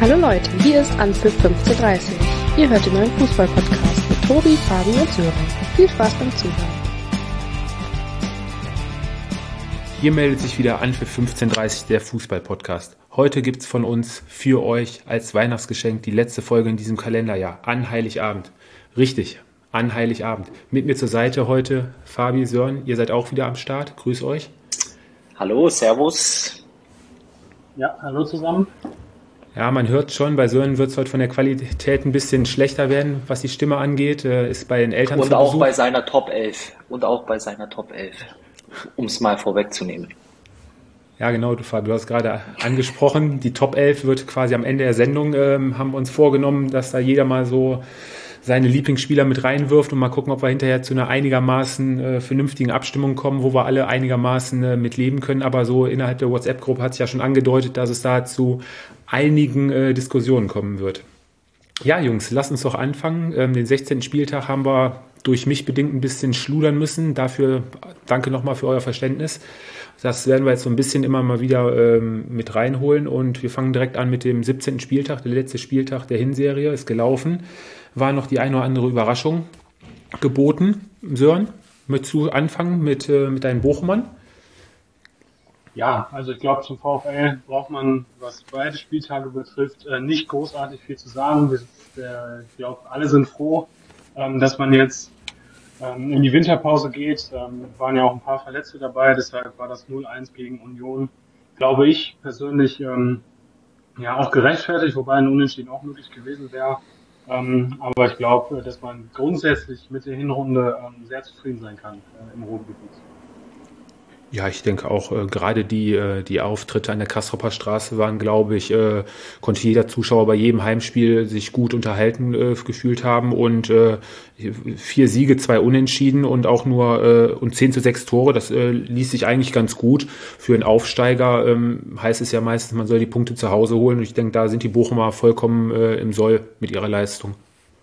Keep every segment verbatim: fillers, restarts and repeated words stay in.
Hallo Leute, hier ist Anpfiff fünfzehn Uhr dreißig. Ihr hört den neuen Fußball-Podcast mit Tobi, Fabi und Sören. Viel Spaß beim Zuhören. Hier meldet sich wieder Anpfiff fünfzehn Uhr dreißig, der Fußball-Podcast. Heute gibt's von uns für euch als Weihnachtsgeschenk die letzte Folge in diesem Kalenderjahr, an Heiligabend. Richtig, an Heiligabend. Mit mir zur Seite heute Fabi, Sören, ihr seid auch wieder am Start. Grüß euch. Hallo, servus. Ja, hallo zusammen. Ja, man hört schon, bei Sören wird es heute von der Qualität ein bisschen schlechter werden, was die Stimme angeht. Ist bei den Eltern Und zu auch Besuch. bei seiner Top elf. Und auch bei seiner Top elf. Um es mal vorwegzunehmen. Ja, genau, du Fabi, du hast gerade angesprochen, die Top elf wird quasi am Ende der Sendung, ähm, haben wir uns vorgenommen, dass da jeder mal so seine Lieblingsspieler mit reinwirft und mal gucken, ob wir hinterher zu einer einigermaßen äh, vernünftigen Abstimmung kommen, wo wir alle einigermaßen äh, mit leben können. Aber so innerhalb der WhatsApp-Gruppe hat sich ja schon angedeutet, dass es da zu einigen äh, Diskussionen kommen wird. Ja, Jungs, lasst uns doch anfangen. Ähm, den sechzehnten Spieltag haben wir durch mich bedingt ein bisschen schludern müssen. Dafür danke nochmal für euer Verständnis. Das werden wir jetzt so ein bisschen immer mal wieder ähm, mit reinholen. Und wir fangen direkt an mit dem siebzehnten Spieltag. Der letzte Spieltag der Hinserie ist gelaufen. War noch die eine oder andere Überraschung geboten. Sören, möchtest du anfangen mit, äh, mit deinen Bochumern? Ja, also ich glaube, zum VfL braucht man, was beide Spieltage betrifft, äh, nicht großartig viel zu sagen. Wir, äh, ich glaube, alle sind froh, ähm, dass man jetzt ähm, in die Winterpause geht. Ähm, waren ja auch ein paar Verletzte dabei, deshalb war das null eins gegen Union, glaube ich persönlich, ähm, ja auch gerechtfertigt, wobei ein Unentschieden auch möglich gewesen wäre. Ähm, aber ich glaube, dass man grundsätzlich mit der Hinrunde ähm, sehr zufrieden sein kann äh, im Ruhrgebiet. Ja, ich denke auch, äh, gerade die, äh, die Auftritte an der Castroper Straße waren, glaube ich, äh, konnte jeder Zuschauer bei jedem Heimspiel sich gut unterhalten äh, gefühlt haben und äh, vier Siege, zwei Unentschieden und auch nur äh, und zehn zu sechs Tore, das äh, ließ sich eigentlich ganz gut. Für einen Aufsteiger ähm, heißt es ja meistens, man soll die Punkte zu Hause holen und ich denke, da sind die Bochumer vollkommen äh, im Soll mit ihrer Leistung.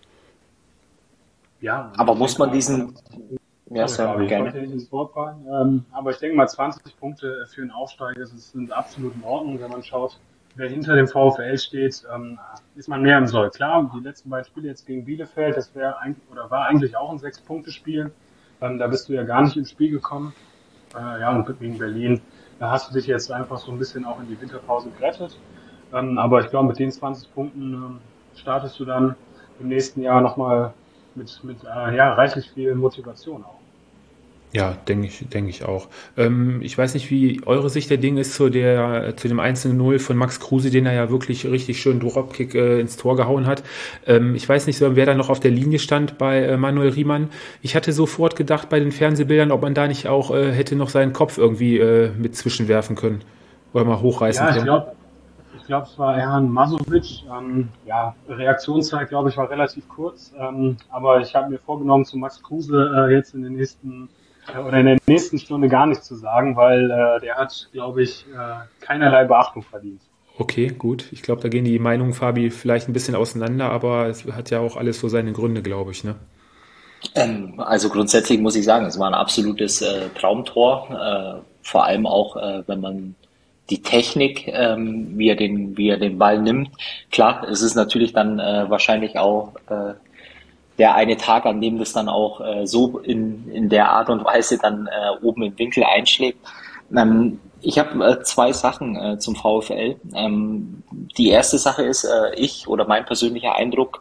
Ja, Aber muss man diesen... Ja, Sorry, sehr ich gerne. wollte nicht ins Wort fallen, ähm, aber ich denke mal, zwanzig Punkte für einen Aufsteiger sind, sind absolut in Ordnung, wenn man schaut, wer hinter dem VfL steht, ähm, ist man mehr im Soll. Klar, die letzten beiden Spiele jetzt gegen Bielefeld, das wäre eigentlich oder war eigentlich auch ein Sechs-Punkte-Spiel. Ähm, da bist du ja gar nicht ins Spiel gekommen. Äh, ja, und gegen Berlin, da hast du dich jetzt einfach so ein bisschen auch in die Winterpause gerettet. Ähm, aber ich glaube, mit den zwanzig Punkten ähm, startest du dann im nächsten Jahr nochmal mit, mit äh, ja, reichlich viel Motivation auch. Ja, denke ich, denke ich auch. Ähm, ich weiß nicht, wie eure Sicht der Dinge ist zu der, zu dem eins zu null von Max Kruse, den er ja wirklich richtig schön Dropkick äh, ins Tor gehauen hat. Ähm, ich weiß nicht, so, wer da noch auf der Linie stand bei äh, Manuel Riemann. Ich hatte sofort gedacht bei den Fernsehbildern, ob man da nicht auch äh, hätte noch seinen Kopf irgendwie äh, mit zwischenwerfen können oder mal hochreißen Ja, ich können. glaube, ich glaube, es war Erhan Masovic. Ähm, ja, Reaktionszeit, glaube ich, war relativ kurz. Ähm, aber ich habe mir vorgenommen, zu Max Kruse äh, jetzt in den nächsten oder in der nächsten Stunde gar nichts zu sagen, weil äh, der hat, glaube ich, äh, keinerlei Beachtung verdient. Okay, gut. Ich glaube, da gehen die Meinungen, Fabi, vielleicht ein bisschen auseinander, aber es hat ja auch alles so seine Gründe, glaube ich, ne? Ähm, also grundsätzlich muss ich sagen, es war ein absolutes äh, Traumtor. Äh, vor allem auch, äh, wenn man die Technik, ähm, wie er den, wie er den Ball nimmt. Klar, es ist natürlich dann äh, wahrscheinlich auch äh, der eine Tag, an dem das dann auch äh, so in, in der Art und Weise dann äh, oben im Winkel einschlägt. Ähm, ich habe äh, zwei Sachen äh, zum VfL. Ähm, die erste Sache ist, äh, ich oder mein persönlicher Eindruck,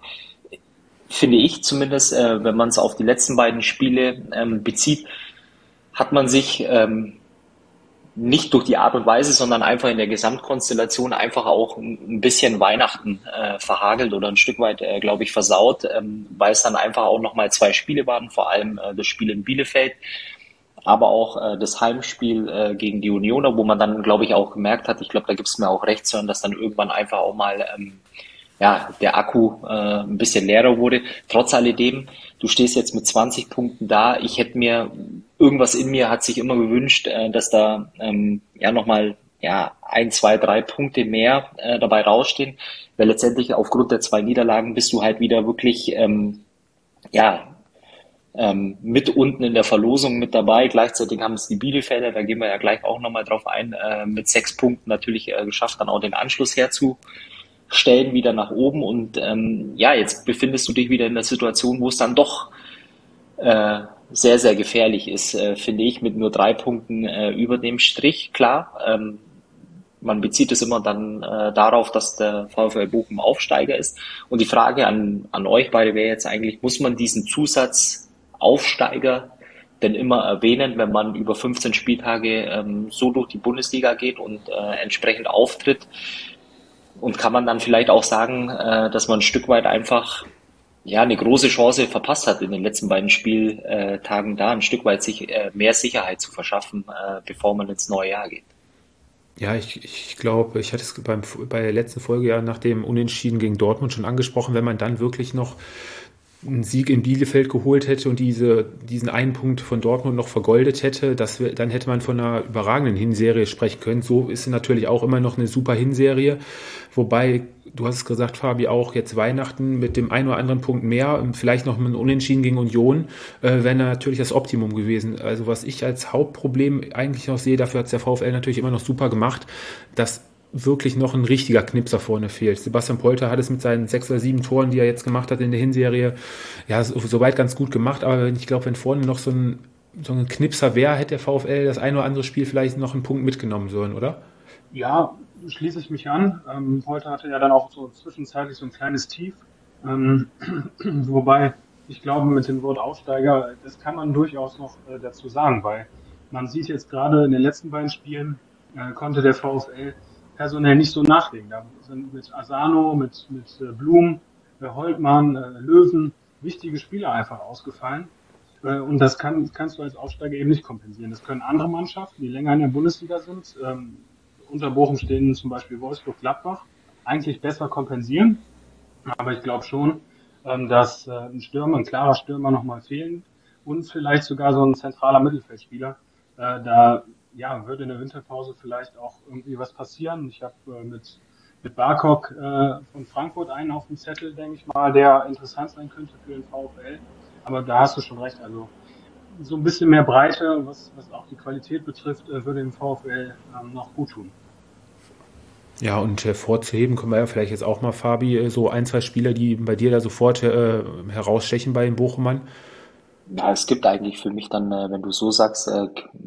finde ich zumindest, äh, wenn man es auf die letzten beiden Spiele ähm, bezieht, hat man sich ähm, nicht durch die Art und Weise, sondern einfach in der Gesamtkonstellation einfach auch ein bisschen Weihnachten äh, verhagelt oder ein Stück weit, äh, glaube ich, versaut, ähm, weil es dann einfach auch nochmal zwei Spiele waren, vor allem äh, das Spiel in Bielefeld, aber auch äh, das Heimspiel äh, gegen die Unioner, wo man dann, glaube ich, auch gemerkt hat, ich glaube, da gibt es mir auch recht zu hören, dass dann irgendwann einfach auch mal ähm, ja, der Akku äh, ein bisschen leerer wurde. Trotz alledem, du stehst jetzt mit zwanzig Punkten da. Ich hätte mir, irgendwas in mir hat sich immer gewünscht, äh, dass da ähm, ja nochmal ja, ein, zwei, drei Punkte mehr äh, dabei rausstehen. Weil letztendlich aufgrund der zwei Niederlagen bist du halt wieder wirklich ähm, ja ähm, mit unten in der Verlosung mit dabei. Gleichzeitig haben es die Bielefelder, da gehen wir ja gleich auch nochmal drauf ein, äh, mit sechs Punkten natürlich äh, geschafft, dann auch den Anschluss herzu Stellen wieder nach oben und ähm, ja, jetzt befindest du dich wieder in der Situation, wo es dann doch äh, sehr, sehr gefährlich ist, äh, finde ich, mit nur drei Punkten äh, über dem Strich. Klar, ähm, man bezieht es immer dann äh, darauf, dass der VfL Bochum Aufsteiger ist. Und die Frage an, an euch beide wäre jetzt eigentlich, muss man diesen Zusatz Aufsteiger denn immer erwähnen, wenn man über fünfzehn Spieltage ähm, so durch die Bundesliga geht und äh, entsprechend auftritt? Und kann man dann vielleicht auch sagen, äh, dass man ein Stück weit einfach ja eine große Chance verpasst hat in den letzten beiden Spieltagen, da ein Stück weit sich äh, mehr Sicherheit zu verschaffen, äh, bevor man ins neue Jahr geht? Ja, ich, ich glaube, ich hatte es beim, bei der letzten Folge ja nach dem Unentschieden gegen Dortmund schon angesprochen, wenn man dann wirklich noch einen Sieg in Bielefeld geholt hätte und diese, diesen einen Punkt von Dortmund noch vergoldet hätte, das, dann hätte man von einer überragenden Hinserie sprechen können. So ist es natürlich auch immer noch eine super Hinserie. Wobei, du hast es gesagt, Fabi, auch jetzt Weihnachten mit dem einen oder anderen Punkt mehr, vielleicht noch mit einem Unentschieden gegen Union, äh, wäre natürlich das Optimum gewesen. Also was ich als Hauptproblem eigentlich noch sehe, dafür hat es der VfL natürlich immer noch super gemacht, dass wirklich noch ein richtiger Knipser vorne fehlt. Sebastian Polter hat es mit seinen sechs oder sieben Toren, die er jetzt gemacht hat in der Hinserie, ja, so, soweit ganz gut gemacht, aber ich glaube, wenn vorne noch so ein, so ein Knipser wäre, hätte der VfL das ein oder andere Spiel vielleicht noch einen Punkt mitgenommen sollen, oder? Ja, schließe ich mich an. Ähm, Polter hatte ja dann auch so zwischenzeitlich so ein kleines Tief. Ähm, wobei, ich glaube, mit dem Wort Aufsteiger, das kann man durchaus noch äh, dazu sagen, weil man sieht jetzt gerade in den letzten beiden Spielen, äh, konnte der VfL personell nicht so nachlegen. Da sind mit Asano, mit, mit äh, Blum, äh, Holtmann, äh, Löwen wichtige Spieler einfach ausgefallen. Äh, und das kann, kannst du als Aufsteiger eben nicht kompensieren. Das können andere Mannschaften, die länger in der Bundesliga sind, ähm, unter Bochum stehen zum Beispiel Wolfsburg, Gladbach, eigentlich besser kompensieren. Aber ich glaube schon, ähm, dass äh, ein Stürmer, ein klarer Stürmer nochmal fehlen und vielleicht sogar so ein zentraler Mittelfeldspieler. Äh, da ja, würde in der Winterpause vielleicht auch irgendwie was passieren. Ich habe äh, mit, mit Barkok äh, von Frankfurt einen auf dem Zettel, denke ich mal, der interessant sein könnte für den VfL. Aber da hast du schon recht. Also so ein bisschen mehr Breite, was, was auch die Qualität betrifft, äh, würde dem VfL ähm, noch gut tun. Ja, und hervorzuheben können wir ja vielleicht jetzt auch mal, Fabi, so ein, zwei Spieler, die bei dir da sofort äh, herausstechen bei den Bochumern. Ja, es gibt eigentlich für mich dann, äh, wenn du so sagst, äh,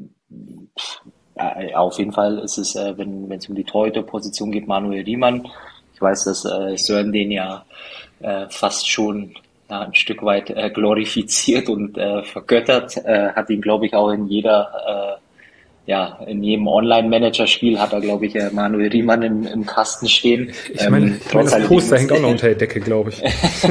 äh, auf jeden Fall ist es, äh, wenn es um die Torhüterposition geht, Manuel Riemann. Ich weiß, dass äh, Sören den ja äh, fast schon ja, ein Stück weit äh, glorifiziert und äh, vergöttert, äh, hat ihn, glaube ich, auch in jeder, äh, ja, in jedem Online-Manager-Spiel hat er, glaube ich, äh, Manuel Riemann im, im Kasten stehen. Ich meine, ähm, ich meine das Poster hängt auch noch unter der Decke, glaube ich.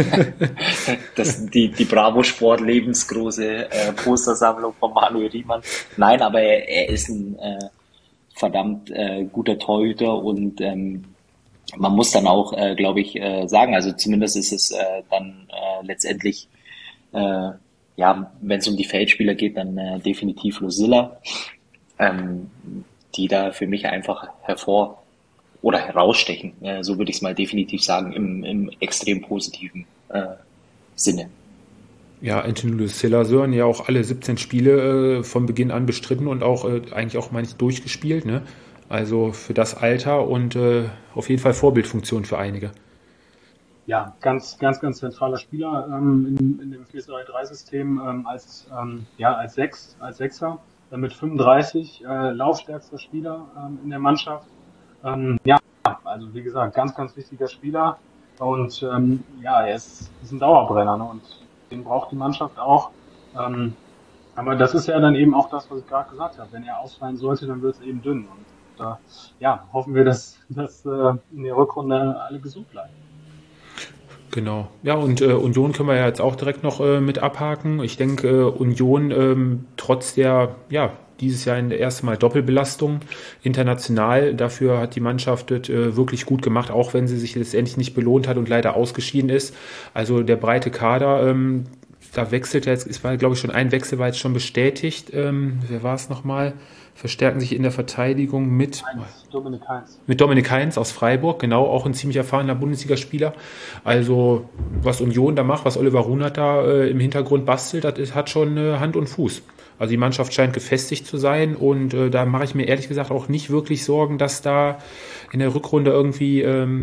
das, die, die Bravo-Sport lebensgroße äh, Postersammlung von Manuel Riemann. Nein, aber er, er ist ein äh, verdammt äh, guter Torhüter und ähm, man muss dann auch, äh, glaube ich, äh, sagen, also zumindest ist es äh, dann äh, letztendlich, äh, ja, wenn es um die Feldspieler geht, dann äh, definitiv Losilla, ähm, die da für mich einfach hervor oder herausstechen, äh, so würde ich es mal definitiv sagen, im, im extrem positiven äh, Sinne. Ja, Anthony Losilla, Sören ja auch alle siebzehn Spiele äh, von Beginn an bestritten und auch äh, eigentlich auch manchmal durchgespielt, ne? Also für das Alter und äh, auf jeden Fall Vorbildfunktion für einige. Ja, ganz, ganz, ganz zentraler Spieler ähm, in, in dem vier drei drei System ähm, als ähm, ja als Sechs, als Sechser äh, mit fünfunddreißig äh, laufstärkster Spieler ähm, in der Mannschaft. Ähm, ja, also wie gesagt, ganz, ganz wichtiger Spieler und ähm, ja, er ist, ist ein Dauerbrenner, ne? Und den braucht die Mannschaft auch. Ähm, aber das ist ja dann eben auch das, was ich gerade gesagt habe. Wenn er ausfallen sollte, dann wird es eben dünn. Und da ja, hoffen wir, dass, dass äh, in der Rückrunde alle gesund bleiben. Genau. Ja, und äh, Union können wir ja jetzt auch direkt noch äh, mit abhaken. Ich denke, äh, Union ähm, trotz der, ja, dieses Jahr in der ersten Mal Doppelbelastung international, dafür hat die Mannschaft äh, wirklich gut gemacht, auch wenn sie sich letztendlich nicht belohnt hat und leider ausgeschieden ist. Also der breite Kader, ähm, da wechselt jetzt, es war glaube ich schon ein Wechsel, war jetzt schon bestätigt. Ähm, wer war es nochmal? Verstärken sich in der Verteidigung mit Heinz, Dominik Heinz. Mit Dominik Heinz aus Freiburg, genau, auch ein ziemlich erfahrener Bundesligaspieler. Also was Union da macht, was Oliver Runert da äh, im Hintergrund bastelt, das ist, hat schon äh, Hand und Fuß. Also die Mannschaft scheint gefestigt zu sein und äh, da mache ich mir ehrlich gesagt auch nicht wirklich Sorgen, dass da in der Rückrunde irgendwie ähm,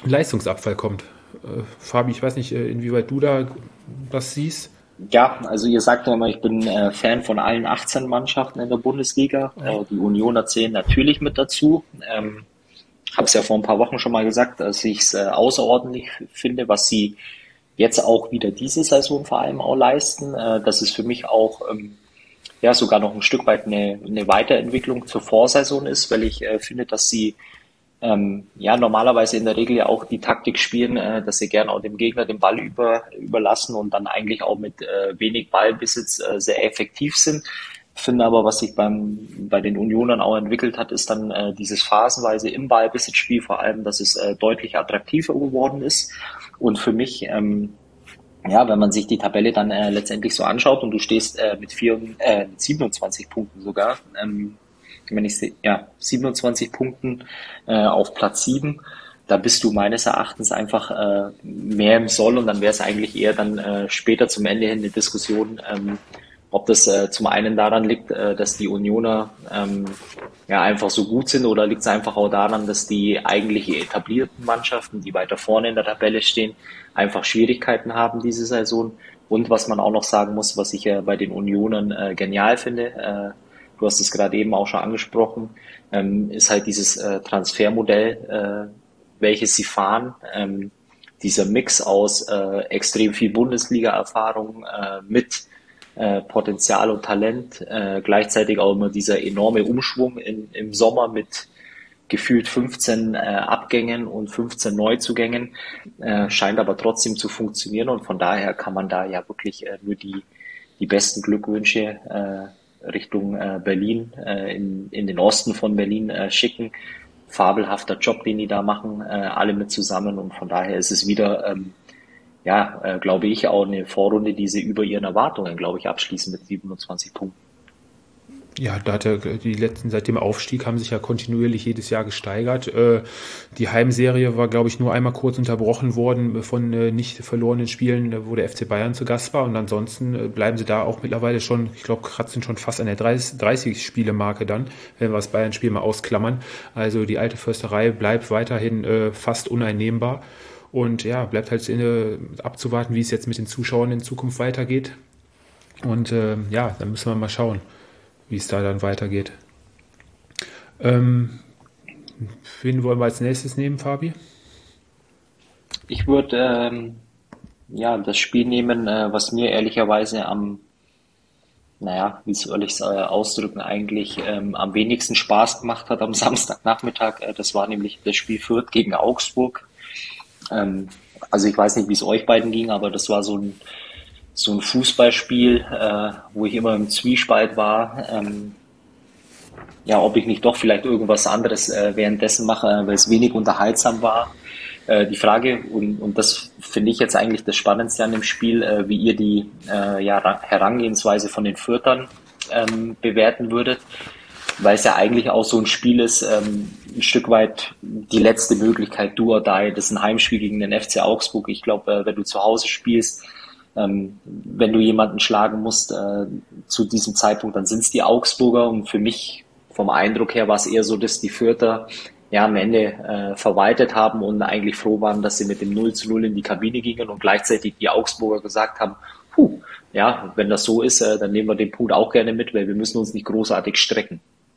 Leistungsabfall kommt. Äh, Fabi, ich weiß nicht, äh, inwieweit du da das siehst. Ja, also ihr sagt ja immer, ich bin äh, Fan von allen achtzehn Mannschaften in der Bundesliga. Äh, die Unioner zählen natürlich mit dazu. Ähm, habe es ja vor ein paar Wochen schon mal gesagt, dass ich es äh, außerordentlich finde, was sie jetzt auch wieder diese Saison vor allem auch leisten. Äh, das ist für mich auch ähm, ja sogar noch ein Stück weit eine, eine Weiterentwicklung zur Vorsaison ist, weil ich äh, finde, dass sie ähm, ja normalerweise in der Regel ja auch die Taktik spielen, äh, dass sie gerne auch dem Gegner den Ball über, überlassen und dann eigentlich auch mit äh, wenig Ballbesitz äh, sehr effektiv sind. Finde aber, was sich beim bei den Unionern auch entwickelt hat, ist dann äh, dieses phasenweise im Ballbesitzspiel vor allem, dass es äh, deutlich attraktiver geworden ist. Und für mich, ähm, ja, wenn man sich die Tabelle dann äh, letztendlich so anschaut und du stehst äh, mit, vier, äh, mit siebenundzwanzig Punkten sogar, ähm, wenn ich sehe, ja, siebenundzwanzig Punkten äh, auf Platz sieben, da bist du meines Erachtens einfach äh, mehr im Soll und dann wäre es eigentlich eher dann äh, später zum Ende hin eine Diskussion, ähm, ob das äh, zum einen daran liegt, äh, dass die Unioner ähm, ja einfach so gut sind oder liegt es einfach auch daran, dass die eigentlich etablierten Mannschaften, die weiter vorne in der Tabelle stehen, einfach Schwierigkeiten haben diese Saison. Und was man auch noch sagen muss, was ich äh, bei den Unionern äh, genial finde, äh, du hast es gerade eben auch schon angesprochen, ähm, ist halt dieses äh, Transfermodell, äh, welches sie fahren. Ähm, dieser Mix aus äh, extrem viel Bundesliga-Erfahrung äh, mit äh, Potenzial und Talent, äh, gleichzeitig auch immer dieser enorme Umschwung in, im Sommer mit gefühlt fünfzehn äh, Abgängen und fünfzehn Neuzugängen, äh, scheint aber trotzdem zu funktionieren und von daher kann man da ja wirklich äh, nur die, die besten Glückwünsche äh, Richtung äh, Berlin, äh, in, in den Osten von Berlin äh, schicken. Fabelhafter Job, den die da machen, äh, alle mit zusammen und von daher ist es wieder ähm, ja, äh, glaube ich, auch eine Vorrunde, die sie über ihren Erwartungen, glaube ich, abschließen mit siebenundzwanzig Punkten. Ja, da hat er die letzten, seit dem Aufstieg haben sich ja kontinuierlich jedes Jahr gesteigert. Äh, die Heimserie war, glaube ich, nur einmal kurz unterbrochen worden von äh, nicht verlorenen Spielen, wo der F C Bayern zu Gast war. Und ansonsten äh, bleiben sie da auch mittlerweile schon, ich glaube, kratzen schon fast an der dreißig-Spiele-Marke dann, wenn wir das Bayern-Spiel mal ausklammern. Also die alte Försterei bleibt weiterhin äh, fast uneinnehmbar. Und ja, bleibt halt äh, abzuwarten, wie es jetzt mit den Zuschauern in Zukunft weitergeht. Und äh, ja, dann müssen wir mal schauen, wie es da dann weitergeht. Ähm, wen wollen wir als nächstes nehmen, Fabi? Ich würde ähm, ja das Spiel nehmen, äh, was mir ehrlicherweise am, naja, wie soll ich es äh, ausdrücken, eigentlich ähm, am wenigsten Spaß gemacht hat am Samstagnachmittag. Äh, das war nämlich das Spiel Fürth gegen Augsburg. Ähm, also ich weiß nicht, wie es euch beiden ging, aber das war so ein so ein Fußballspiel, äh, wo ich immer im Zwiespalt war, ähm, ja, ob ich nicht doch vielleicht irgendwas anderes äh, währenddessen mache, äh, weil es wenig unterhaltsam war. Äh, die Frage, und, und das finde ich jetzt eigentlich das Spannendste an dem Spiel, äh, wie ihr die äh, ja, Herangehensweise von den Fürthern ähm, bewerten würdet, weil es ja eigentlich auch so ein Spiel ist, ähm, ein Stück weit die letzte Möglichkeit, do or die. Das ist ein Heimspiel gegen den F C Augsburg. Ich glaube, äh, wenn du zu Hause spielst, ähm, wenn du jemanden schlagen musst äh, zu diesem Zeitpunkt, dann sind es die Augsburger. Und für mich vom Eindruck her war es eher so, dass die Fürther ja am Ende äh, verwaltet haben und eigentlich froh waren, dass sie mit dem null zu null in die Kabine gingen und gleichzeitig die Augsburger gesagt haben, puh, ja, wenn das so ist, äh, dann nehmen wir den Punkt auch gerne mit, weil wir müssen uns nicht großartig strecken.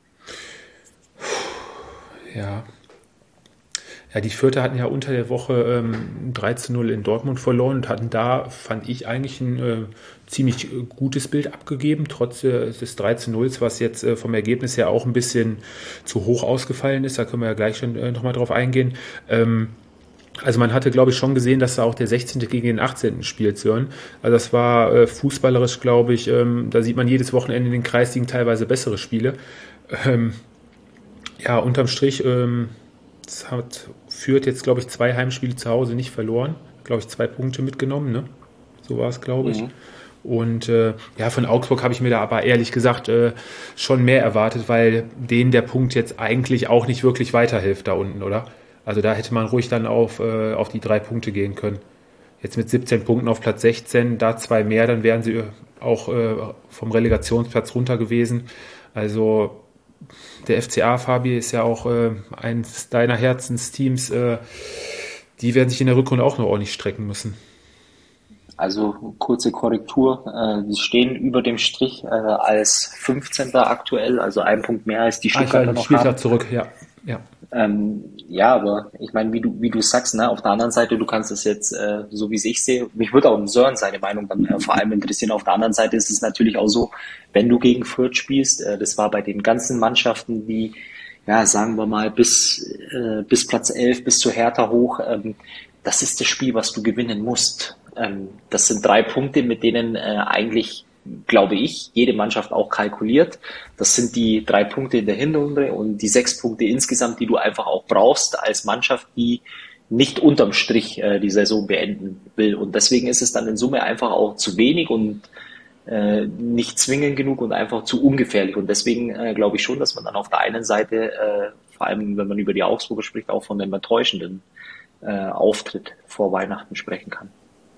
Ja. Ja, die Fürther hatten ja unter der Woche ähm, drei zu null in Dortmund verloren und hatten da, fand ich, eigentlich ein äh, ziemlich äh, gutes Bild abgegeben, trotz äh, des drei zu null, was jetzt äh, vom Ergebnis her auch ein bisschen zu hoch ausgefallen ist. Da können wir ja gleich schon äh, nochmal drauf eingehen. Ähm, also man hatte, glaube ich, schon gesehen, dass da auch der sechzehnte gegen den achtzehnten spielt, Sören. Also das war äh, fußballerisch, glaube ich, ähm, da sieht man jedes Wochenende in den Kreisligen teilweise bessere Spiele. Ähm, ja, unterm Strich, ähm, das hat Fürth jetzt, glaube ich, zwei Heimspiele zu Hause nicht verloren. Glaube ich, zwei Punkte mitgenommen, ne? So war es, glaube ich. Mhm. Und äh, ja, von Augsburg habe ich mir da aber ehrlich gesagt äh, schon mehr erwartet, weil denen der Punkt jetzt eigentlich auch nicht wirklich weiterhilft da unten, oder? Also da hätte man ruhig dann auf, äh, auf die drei Punkte gehen können. Jetzt mit siebzehn Punkten auf Platz sechzehn, da zwei mehr, dann wären sie auch äh, vom Relegationsplatz runter gewesen. Also der F C A, Fabi, ist ja auch äh, eines deiner Herzensteams. Äh, die werden sich in der Rückrunde auch noch ordentlich strecken müssen. Also kurze Korrektur, äh, die stehen über dem Strich äh, als fünfzehnter aktuell, also ein Punkt mehr als die Stuttgarter ah, noch Spieltag haben. zurück, ja. Ja, ähm, ja, aber ich meine, wie du wie du sagst, ne, auf der anderen Seite, du kannst es jetzt, äh, so wie es ich sehe, mich würde auch im Sören seine Meinung dann äh, vor allem interessieren. Auf der anderen Seite ist es natürlich auch so, wenn du gegen Fürth spielst, äh, das war bei den ganzen Mannschaften, die, ja, sagen wir mal, bis äh, bis Platz elf, bis zu Hertha hoch, ähm, das ist das Spiel, was du gewinnen musst. Ähm, das sind drei Punkte, mit denen äh, eigentlich, glaube ich, jede Mannschaft auch kalkuliert. Das sind die drei Punkte in der Hinrunde und die sechs Punkte insgesamt, die du einfach auch brauchst als Mannschaft, die nicht unterm Strich äh, die Saison beenden will. Und deswegen ist es dann in Summe einfach auch zu wenig und äh, nicht zwingend genug und einfach zu ungefährlich. Und deswegen äh, glaube ich schon, dass man dann auf der einen Seite, äh, vor allem wenn man über die Augsburger spricht, auch von einem enttäuschenden äh, Auftritt vor Weihnachten sprechen kann.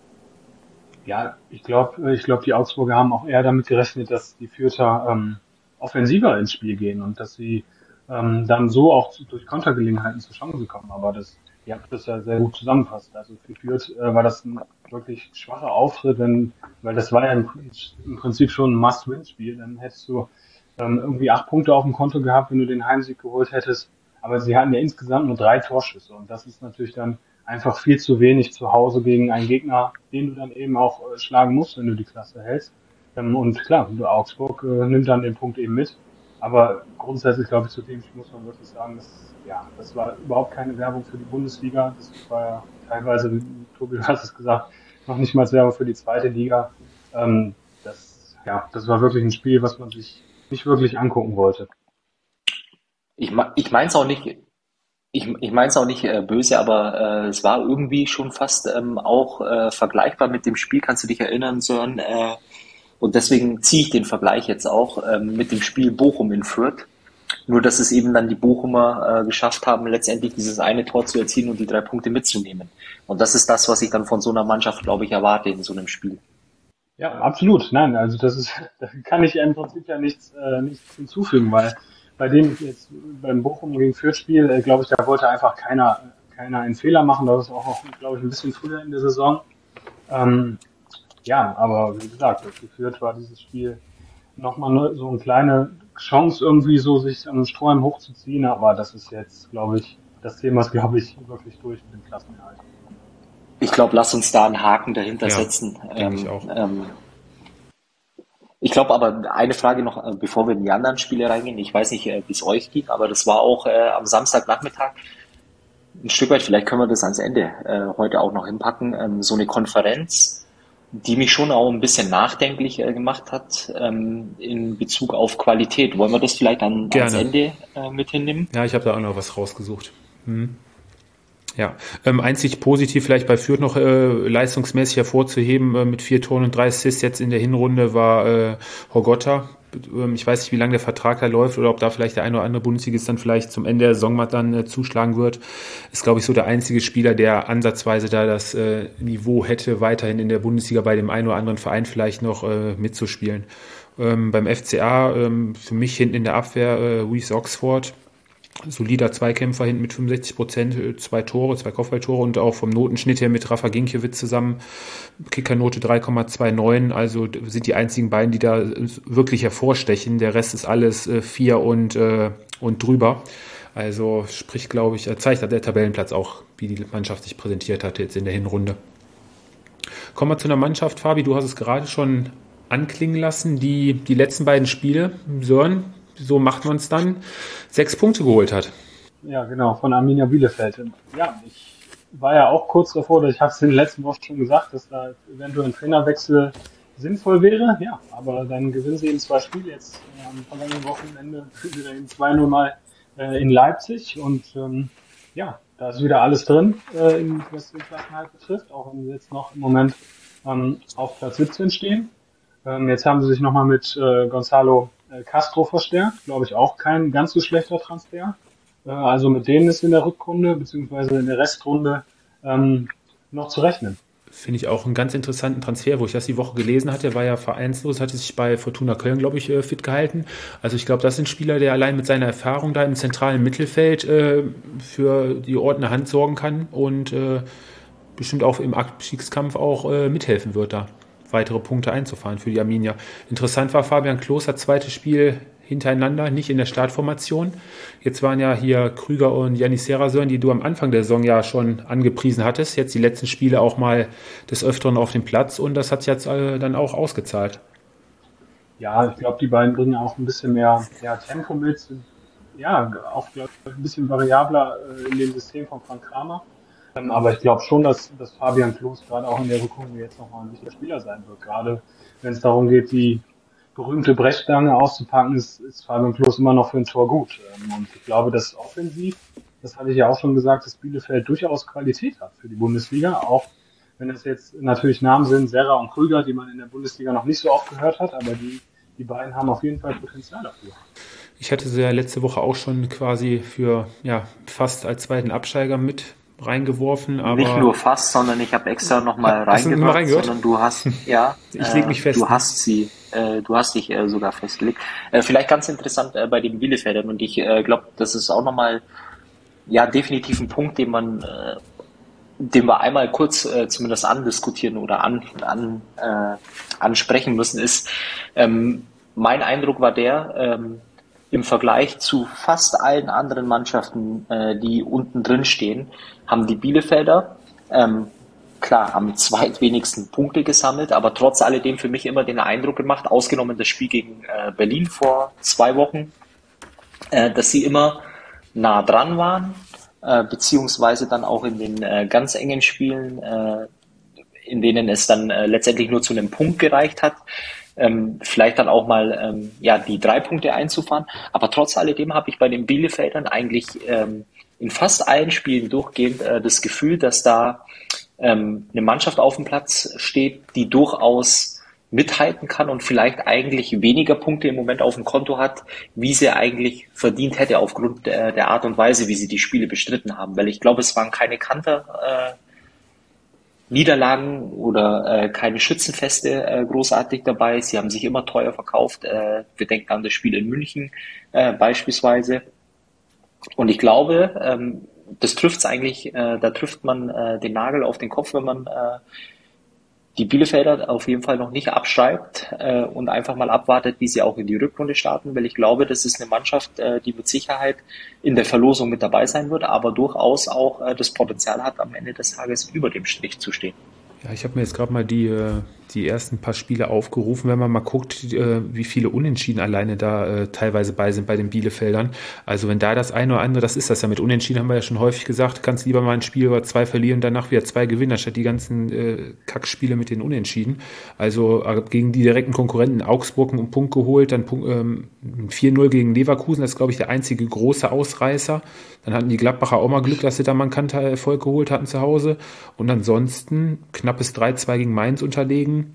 Ja, ich glaube, ich glaube, die Augsburger haben auch eher damit gerechnet, dass die Fürther ähm, offensiver ins Spiel gehen und dass sie ähm, dann so auch zu, durch Kontergelegenheiten zur Chance kommen. Aber das, ihr habt das ja sehr gut zusammenfasst. Also für Fürth äh, war das ein wirklich schwacher Auftritt, denn, weil das war ja im, im Prinzip schon ein Must-Win-Spiel. Dann hättest du ähm, irgendwie acht Punkte auf dem Konto gehabt, wenn du den Heimsieg geholt hättest. Aber sie hatten ja insgesamt nur drei Torschüsse und das ist natürlich dann einfach viel zu wenig zu Hause gegen einen Gegner, den du dann eben auch äh, schlagen musst, wenn du die Klasse hältst. Ähm, und klar, Augsburg äh, nimmt dann den Punkt eben mit. Aber grundsätzlich, glaube ich, zu dem muss man wirklich sagen, dass, ja, das war überhaupt keine Werbung für die Bundesliga. Das war ja teilweise, wie Tobi, du hast es gesagt, noch nicht mal Werbung für die zweite Liga. Ähm, das, ja, das war wirklich ein Spiel, was man sich nicht wirklich angucken wollte. Ich, ich meine es auch nicht, ich, ich meine es auch nicht äh, böse, aber äh, es war irgendwie schon fast ähm, auch äh, vergleichbar mit dem Spiel, kannst du dich erinnern, Sören? Äh, und deswegen ziehe ich den Vergleich jetzt auch ähm, mit dem Spiel Bochum in Fürth. Nur, dass es eben dann die Bochumer äh, geschafft haben, letztendlich dieses eine Tor zu erzielen und die drei Punkte mitzunehmen. Und das ist das, was ich dann von so einer Mannschaft, glaube ich, erwarte in so einem Spiel. Ja, absolut. Nein, also das ist, da kann ich im Prinzip ja nichts, äh, nichts hinzufügen, weil bei dem jetzt beim Bochum gegen Fürth-Spiel, äh, glaube ich, da wollte einfach keiner, keiner einen Fehler machen. Das ist auch, auch glaube ich, ein bisschen früher in der Saison. Ähm, ja, aber wie gesagt, für Fürth war dieses Spiel nochmal so eine kleine Chance, irgendwie so sich am Sträumen hochzuziehen. Aber das ist jetzt, glaube ich, das Thema ist, glaube ich, wirklich durch mit dem Klassenerhalt. Ich glaube, lass uns da einen Haken dahinter Ja, setzen. denke Ähm, ich auch. Ähm, ich glaube aber, eine Frage noch, äh, bevor wir in die anderen Spiele reingehen. Ich weiß nicht, äh, wie es euch ging, aber das war auch äh, am Samstagnachmittag ein Stück weit, vielleicht können wir das ans Ende äh, heute auch noch hinpacken, ähm, so eine Konferenz, die mich schon auch ein bisschen nachdenklich äh, gemacht hat ähm, in Bezug auf Qualität. Wollen wir das vielleicht an, ans Gerne. Ende äh, mit hinnehmen? Ja, ich habe da auch noch was rausgesucht. Hm. Ja, ähm, einzig positiv vielleicht bei Fürth noch äh, leistungsmäßig hervorzuheben, äh, mit vier Toren und drei Assists jetzt in der Hinrunde war äh, Horgotta. Ähm, ich weiß nicht, wie lange der Vertrag da läuft oder ob da vielleicht der eine oder andere Bundesligist dann vielleicht zum Ende der Saison mal dann äh, zuschlagen wird. Ist, glaube ich, so der einzige Spieler, der ansatzweise da das äh, Niveau hätte, weiterhin in der Bundesliga bei dem einen oder anderen Verein vielleicht noch äh, mitzuspielen. Ähm, beim F C A ähm, für mich hinten in der Abwehr äh, Reece Oxford. Solider Zweikämpfer hinten mit fünfundsechzig Prozent, zwei Tore, zwei Kopfballtore und auch vom Notenschnitt her mit Rafa Ginkiewicz zusammen Kickernote drei Komma neunundzwanzig, also sind die einzigen beiden, die da wirklich hervorstechen. Der Rest ist alles vier und, äh, und drüber. Also sprich, glaube ich, zeigt der Tabellenplatz auch, wie die Mannschaft sich präsentiert hat jetzt in der Hinrunde. Kommen wir zu einer Mannschaft, Fabi, du hast es gerade schon anklingen lassen, die die letzten beiden Spiele, Sören, so macht man es dann, sechs Punkte geholt hat. Ja, genau, von Arminia Bielefeld. Ja, ich war ja auch kurz davor, ich habe es in den letzten Wochen schon gesagt, dass da eventuell ein Trainerwechsel sinnvoll wäre. Ja, aber dann gewinnen sie eben zwei Spiele jetzt äh, am vergangenen Wochenende wieder in zwei null mal äh, in Leipzig und ähm, ja, da ist wieder alles drin, äh, was den Klassenerhalt betrifft, auch wenn sie jetzt noch im Moment ähm, auf Platz siebzehn stehen. Ähm, jetzt haben sie sich nochmal mit äh, Gonzalo Castro verstärkt, glaube ich auch kein ganz so schlechter Transfer. Äh, also mit denen ist in der Rückrunde beziehungsweise in der Restrunde ähm, noch zu rechnen. finde ich auch einen ganz interessanten Transfer, wo ich das die Woche gelesen hatte, war ja vereinslos, hatte sich bei Fortuna Köln, glaube ich, fit gehalten. Also ich glaube, das ist ein Spieler, der allein mit seiner Erfahrung da im zentralen Mittelfeld äh, für die ordnende Hand sorgen kann und äh, bestimmt auch im Abstiegskampf auch äh, mithelfen wird, da weitere Punkte einzufahren für die Arminia. Interessant war Fabian Klos, hat zweites Spiel hintereinander, nicht in der Startformation. Jetzt waren ja hier Krüger und Yannis Serasön, die du am Anfang der Saison ja schon angepriesen hattest, jetzt die letzten Spiele auch mal des Öfteren auf dem Platz und das hat sich jetzt äh, dann auch ausgezahlt. Ja, ich glaube, die beiden bringen auch ein bisschen mehr ja, Tempo mit. Ja, auch glaub ich, ein bisschen variabler äh, in dem System von Frank Kramer. Ähm, aber ich glaube schon, dass, dass Fabian Klos gerade auch in der Rückrunde jetzt nochmal ein wichtiger Spieler sein wird. Gerade wenn es darum geht, die berühmte Brechstange auszupacken, ist, ist Fabian Klos immer noch für ein Tor gut. Und ich glaube, dass offensiv, das hatte ich ja auch schon gesagt, dass Bielefeld durchaus Qualität hat für die Bundesliga, auch wenn es jetzt natürlich Namen sind, Serra und Krüger, die man in der Bundesliga noch nicht so oft gehört hat, aber die, die beiden haben auf jeden Fall Potenzial dafür. Ich hatte sie ja letzte Woche auch schon quasi für ja fast als zweiten Absteiger mit reingeworfen, aber nicht nur fast, sondern ich habe extra nochmal reingehört, reingehört, sondern du hast, ja, ich leg mich fest. Du hast sie, äh, du hast dich äh, sogar festgelegt. Äh, vielleicht ganz interessant äh, bei den Bielefeldern und ich äh, glaube, das ist auch nochmal, ja, definitiv ein Punkt, den man, äh, den wir einmal kurz äh, zumindest andiskutieren oder an, an äh, ansprechen müssen, ist, ähm, mein Eindruck war der, ähm, im Vergleich zu fast allen anderen Mannschaften, äh, die unten drin stehen, haben die Bielefelder ähm, klar am zweitwenigsten Punkte gesammelt, aber trotz alledem für mich immer den Eindruck gemacht, ausgenommen das Spiel gegen äh, Berlin vor zwei Wochen, äh, dass sie immer nah dran waren, äh, beziehungsweise dann auch in den äh, ganz engen Spielen, äh, in denen es dann äh, letztendlich nur zu einem Punkt gereicht hat, Ähm, vielleicht dann auch mal ähm, ja die drei Punkte einzufahren. Aber trotz alledem habe ich bei den Bielefeldern eigentlich ähm, in fast allen Spielen durchgehend äh, das Gefühl, dass da ähm, eine Mannschaft auf dem Platz steht, die durchaus mithalten kann und vielleicht eigentlich weniger Punkte im Moment auf dem Konto hat, wie sie eigentlich verdient hätte aufgrund der, der Art und Weise, wie sie die Spiele bestritten haben. Weil ich glaube, es waren keine Kanter äh, Niederlagen oder äh, keine Schützenfeste äh, großartig dabei. Sie haben sich immer teuer verkauft. Äh, wir denken an das Spiel in München äh, beispielsweise. Und ich glaube, ähm, das trifft's eigentlich, äh, da trifft man äh, den Nagel auf den Kopf, wenn man äh, die Bielefelder auf jeden Fall noch nicht abschreibt äh, und einfach mal abwartet, wie sie auch in die Rückrunde starten, weil ich glaube, das ist eine Mannschaft, äh, die mit Sicherheit in der Verlosung mit dabei sein wird, aber durchaus auch äh, das Potenzial hat, am Ende des Tages über dem Strich zu stehen. Ja, ich habe mir jetzt gerade mal die, die ersten paar Spiele aufgerufen, wenn man mal guckt, wie viele Unentschieden alleine da äh, teilweise bei sind bei den Bielefeldern. Also wenn da das eine oder andere, das ist das ja mit Unentschieden, haben wir ja schon häufig gesagt, kannst lieber mal ein Spiel über zwei verlieren, danach wieder zwei gewinnen, anstatt die ganzen äh, Kackspiele mit den Unentschieden. Also äh, gegen die direkten Konkurrenten Augsburg einen Punkt geholt, dann ähm, vier null gegen Leverkusen, das ist glaube ich der einzige große Ausreißer. Dann hatten die Gladbacher auch mal Glück, dass sie da mal einen Kantererfolg geholt hatten zu Hause. Und ansonsten knappes drei zwei gegen Mainz unterlegen.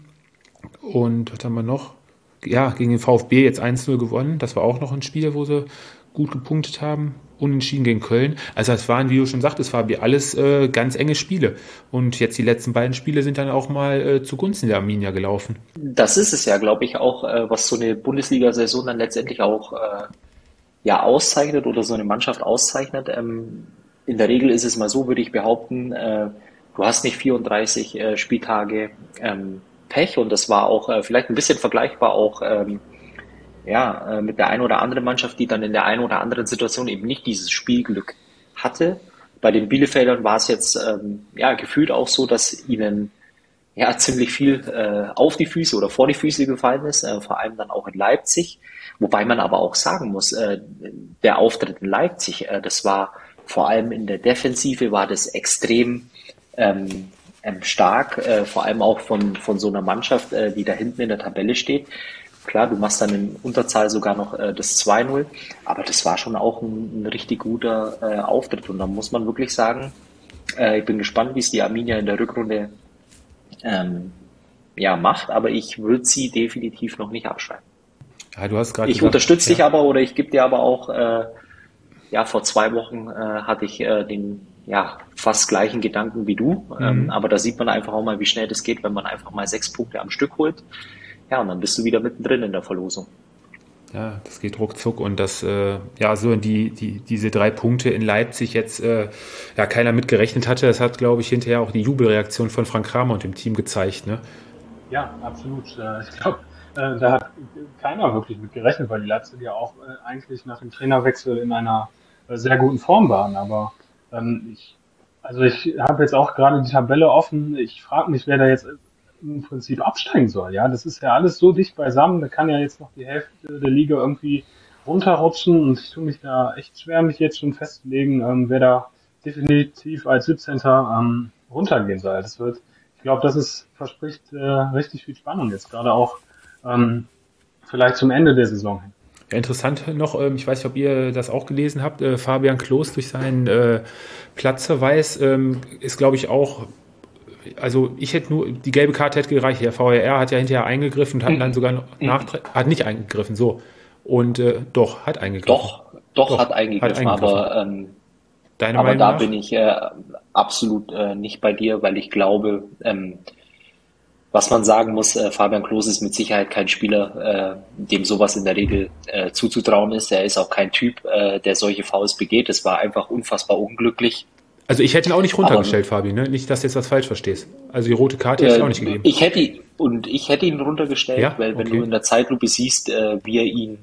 Und was haben wir noch? Ja, gegen den VfB jetzt eins null gewonnen. Das war auch noch ein Spiel, wo sie gut gepunktet haben. Unentschieden gegen Köln. Also es waren, wie du schon sagtest, Fabi, alles äh, ganz enge Spiele. Und jetzt die letzten beiden Spiele sind dann auch mal äh, zugunsten der Arminia gelaufen. Das ist es ja, glaube ich, auch, äh, was so eine Bundesliga-Saison dann letztendlich auch äh, ja auszeichnet oder so eine Mannschaft auszeichnet. Ähm, in der Regel ist es mal so, würde ich behaupten, äh, du hast nicht vierunddreißig äh, Spieltage ähm, Pech und das war auch äh, vielleicht ein bisschen vergleichbar auch ähm, ja äh, mit der einen oder anderen Mannschaft, die dann in der einen oder anderen Situation eben nicht dieses Spielglück hatte. Bei den Bielefeldern war es jetzt ähm, ja gefühlt auch so, dass ihnen ja ziemlich viel äh, auf die Füße oder vor die Füße gefallen ist, äh, vor allem dann auch in Leipzig. Wobei man aber auch sagen muss, äh, der Auftritt in Leipzig, äh, das war vor allem in der Defensive war das extrem ähm, ähm, stark, äh, vor allem auch von, von so einer Mannschaft, äh, die da hinten in der Tabelle steht. Klar, du machst dann in Unterzahl sogar noch äh, das zwei null, aber das war schon auch ein, ein richtig guter äh, Auftritt. Und da muss man wirklich sagen, äh, ich bin gespannt, wie es die Arminia in der Rückrunde ähm, ja, macht, aber ich würde sie definitiv noch nicht abschreiben. Ja, du hast gerade ich gesagt, unterstütze dich ja. aber oder ich gebe dir aber auch, äh, ja, vor zwei Wochen äh, hatte ich äh, den ja, fast gleichen Gedanken wie du. Mhm. Ähm, aber da sieht man einfach auch mal, wie schnell das geht, wenn man einfach mal sechs Punkte am Stück holt. Ja, und dann bist du wieder mittendrin in der Verlosung. Ja, das geht ruckzuck und das, äh, ja, so die, die, diese drei Punkte in Leipzig jetzt, äh, ja, keiner mitgerechnet hatte, das hat, glaube ich, hinterher auch die Jubelreaktion von Frank Kramer und dem Team gezeigt, ne? Ja, absolut. Äh, Ich glaube, äh, da hat keiner wirklich mit gerechnet, weil die Leipzig ja auch äh, eigentlich nach dem Trainerwechsel in einer äh, sehr guten Form waren. Aber ähm, ich, also ich habe jetzt auch gerade die Tabelle offen. Ich frage mich, wer da jetzt im Prinzip absteigen soll. Ja, das ist ja alles so dicht beisammen. Da kann ja jetzt noch die Hälfte der Liga irgendwie runterrutschen und ich tue mich da echt schwer, mich jetzt schon festzulegen, ähm, wer da definitiv als siebzehnter Ähm, runtergehen soll. Das wird Ich glaube, das ist, verspricht äh, richtig viel Spannung jetzt, gerade auch ähm, vielleicht zum Ende der Saison hin. Ja, interessant noch, ähm, ich weiß nicht, ob ihr das auch gelesen habt, äh, Fabian Klos durch seinen äh, Platzverweis ähm, ist, glaube ich, auch, also ich hätte nur, die gelbe Karte hätte gereicht, der V R R hat ja hinterher eingegriffen und hat dann sogar noch nach, hat nicht eingegriffen, so. Und äh, doch, hat eingegriffen. Doch, doch, Doch, hat eingegriffen, hat eingegriffen. aber, ähm, Deine aber Meinung da nach? bin ich äh, absolut äh, nicht bei dir, weil ich glaube, ähm, was man sagen muss, äh, Fabian Klos ist mit Sicherheit kein Spieler, äh, dem sowas in der Regel äh, zuzutrauen ist. Er ist auch kein Typ, äh, der solche Fouls begeht. Es war einfach unfassbar unglücklich. Also ich hätte ihn auch nicht Aber runtergestellt, Fabi, ne? Nicht, dass du jetzt was falsch verstehst. Also die rote Karte hätte ich auch äh, nicht gegeben. ich hätte ihn, und ich hätte ihn runtergestellt, Ja, weil wenn okay. du in der Zeitlupe siehst, äh, wie er ihn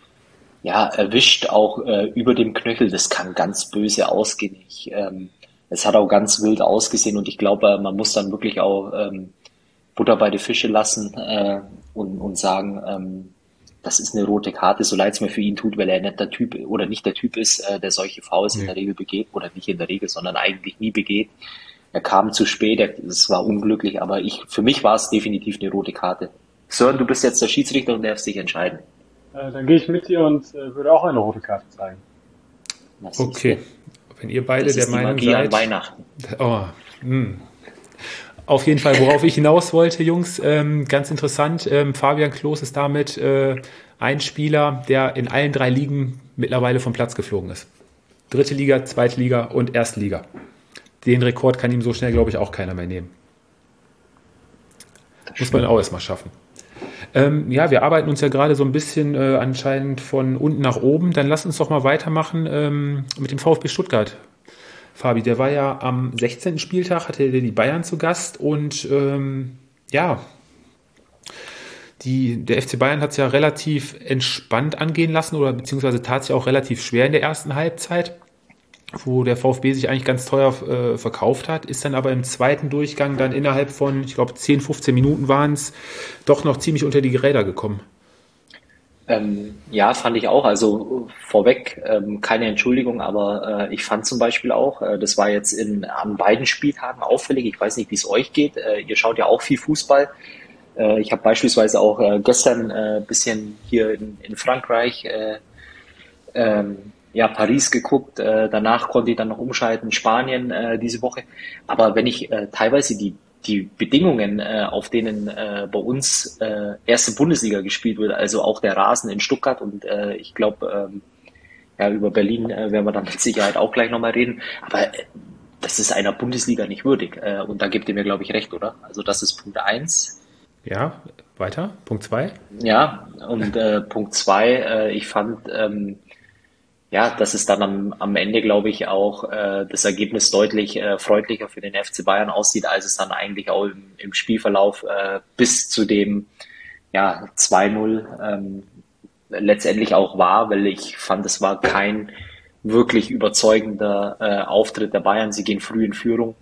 ja erwischt, auch äh, über dem Knöchel, das kann ganz böse ausgehen. Ich, ähm, es hat auch ganz wild ausgesehen und ich glaube, man muss dann wirklich auch ähm, Butter bei die Fische lassen äh, und, und sagen, ähm, das ist eine rote Karte, so leid es mir für ihn tut, weil er nicht der Typ oder nicht der Typ ist, äh, der solche Fouls in Nee. der Regel begeht oder nicht in der Regel, sondern eigentlich nie begeht. Er kam zu spät, er, es war unglücklich, aber ich, für mich war es definitiv eine rote Karte. Sören, du bist jetzt der Schiedsrichter und darfst dich entscheiden. Äh, dann gehe ich mit dir und äh, würde auch eine rote Karte zeigen. Was siehst Okay. du? Wenn ihr beide Das der ist die Meinung Magie an seid. Weihnachten. Oh, mh. Auf jeden Fall, worauf ich hinaus wollte, Jungs, ähm, ganz interessant, ähm, Fabian Klos ist damit äh, ein Spieler, der in allen drei Ligen mittlerweile vom Platz geflogen ist. Dritte Liga, zweite Liga und erste Liga. Den Rekord kann ihm so schnell, glaube ich, auch keiner mehr nehmen. Muss man auch erstmal schaffen. Ähm, ja, wir arbeiten uns ja gerade so ein bisschen äh, anscheinend von unten nach oben. Dann lass uns doch mal weitermachen ähm, mit dem VfB Stuttgart. Fabi, der war ja am sechzehnten Spieltag, hatte der die Bayern zu Gast und ähm, ja, die, der F C Bayern hat es ja relativ entspannt angehen lassen oder beziehungsweise tat sich auch relativ schwer in der ersten Halbzeit, wo der VfB sich eigentlich ganz teuer äh, verkauft hat, ist dann aber im zweiten Durchgang dann innerhalb von, ich glaube, zehn, fünfzehn Minuten waren es, doch noch ziemlich unter die Räder gekommen. Ähm, ja, fand ich auch. Also vorweg ähm, keine Entschuldigung, aber äh, ich fand zum Beispiel auch, äh, das war jetzt in, an beiden Spieltagen auffällig. Ich weiß nicht, wie es euch geht. Äh, ihr schaut ja auch viel Fußball. Äh, ich habe beispielsweise auch äh, gestern ein äh, bisschen hier in, in Frankreich, äh, ähm, ja, Paris geguckt. Äh, danach konnte ich dann noch umschalten, Spanien äh, diese Woche. Aber wenn ich äh, teilweise die die Bedingungen, äh, auf denen äh, bei uns äh, erste Bundesliga gespielt wird, also auch der Rasen in Stuttgart und äh, ich glaube, ähm, ja, über Berlin äh, werden wir dann mit Sicherheit auch gleich nochmal reden, aber äh, das ist einer Bundesliga nicht würdig äh, und da gebt ihr mir, glaube ich, recht, oder? Also das ist Punkt eins. Ja, weiter, Punkt zwei. Ja, und äh, Punkt zwei, äh, ich fand, ähm, ja, das ist dann am, am Ende, glaube ich, auch äh, das Ergebnis deutlich äh, freundlicher für den F C Bayern aussieht, als es dann eigentlich auch im, im Spielverlauf äh, bis zu dem ja, zwei null ähm, letztendlich auch war, weil ich fand, es war kein wirklich überzeugender äh, Auftritt der Bayern. Sie gehen früh in Führung.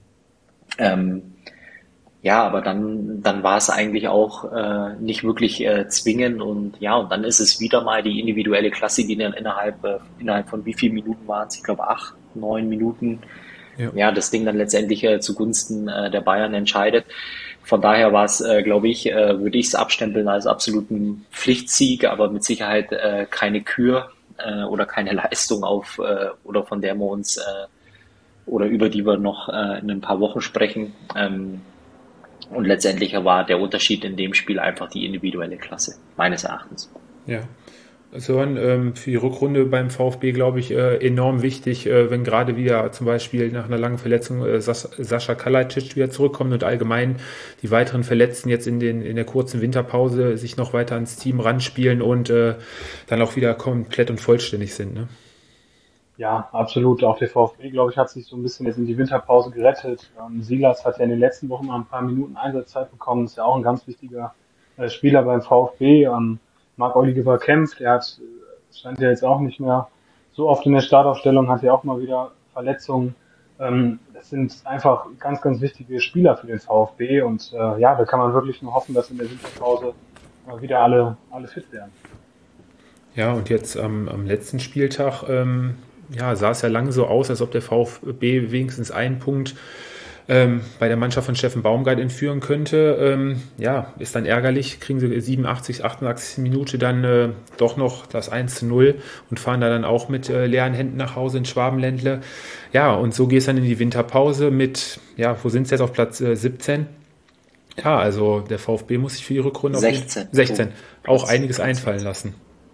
Ähm, ja, aber dann, dann war es eigentlich auch äh, nicht wirklich äh, zwingend und ja, und dann ist es wieder mal die individuelle Klasse, die dann innerhalb, äh, innerhalb von wie vielen Minuten waren es? Ich glaube acht, neun Minuten, Ja. ja, das Ding dann letztendlich äh, zugunsten äh, der Bayern entscheidet. Von daher war es, äh, glaube ich, äh, würde ich es abstempeln als absoluten Pflichtsieg, aber mit Sicherheit äh, keine Kür äh, oder keine Leistung auf äh, oder von der wir uns äh, oder über die wir noch äh, in ein paar Wochen sprechen. Ähm, Und letztendlich war der Unterschied in dem Spiel einfach die individuelle Klasse, meines Erachtens. Ja. Sören, ähm, für die Rückrunde beim VfB, glaube ich, äh, enorm wichtig, äh, wenn gerade wieder zum Beispiel nach einer langen Verletzung äh, Sas- Sascha Kalajdzic wieder zurückkommt und allgemein die weiteren Verletzten jetzt in den in der kurzen Winterpause sich noch weiter ans Team ranspielen und äh, dann auch wieder komplett und vollständig sind. Ne? Ja, absolut. Auch der VfB, glaube ich, hat sich so ein bisschen jetzt in die Winterpause gerettet. Ähm, Silas hat ja in den letzten Wochen mal ein paar Minuten Einsatzzeit bekommen. Ist ja auch ein ganz wichtiger äh, Spieler beim VfB. Ähm, Marc-Oliver Kempf, der hat, äh, stand ja jetzt auch nicht mehr so oft in der Startaufstellung, hat ja auch mal wieder Verletzungen. Ähm, das sind einfach ganz, ganz wichtige Spieler für den VfB. Und äh, ja, da kann man wirklich nur hoffen, dass in der Winterpause mal wieder alle, alle fit werden. Ja, und jetzt am, am letzten Spieltag ähm, ja, sah es ja lange so aus, als ob der VfB wenigstens einen Punkt ähm, bei der Mannschaft von Steffen Baumgart entführen könnte. Ähm, ja, ist dann ärgerlich, kriegen sie siebenundachtzig, achtundachtzig Minute dann äh, doch noch das eins zu null und fahren da dann auch mit äh, leeren Händen nach Hause in Schwabenländle. Ja, und so geht es dann in die Winterpause mit, ja, wo sind sie jetzt auf Platz äh, siebzehn? Ja, also der VfB muss sich für die Rückrunde auf sechzehn. sechzehn Oh, auch einiges einfallen lassen.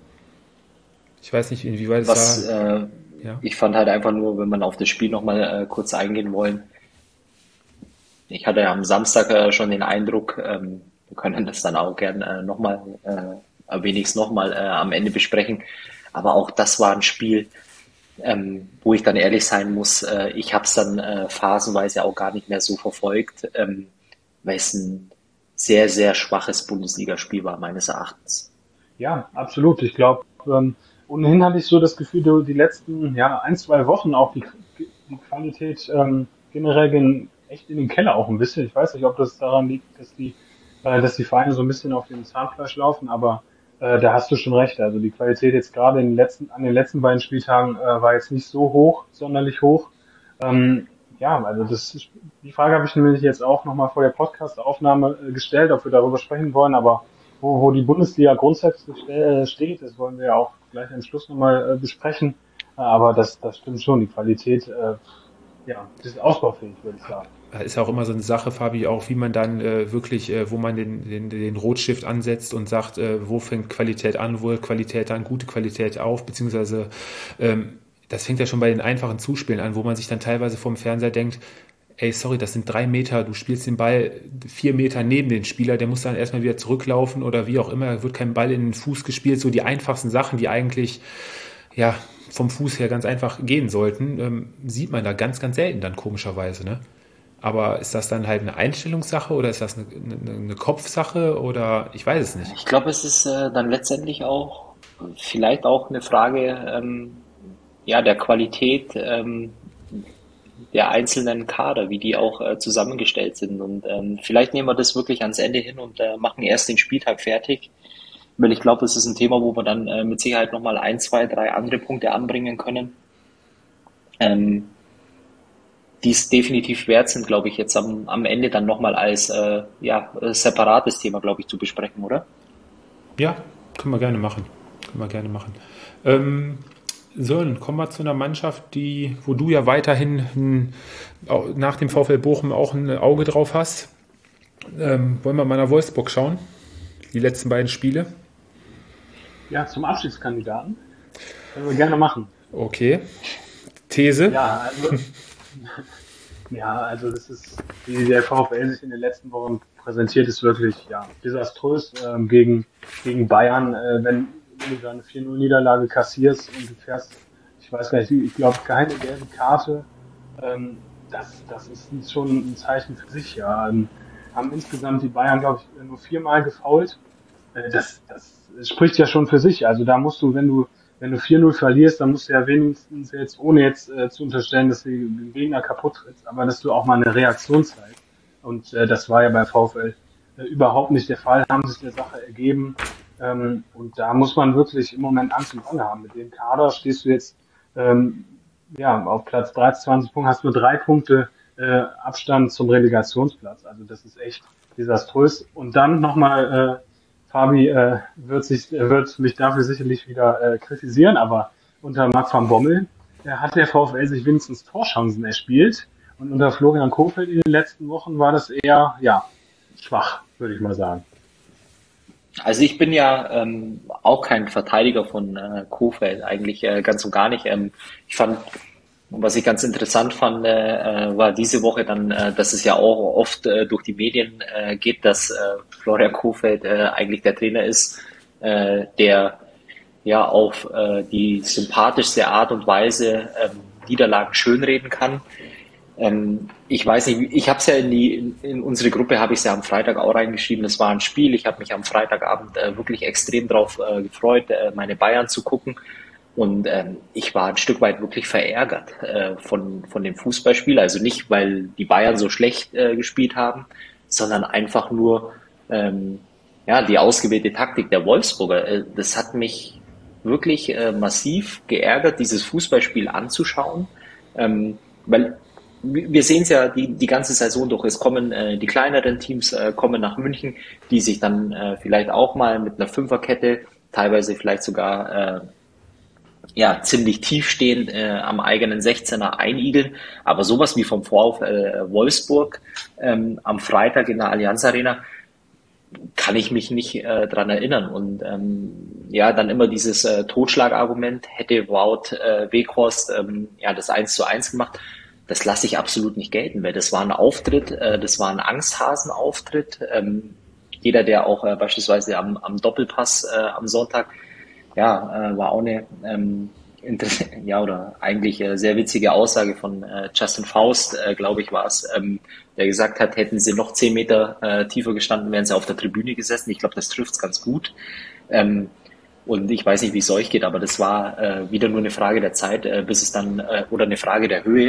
Ich weiß nicht, inwieweit es Was da... äh, Ja. ich fand halt einfach nur, wenn man auf das Spiel nochmal äh, kurz eingehen wollen. Ich hatte ja am Samstag äh, schon den Eindruck, ähm, wir können das dann auch gern äh, nochmal, äh, wenigstens nochmal äh, am Ende besprechen. Aber auch das war ein Spiel, ähm, wo ich dann ehrlich sein muss, äh, ich habe es dann äh, phasenweise auch gar nicht mehr so verfolgt, ähm, weil es ein sehr, sehr schwaches Bundesligaspiel war, meines Erachtens. Ja, absolut. Ich glaube, ähm, ohnehin hatte ich so das Gefühl, du- die letzten ja, ein, zwei Wochen auch die, die Qualität ähm, generell gen, echt in den Keller auch ein bisschen. Ich weiß nicht, ob das daran liegt, dass die, äh, dass die Vereine so ein bisschen auf dem Zahnfleisch laufen, aber äh, da hast du schon recht. Also die Qualität jetzt gerade in den letzten, an den letzten beiden Spieltagen äh, war jetzt nicht so hoch, sonderlich hoch. Ähm, ja, also das ist, die Frage habe ich nämlich jetzt auch nochmal vor der Podcast-Aufnahme äh, gestellt, ob wir darüber sprechen wollen, aber wo, wo die Bundesliga grundsätzlich äh, steht, das wollen wir ja auch gleich am Schluss nochmal äh, besprechen. Äh, aber das, das stimmt schon, die Qualität, äh, ja, das ist ausbaufähig, würde ich sagen. Ist auch immer so eine Sache, Fabi, auch wie man dann äh, wirklich, äh, wo man den, den, den Rotstift ansetzt und sagt, äh, wo fängt Qualität an, wo hört Qualität an, gute Qualität auf, beziehungsweise ähm, das fängt ja schon bei den einfachen Zuspielen an, wo man sich dann teilweise vom Fernseher denkt, ey, sorry, das sind drei Meter, du spielst den Ball vier Meter neben den Spieler, der muss dann erstmal wieder zurücklaufen oder wie auch immer, wird kein Ball in den Fuß gespielt, so die einfachsten Sachen, die eigentlich, ja, vom Fuß her ganz einfach gehen sollten, ähm, sieht man da ganz, ganz selten dann komischerweise, ne? Aber ist das dann halt eine Einstellungssache oder ist das eine, eine, eine Kopfsache oder ich weiß es nicht. Ich glaube, es ist äh, dann letztendlich auch vielleicht auch eine Frage ähm, ja, der Qualität ähm, der einzelnen Kader, wie die auch äh, zusammengestellt sind. Und ähm, vielleicht nehmen wir das wirklich ans Ende hin und äh, machen erst den Spieltag fertig. Weil ich glaube, das ist ein Thema, wo wir dann äh, mit Sicherheit nochmal ein, zwei, drei andere Punkte anbringen können, ähm, die es definitiv wert sind, glaube ich, jetzt am, am Ende dann nochmal als äh, ja, äh, separates Thema, glaube ich, zu besprechen, oder? Ja, können wir gerne machen. Können wir gerne machen. Ähm, Sören, kommen wir zu einer Mannschaft, die, wo du ja weiterhin ein, nach dem VfL Bochum auch ein Auge drauf hast. Ähm, wollen wir mal nach Wolfsburg schauen? Die letzten beiden Spiele. Ja, zum Abschiedskandidaten. Können wir gerne machen. Okay. These? Ja, also, ja, also das ist, wie der VfL sich in den letzten Wochen präsentiert, ist wirklich ja desaströs ähm, gegen, gegen Bayern. Äh, wenn, wenn du da eine vier null Niederlage kassierst und du fährst, ich weiß gar nicht, ich glaube keine gelbe Karte, ähm, das, das ist schon ein Zeichen für sich. Ja. Ähm, haben insgesamt die Bayern, glaube ich, nur viermal gefoult. Äh, das, das spricht ja schon für sich. Also da musst du, wenn du wenn du vier null verlierst, dann musst du ja wenigstens jetzt, ohne jetzt äh, zu unterstellen, dass du den Gegner kaputt trittst, aber dass du auch mal eine Reaktion zeigst. Und äh, das war ja bei VfL äh, überhaupt nicht der Fall, haben sich der Sache ergeben. Ähm, und da muss man wirklich im Moment Angst und Bange haben. Mit dem Kader stehst du jetzt ähm, ja auf Platz dreiundzwanzig Punkte, hast nur drei Punkte äh, Abstand zum Relegationsplatz. Also das ist echt desaströs. Und dann nochmal äh, Fabi äh, wird, sich, äh, wird mich dafür sicherlich wieder äh, kritisieren, aber unter Marc van Bommel äh, hat der VfL sich wenigstens Torchancen erspielt und unter Florian Kohfeldt in den letzten Wochen war das eher ja schwach, würde ich mal sagen. Also ich bin ja ähm, auch kein Verteidiger von äh, Kohfeldt, eigentlich äh, ganz und gar nicht. Ähm, ich fand, was ich ganz interessant fand, äh, war diese Woche dann, äh, dass es ja auch oft äh, durch die Medien äh, geht, dass äh, Florian Kohfeldt äh, eigentlich der Trainer ist, äh, der ja auf äh, die sympathischste Art und Weise ähm, Niederlagen schönreden kann. Ähm, ich weiß nicht, ich habe es ja in die in, in unsere Gruppe habe ich es ja am Freitag auch reingeschrieben. Das war ein Spiel. Ich habe mich am Freitagabend äh, wirklich extrem drauf äh, gefreut, äh, meine Bayern zu gucken. Und ähm, ich war ein Stück weit wirklich verärgert äh, von von dem Fußballspiel. Also nicht, weil die Bayern so schlecht äh, gespielt haben, sondern einfach nur ähm, ja die ausgewählte Taktik der Wolfsburger. Äh, das hat mich wirklich äh, massiv geärgert, dieses Fußballspiel anzuschauen, ähm, weil wir sehen es ja die, die ganze Saison durch. Es kommen äh, die kleineren Teams äh, kommen nach München, die sich dann äh, vielleicht auch mal mit einer Fünferkette, teilweise vielleicht sogar äh, ja ziemlich tief stehend äh, am eigenen sechzehner einigeln. Aber sowas wie vom VfL äh, Wolfsburg ähm, am Freitag in der Allianz Arena kann ich mich nicht äh, dran erinnern. Und ähm, ja, dann immer dieses äh, Totschlagargument, hätte Wout äh, Weghorst ähm, ja das eins zu eins gemacht. Das lasse ich absolut nicht gelten, weil das war ein Auftritt, äh, das war ein Angsthasen-Auftritt. Ähm, jeder, der auch äh, beispielsweise am, am Doppelpass äh, am Sonntag, ja, äh, war auch eine ähm, inter- ja oder eigentlich äh, sehr witzige Aussage von äh, Justin Faust, äh, glaube ich, war es, ähm, der gesagt hat, hätten sie noch zehn Meter äh, tiefer gestanden, wären sie auf der Tribüne gesessen. Ich glaube, das trifft's ganz gut. Ähm, und ich weiß nicht, wie es euch geht, aber das war äh, wieder nur eine Frage der Zeit, äh, bis es dann äh, oder eine Frage der Höhe,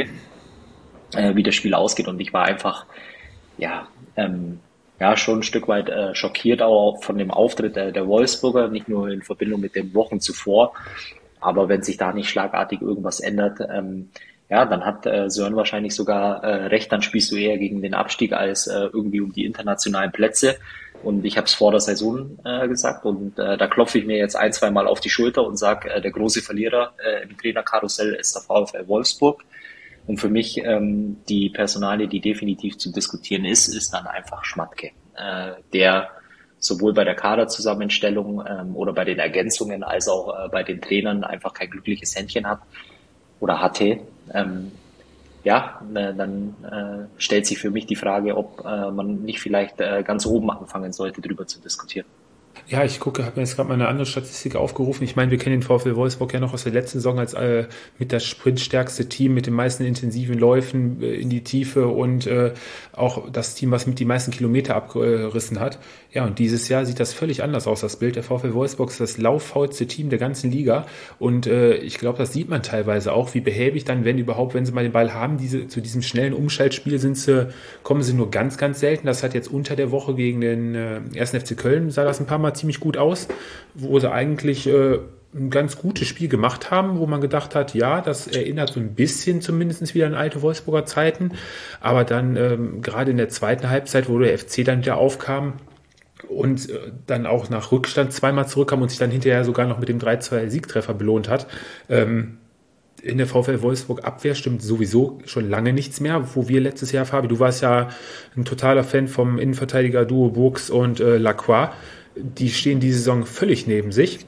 äh, wie das Spiel ausgeht. Und ich war einfach, ja, ähm, ja, schon ein Stück weit äh, schockiert auch von dem Auftritt der, der Wolfsburger, nicht nur in Verbindung mit den Wochen zuvor, aber wenn sich da nicht schlagartig irgendwas ändert, ähm, ja, dann hat äh, Sören wahrscheinlich sogar äh, recht, dann spielst du eher gegen den Abstieg als äh, irgendwie um die internationalen Plätze. Und ich habe es vor der Saison äh, gesagt und äh, da klopfe ich mir jetzt ein, zwei Mal auf die Schulter und sage, äh, der große Verlierer äh, im Trainerkarussell ist der VfL Wolfsburg. Und für mich ähm, die Personalie, die definitiv zu diskutieren ist, ist dann einfach Schmatke, äh, der sowohl bei der Kaderzusammenstellung ähm, oder bei den Ergänzungen als auch äh, bei den Trainern einfach kein glückliches Händchen hat oder hatte. Ähm, ja, äh, dann äh, stellt sich für mich die Frage, ob äh, man nicht vielleicht äh, ganz oben anfangen sollte, darüber zu diskutieren. Ja, ich gucke, habe mir jetzt gerade mal eine andere Statistik aufgerufen. Ich meine, wir kennen den VfL Wolfsburg ja noch aus der letzten Saison als äh, mit das sprintstärkste Team, mit den meisten intensiven Läufen äh, in die Tiefe und äh, auch das Team, was mit die meisten Kilometer abgerissen hat. Ja, und dieses Jahr sieht das völlig anders aus, das Bild. Der VfL Wolfsburg ist das lauffaulste Team der ganzen Liga und äh, ich glaube, das sieht man teilweise auch, wie behäbig dann, wenn überhaupt, wenn sie mal den Ball haben, diese zu diesem schnellen Umschaltspiel sind sie, kommen sie nur ganz, ganz selten. Das hat jetzt unter der Woche gegen den äh, ersten F C Köln, sah das ein paar Mal ziemlich gut aus, wo sie eigentlich äh, ein ganz gutes Spiel gemacht haben, wo man gedacht hat, ja, das erinnert so ein bisschen zumindest wieder an alte Wolfsburger Zeiten, aber dann ähm, gerade in der zweiten Halbzeit, wo der F C dann wieder aufkam und äh, dann auch nach Rückstand zweimal zurückkam und sich dann hinterher sogar noch mit dem drei zwei Siegtreffer belohnt hat, ähm, in der VfL Wolfsburg Abwehr stimmt sowieso schon lange nichts mehr, wo wir letztes Jahr, Fabi, du warst ja ein totaler Fan vom Innenverteidiger Duo Burgs und äh, Lacroix. Die stehen diese Saison völlig neben sich.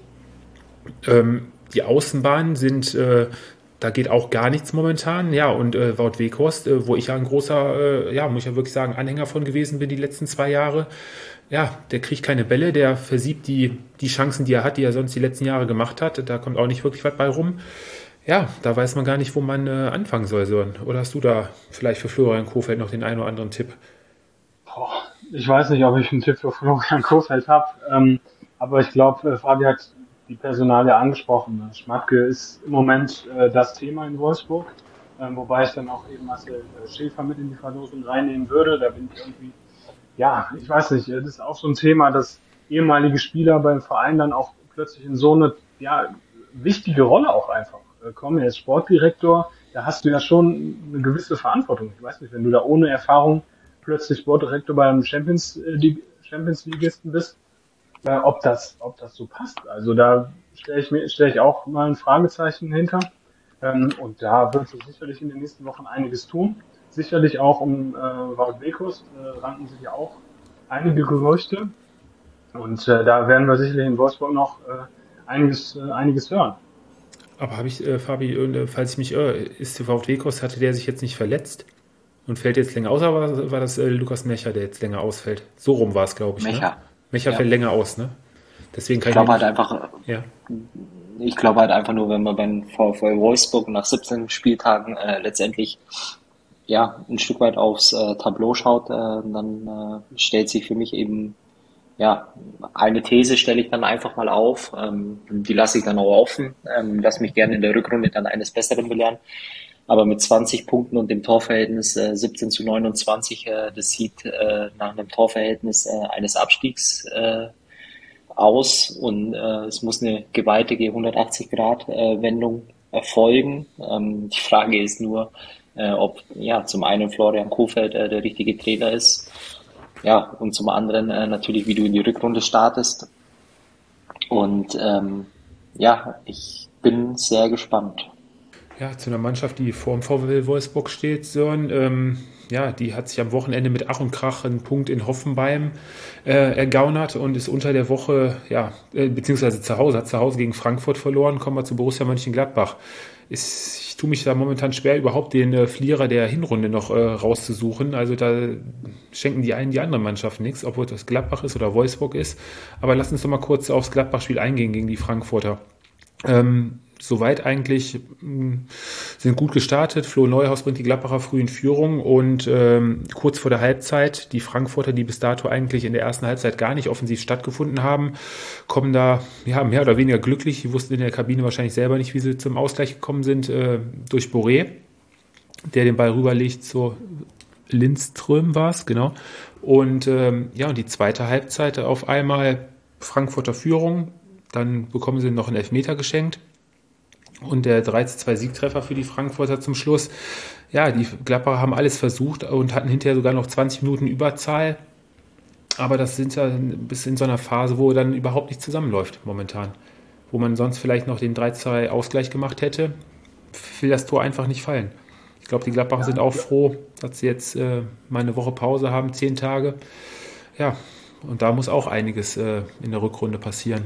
Ähm, die Außenbahnen sind, äh, da geht auch gar nichts momentan. Ja, und äh, Wout Weghorst, äh, wo ich ja ein großer, äh, ja, muss ich ja wirklich sagen, Anhänger von gewesen bin die letzten zwei Jahre. Ja, der kriegt keine Bälle, der versiebt die, die Chancen, die er hat, die er sonst die letzten Jahre gemacht hat. Da kommt auch nicht wirklich was bei rum. Ja, da weiß man gar nicht, wo man äh, anfangen soll, Sören. Oder hast du da vielleicht für Florian Kohfeldt noch den einen oder anderen Tipp? Boah, ich weiß nicht, ob ich einen Tipp für Florian Kohfeldt habe, ähm, aber ich glaube, äh, Fabi hat die Personalie angesprochen. Schmatke ist im Moment äh, das Thema in Wolfsburg, ähm, wobei ich dann auch eben Marcel Schäfer mit in die Verlosung reinnehmen würde. Da bin ich irgendwie, ja, ich weiß nicht, das ist auch so ein Thema, dass ehemalige Spieler beim Verein dann auch plötzlich in so eine, ja, wichtige Rolle auch einfach äh, kommen. Er ist Sportdirektor, da hast du ja schon eine gewisse Verantwortung. Ich weiß nicht, wenn du da ohne Erfahrung plötzlich Sportdirektor beim Champions League, Champions Ligisten bist, äh, ob das, ob das so passt. Also da stelle ich mir, stelle ich auch mal ein Fragezeichen hinter. Ähm, und da wird sich sicherlich in den nächsten Wochen einiges tun. Sicherlich auch um äh, Wout Weghorst äh, ranken sich ja auch einige Gerüchte. Und äh, da werden wir sicherlich in Wolfsburg noch äh, einiges, äh, einiges hören. Aber habe ich, äh, Fabi, äh, falls ich mich irre, ist der VfB-Kurs, hatte der sich jetzt nicht verletzt und fällt jetzt länger aus, oder war, war das äh, Lukas Mecher, der jetzt länger ausfällt? So rum war es, glaube ich. Mecher. Ne? Mecher Ja. fällt länger aus, ne? Deswegen kann Ich glaube ich halt mir einfach, nicht, ja. ich glaube halt einfach nur, wenn man beim VfL Wolfsburg nach siebzehn Spieltagen äh, letztendlich ja ein Stück weit aufs äh, Tableau schaut, äh, dann äh, stellt sich für mich eben ja eine These stelle ich dann einfach mal auf, ähm, die lasse ich dann auch offen, ähm, lass mich gerne in der Rückrunde dann eines Besseren belehren. Aber mit zwanzig Punkten und dem Torverhältnis äh, siebzehn zu neunundzwanzig, äh, das sieht äh, nach einem Torverhältnis äh, eines Abstiegs äh, aus und äh, es muss eine gewaltige hundertachtzig-Grad-Wendung erfolgen. Ähm, die Frage ist nur, äh, ob ja zum einen Florian Kohfeldt äh, der richtige Trainer ist, ja, und zum anderen äh, natürlich, wie du in die Rückrunde startest. Und ähm, ja, ich bin sehr gespannt. Ja, zu einer Mannschaft, die vor dem VfL Wolfsburg steht, Sören, ähm, ja, die hat sich am Wochenende mit Ach und Krach einen Punkt in Hoffenheim äh, ergaunert und ist unter der Woche, ja, äh, beziehungsweise zu Hause, hat zu Hause gegen Frankfurt verloren, kommen wir zu Borussia Mönchengladbach. Ist, ich tue mich da momentan schwer, überhaupt den äh, Verlierer der Hinrunde noch äh, rauszusuchen. Also da schenken die einen die andere Mannschaft nichts, obwohl das Gladbach ist oder Wolfsburg ist. Aber lass uns doch mal kurz aufs Gladbach-Spiel eingehen gegen die Frankfurter. Ähm, Soweit eigentlich mh, sind gut gestartet. Flo Neuhaus bringt die Gladbacher früh in Führung und ähm, kurz vor der Halbzeit, die Frankfurter, die bis dato eigentlich in der ersten Halbzeit gar nicht offensiv stattgefunden haben, kommen da ja mehr oder weniger glücklich. Die wussten in der Kabine wahrscheinlich selber nicht, wie sie zum Ausgleich gekommen sind, äh, durch Boré, der den Ball rüberlegt zu Lindström war es, genau. Und ähm, ja, und die zweite Halbzeit auf einmal Frankfurter Führung, dann bekommen sie noch einen Elfmeter geschenkt. Und der drei zu zwei Siegtreffer für die Frankfurter zum Schluss. Ja, die Gladbacher haben alles versucht und hatten hinterher sogar noch zwanzig Minuten Überzahl. Aber das sind ja bis in so einer Phase, wo dann überhaupt nicht zusammenläuft momentan. Wo man sonst vielleicht noch den drei zu zwei Ausgleich gemacht hätte, will das Tor einfach nicht fallen. Ich glaube, die Gladbacher ja, sind auch ja. froh, dass sie jetzt äh, mal eine Woche Pause haben, zehn Tage. Ja, und da muss auch einiges äh, in der Rückrunde passieren.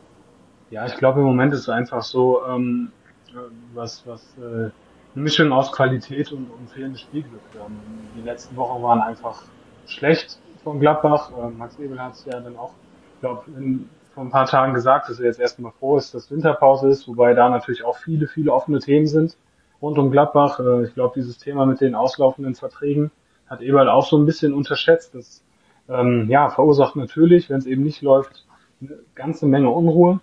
Ja, ich glaube, im Moment ist es einfach so, ähm, was, was äh, eine Mischung aus Qualität und, und fehlendes Spielglück. Ähm, die letzten Wochen waren einfach schlecht von Gladbach. Äh, Max Ebel hat es ja dann auch, ich glaube, vor ein paar Tagen gesagt, dass er jetzt erstmal froh ist, dass Winterpause ist, wobei da natürlich auch viele, viele offene Themen sind rund um Gladbach. Äh, ich glaube, dieses Thema mit den auslaufenden Verträgen hat Eberl auch so ein bisschen unterschätzt. Das ähm, ja, verursacht natürlich, wenn es eben nicht läuft, eine ganze Menge Unruhe.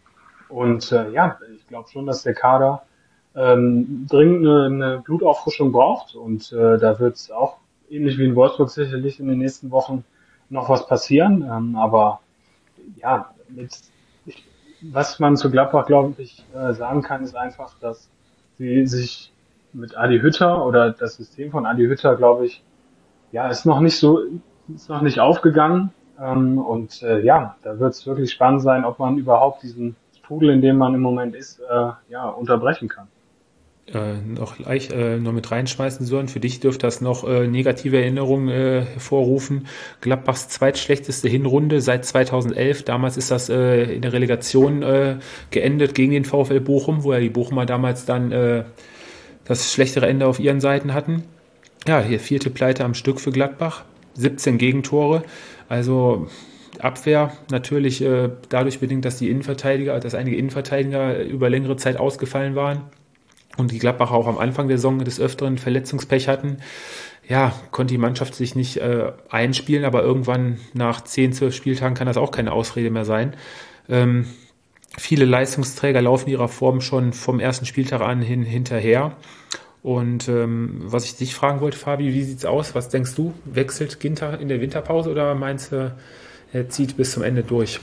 Und äh, ja, ich glaube schon, dass der Kader ähm, dringend eine, eine Blutauffrischung braucht. Und äh, da wird es auch, ähnlich wie in Wolfsburg, sicherlich in den nächsten Wochen noch was passieren. Ähm, aber ja, mit, ich, was man zu Gladbach, glaube ich, äh, sagen kann, ist einfach, dass sie sich mit Adi Hütter oder das System von Adi Hütter, glaube ich, ja, ist noch nicht so, ist noch nicht aufgegangen. Ähm, und äh, ja, da wird es wirklich spannend sein, ob man überhaupt diesen Strudel, in dem man im Moment ist, äh, ja, unterbrechen kann. Äh, noch gleich äh, noch mit reinschmeißen sollen. Für dich dürfte das noch äh, negative Erinnerungen äh, hervorrufen. Gladbachs zweitschlechteste Hinrunde seit zweitausendelf. Damals ist das äh, in der Relegation äh, geendet gegen den VfL Bochum, wo ja die Bochumer damals dann äh, das schlechtere Ende auf ihren Seiten hatten. Ja, hier vierte Pleite am Stück für Gladbach. siebzehn Gegentore. Also Abwehr natürlich äh, dadurch bedingt, dass die Innenverteidiger, dass einige Innenverteidiger über längere Zeit ausgefallen waren und die Gladbacher auch am Anfang der Saison des Öfteren Verletzungspech hatten. Ja, konnte die Mannschaft sich nicht äh, einspielen, aber irgendwann nach zehn, zwölf Spieltagen kann das auch keine Ausrede mehr sein. Ähm, viele Leistungsträger laufen ihrer Form schon vom ersten Spieltag an hin hinterher. Und ähm, was ich dich fragen wollte, Fabi, wie sieht's aus? Was denkst du? Wechselt Ginter in der Winterpause oder meinst du, er zieht bis zum Ende durch?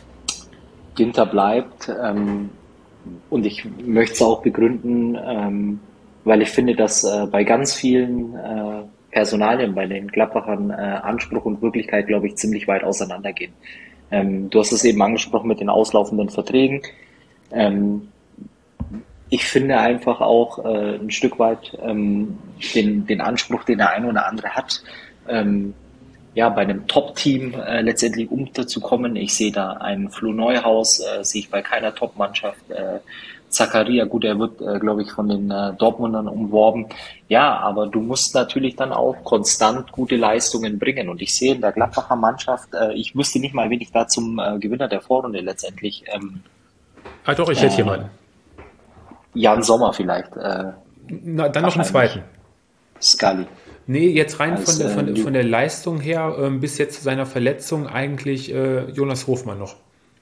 Ginter bleibt ähm, und ich möchte es auch begründen, ähm, weil ich finde, dass äh, bei ganz vielen äh, Personalien, bei den Gladbachern äh, Anspruch und Wirklichkeit, glaube ich, ziemlich weit auseinandergehen. Ähm, du hast es eben angesprochen mit den auslaufenden Verträgen. Ähm, ich finde einfach auch äh, ein Stück weit ähm, den, den Anspruch, den der eine oder andere hat, ähm, ja, bei einem Top-Team äh, letztendlich unterzukommen. Ich sehe da einen Flo Neuhaus, äh, sehe ich bei keiner Top-Mannschaft. Äh, Zakaria, gut, er wird, äh, glaube ich, von den äh, Dortmundern umworben. Ja, aber du musst natürlich dann auch konstant gute Leistungen bringen. Und ich sehe in der Gladbacher Mannschaft, äh, ich wüsste nicht mal, wen ich da zum äh, Gewinner der Vorrunde letztendlich. Ähm, Ah doch, ich hätte äh, jemanden. Jan Sommer vielleicht. Äh, Na, dann noch einen zweiten. Scully. Nee, jetzt rein Als, von, der, von, äh, von der Leistung her, ähm, bis jetzt zu seiner Verletzung eigentlich äh, Jonas Hofmann noch.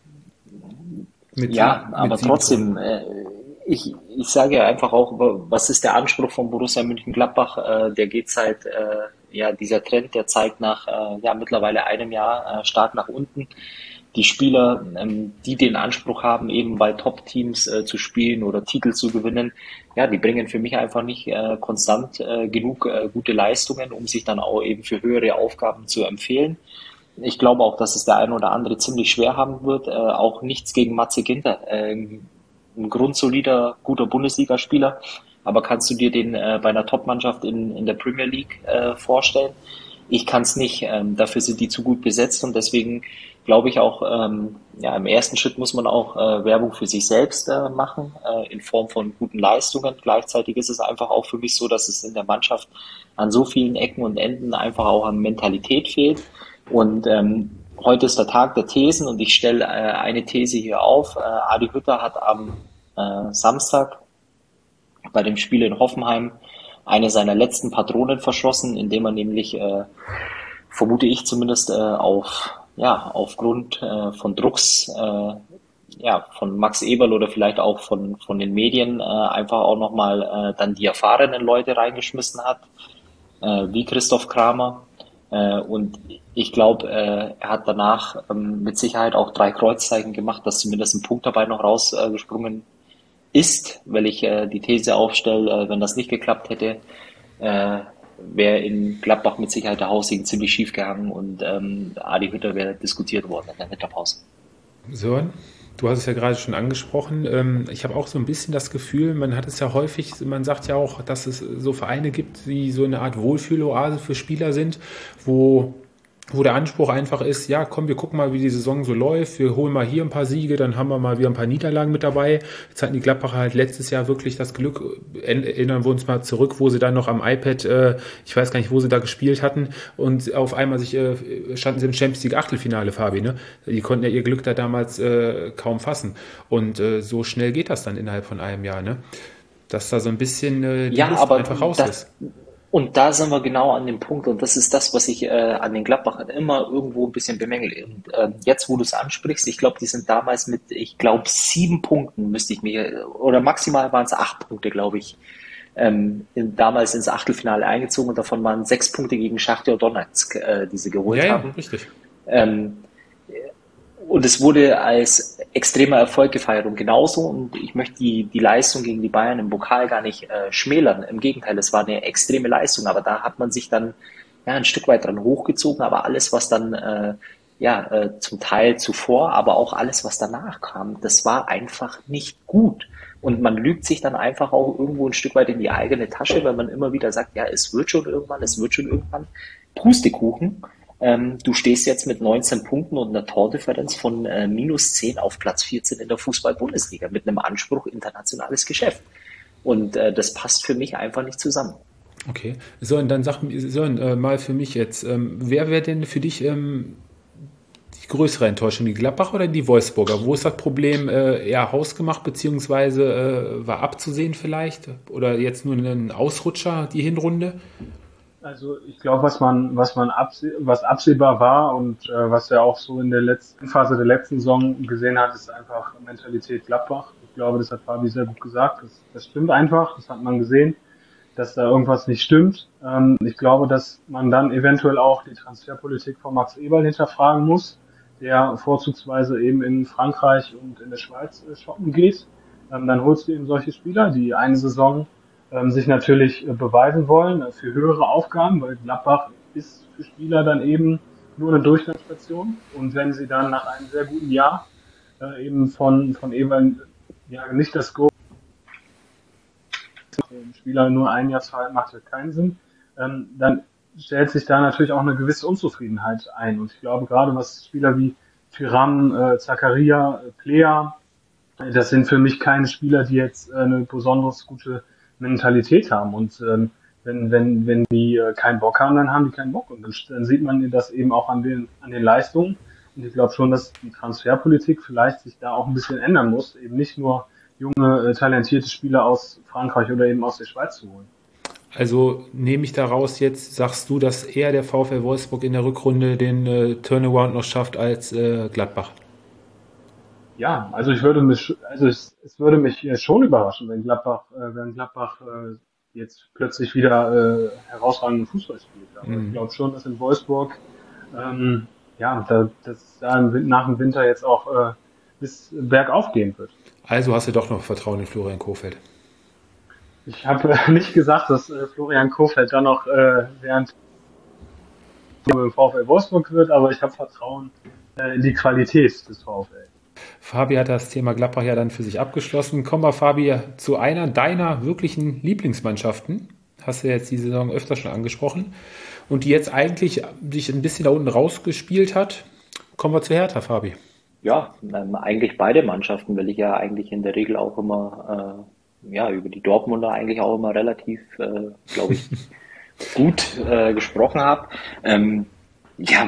Mit, ja, mit aber trotzdem, äh, ich, ich sage ja einfach auch, was ist der Anspruch von Borussia Mönchengladbach? Äh, der geht seit, äh, ja, dieser Trend, der zeigt nach äh, ja, mittlerweile einem Jahr äh, stark nach unten. Die Spieler, ähm, die den Anspruch haben, eben bei Top-Teams äh, zu spielen oder Titel zu gewinnen, ja, die bringen für mich einfach nicht äh, konstant äh, genug äh, gute Leistungen, um sich dann auch eben für höhere Aufgaben zu empfehlen. Ich glaube auch, dass es der eine oder andere ziemlich schwer haben wird. Äh, auch nichts gegen Matze Ginter. Äh, ein grundsolider, guter Bundesligaspieler. Aber kannst du dir den äh, bei einer Top-Mannschaft in, in der Premier League äh, vorstellen? Ich kann es nicht. Ähm, dafür sind die zu gut besetzt. Und deswegen glaube ich auch, ähm, ja, im ersten Schritt muss man auch äh, Werbung für sich selbst äh, machen, äh, in Form von guten Leistungen. Gleichzeitig ist es einfach auch für mich so, dass es in der Mannschaft an so vielen Ecken und Enden einfach auch an Mentalität fehlt. Und ähm, heute ist der Tag der Thesen und ich stelle äh, eine These hier auf. Äh, Adi Hütter hat am äh, Samstag bei dem Spiel in Hoffenheim eine seiner letzten Patronen verschossen, indem er nämlich, äh, vermute ich zumindest, äh, auf ja aufgrund äh, von Drucks äh, ja von Max Eberl oder vielleicht auch von von den Medien äh, einfach auch nochmal äh, dann die erfahrenen Leute reingeschmissen hat, äh, wie Christoph Kramer. Und ich glaube, er hat danach mit Sicherheit auch drei Kreuzzeichen gemacht, dass zumindest ein Punkt dabei noch rausgesprungen ist, weil ich die These aufstelle, wenn das nicht geklappt hätte, wäre in Gladbach mit Sicherheit der Haussegen ziemlich schief gegangen und Adi Hütter wäre diskutiert worden in der Winterpause. Sören? Du hast es ja gerade schon angesprochen. Ich habe auch so ein bisschen das Gefühl, man hat es ja häufig, man sagt ja auch, dass es so Vereine gibt, die so eine Art Wohlfühloase für Spieler sind, wo, wo der Anspruch einfach ist, ja komm, wir gucken mal, wie die Saison so läuft, wir holen mal hier ein paar Siege, dann haben wir mal wieder ein paar Niederlagen mit dabei. Jetzt hatten die Gladbacher halt letztes Jahr wirklich das Glück, erinnern wir uns mal zurück, wo sie dann noch am iPad, äh, ich weiß gar nicht, wo sie da gespielt hatten und auf einmal sich äh, standen sie im Champions League Achtelfinale, Fabi, ne? Die konnten ja ihr Glück da damals äh, kaum fassen und äh, so schnell geht das dann innerhalb von einem Jahr, ne? Dass da so ein bisschen äh, die ja, Luft aber einfach raus das, ist. Und da sind wir genau an dem Punkt und das ist das, was ich äh, an den Gladbachern immer irgendwo ein bisschen bemängele. Und äh, jetzt, wo du es ansprichst, ich glaube, die sind damals mit, ich glaube, sieben Punkten müsste ich mir, oder maximal waren es acht Punkte, glaube ich, ähm, in, damals ins Achtelfinale eingezogen und davon waren sechs Punkte gegen Schachtar Donetsk, äh, die sie geholt ja, haben. Ja, richtig. Ähm, Und es wurde als extremer Erfolg gefeiert und genauso, und ich möchte die, die Leistung gegen die Bayern im Pokal gar nicht äh, schmälern. Im Gegenteil, es war eine extreme Leistung, aber da hat man sich dann ja ein Stück weit dran hochgezogen, aber alles, was dann äh, ja äh, zum Teil zuvor, aber auch alles, was danach kam, das war einfach nicht gut. Und man lügt sich dann einfach auch irgendwo ein Stück weit in die eigene Tasche, weil man immer wieder sagt, ja, es wird schon irgendwann, es wird schon irgendwann. Pustekuchen. Ähm, du stehst jetzt mit neunzehn Punkten und einer Tordifferenz von äh, minus zehn auf Platz vierzehn in der Fußball-Bundesliga mit einem Anspruch internationales Geschäft. Und äh, das passt für mich einfach nicht zusammen. Okay. So, und dann sag so, äh, mal für mich jetzt, ähm, wer wäre denn für dich ähm, die größere Enttäuschung, die Gladbach oder die Wolfsburger? Wo ist das Problem äh, eher hausgemacht, beziehungsweise äh, war abzusehen vielleicht? Oder jetzt nur ein Ausrutscher, die Hinrunde? Also ich glaube, was man, was man abseh- was absehbar war und äh, was ja auch so in der letzten Phase der letzten Saison gesehen hat, ist einfach Mentalität Gladbach. Ich glaube, das hat Fabi sehr gut gesagt. Das, das stimmt einfach, das hat man gesehen, dass da irgendwas nicht stimmt. Ähm, ich glaube, dass man dann eventuell auch die Transferpolitik von Max Eberl hinterfragen muss, der vorzugsweise eben in Frankreich und in der Schweiz äh, shoppen geht. Ähm, dann holst du eben solche Spieler, die eine Saison ähm, sich natürlich äh, beweisen wollen äh, für höhere Aufgaben, weil Gladbach ist für Spieler dann eben nur eine Durchgangsstation. Und wenn sie dann nach einem sehr guten Jahr äh, eben von von Eberl ja nicht das Go den Spieler nur ein Jahr zahlt, macht ja keinen Sinn, ähm, dann stellt sich da natürlich auch eine gewisse Unzufriedenheit ein. Und ich glaube, gerade was Spieler wie Thuram, äh, Zakaria, äh, Plea, äh, das sind für mich keine Spieler, die jetzt äh, eine besonders gute Mentalität haben. Und ähm, wenn, wenn, wenn die äh, keinen Bock haben, dann haben die keinen Bock. Und dann, dann sieht man das eben auch an den, an den Leistungen. Und ich glaube schon, dass die Transferpolitik vielleicht sich da auch ein bisschen ändern muss, eben nicht nur junge, äh, talentierte Spieler aus Frankreich oder eben aus der Schweiz zu holen. Also nehme ich daraus jetzt, sagst du, dass eher der VfL Wolfsburg in der Rückrunde den äh, Turnaround noch schafft als äh, Gladbach? Ja, also ich würde mich, also es, es würde mich schon überraschen, wenn Gladbach, äh, wenn Gladbach äh, jetzt plötzlich wieder äh, herausragenden Fußball spielt. Aber mhm. ich glaube schon, dass in Wolfsburg ähm, ja, da, dass da nach dem Winter jetzt auch äh, bis bergauf gehen wird. Also hast du doch noch Vertrauen in Florian Kohfeldt? Ich habe äh, nicht gesagt, dass äh, Florian Kohfeldt dann noch äh, während im VfL Wolfsburg wird, aber ich habe Vertrauen äh, in die Qualität des VfL. Fabi hat das Thema Gladbach ja dann für sich abgeschlossen. Kommen wir, Fabi, zu einer deiner wirklichen Lieblingsmannschaften. Hast du jetzt die Saison öfter schon angesprochen. Und die jetzt eigentlich sich ein bisschen da unten rausgespielt hat. Kommen wir zu Hertha, Fabi. Ja, ähm, eigentlich beide Mannschaften, weil ich ja eigentlich in der Regel auch immer äh, ja über die Dortmunder eigentlich auch immer relativ, äh, glaube ich, gut äh, gesprochen habe. Ähm, ja,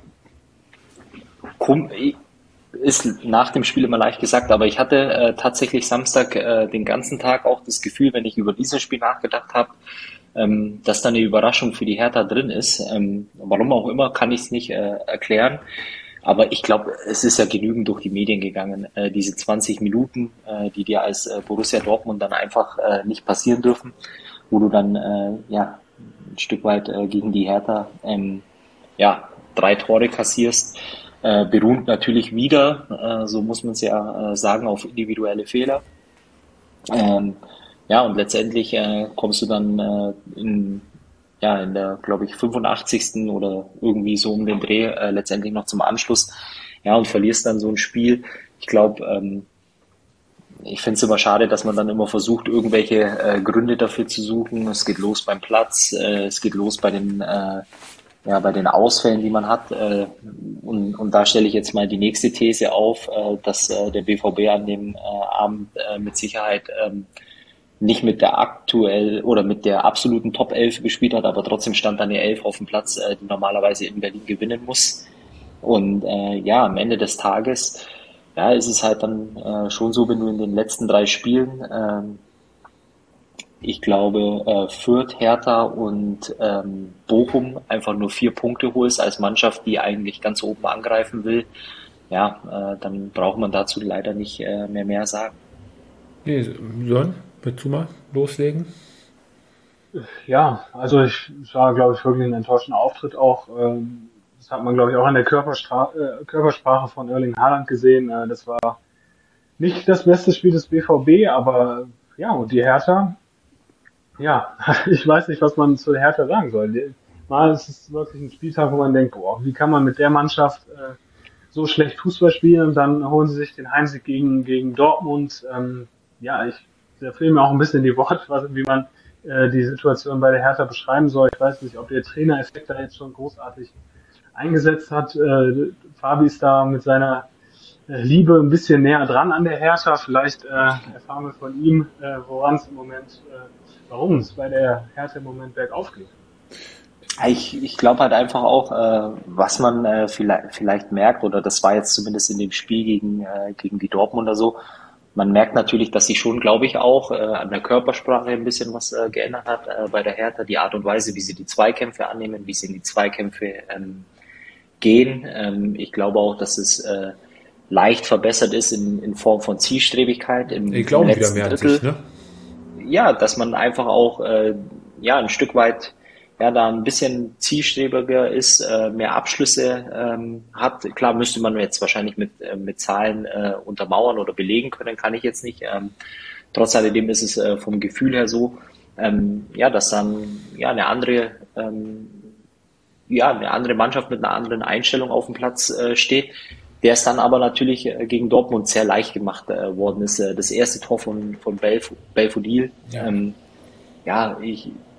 komm, ist nach dem Spiel immer leicht gesagt, aber ich hatte äh, tatsächlich Samstag äh, den ganzen Tag auch das Gefühl, wenn ich über dieses Spiel nachgedacht habe, ähm, dass da eine Überraschung für die Hertha drin ist. Ähm, warum auch immer, kann ich es nicht äh, erklären. Aber ich glaube, es ist ja genügend durch die Medien gegangen. Äh, diese zwanzig Minuten, äh, die dir als äh, Borussia Dortmund dann einfach äh, nicht passieren dürfen, wo du dann äh, ja ein Stück weit äh, gegen die Hertha ähm, ja drei Tore kassierst, äh, beruht natürlich wieder, äh, so muss man es ja äh, sagen, auf individuelle Fehler. Ähm, ja, und letztendlich äh, kommst du dann äh, in ja, in der, glaube ich, fünfundachtzigsten oder irgendwie so um den Dreh äh, letztendlich noch zum Anschluss. Ja, und verlierst dann so ein Spiel. Ich glaube, ähm, ich finde es immer schade, dass man dann immer versucht, irgendwelche äh, Gründe dafür zu suchen. Es geht los beim Platz, äh, es geht los bei den, äh, ja, bei den Ausfällen, die man hat. Äh, und, und da stelle ich jetzt mal die nächste These auf, äh, dass äh, der B V B an dem äh, Abend äh, mit Sicherheit ähm, nicht mit der aktuell oder mit der absoluten Top elf gespielt hat, aber trotzdem stand da eine Elf auf dem Platz, äh, die normalerweise in Berlin gewinnen muss. Und äh, ja, am Ende des Tages, ja, ist es halt dann äh, schon so, wenn du in den letzten drei Spielen, äh, ich glaube, äh, Fürth, Hertha und ähm, Bochum einfach nur vier Punkte holst als Mannschaft, die eigentlich ganz oben angreifen will, ja, äh, dann braucht man dazu leider nicht äh, mehr mehr sagen. Nee, Sören, willst du mal loslegen? Ja, also ich, es war, glaube ich, wirklich ein enttäuschender Auftritt auch. Ähm, das hat man, glaube ich, auch an der Körperstra- äh, Körpersprache von Erling Haaland gesehen. Äh, das war nicht das beste Spiel des B V B, aber ja, und die Hertha, ja, ich weiß nicht, was man zu der Hertha sagen soll. Mal ist es wirklich ein Spieltag, wo man denkt, boah, wie kann man mit der Mannschaft äh, so schlecht Fußball spielen, und dann holen sie sich den Heimsieg gegen, gegen Dortmund. Ähm, ja, ich, da fehlen mir auch ein bisschen die Worte, wie man äh, die Situation bei der Hertha beschreiben soll. Ich weiß nicht, ob der Trainereffekt da jetzt schon großartig eingesetzt hat. Äh, Fabi ist da mit seiner äh, Liebe ein bisschen näher dran an der Hertha. Vielleicht äh, erfahren wir von ihm, äh, woran es im Moment, äh, warum es bei der Hertha im Moment bergauf geht. Ich, ich glaube halt einfach auch, äh, was man äh, vielleicht, vielleicht merkt, oder das war jetzt zumindest in dem Spiel gegen, äh, gegen die Dortmunder so, man merkt natürlich, dass sich schon, glaube ich, auch äh, an der Körpersprache ein bisschen was äh, geändert hat äh, bei der Hertha. Die Art und Weise, wie sie die Zweikämpfe annehmen, wie sie in die Zweikämpfe ähm, gehen. Ähm, ich glaube auch, dass es äh, leicht verbessert ist in, in Form von Zielstrebigkeit im, ich glaube im wieder letzten mehr Drittel. An sich, ne? Ja, dass man einfach auch äh, ja ein Stück weit ja da ein bisschen zielstrebiger ist, äh, mehr Abschlüsse ähm, hat. Klar müsste man jetzt wahrscheinlich mit äh, mit Zahlen äh, untermauern oder belegen können, kann ich jetzt nicht. Ähm, trotz alledem ist es äh, vom Gefühl her so, ähm, ja, dass dann ja eine andere ähm, ja eine andere Mannschaft mit einer anderen Einstellung auf dem Platz äh, steht, der es dann aber natürlich äh, gegen Dortmund sehr leicht gemacht äh, worden ist. Äh, das erste Tor von von Belf- Belfodil, ja, ähm, ja ich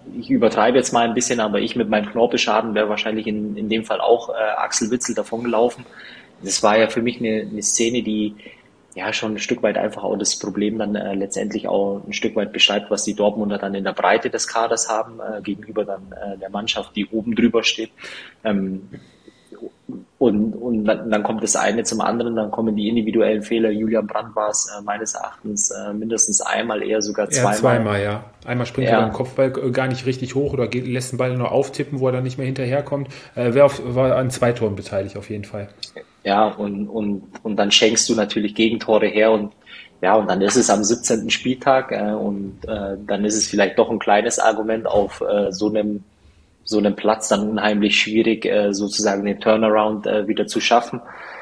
ich übertreibe jetzt mal ein bisschen, aber ich mit meinem Knorpelschaden wäre wahrscheinlich in, in dem Fall auch äh, Axel Witsel davongelaufen. Das war ja für mich eine, eine Szene, die ja schon ein Stück weit einfach auch das Problem dann äh, letztendlich auch ein Stück weit beschreibt, was die Dortmunder dann in der Breite des Kaders haben, äh, gegenüber dann äh, der Mannschaft, die oben drüber steht. Ähm, Und, und dann, dann kommt das eine zum anderen, dann kommen die individuellen Fehler. Julian Brandt war es äh, meines Erachtens äh, mindestens einmal, eher sogar zweimal. Ja, zweimal, ja. Einmal springt ja. er beim Kopfball gar nicht richtig hoch oder geht, lässt den Ball nur auftippen, wo er dann nicht mehr hinterherkommt. Äh, wer auf, war an zwei Toren beteiligt auf jeden Fall. Ja, und, und, und dann schenkst du natürlich Gegentore her und ja, und dann ist es am siebzehnten Spieltag äh, und äh, dann ist es vielleicht doch ein kleines Argument auf äh, so einem so einem Platz dann unheimlich schwierig, äh, sozusagen den Turnaround äh, wieder zu schaffen.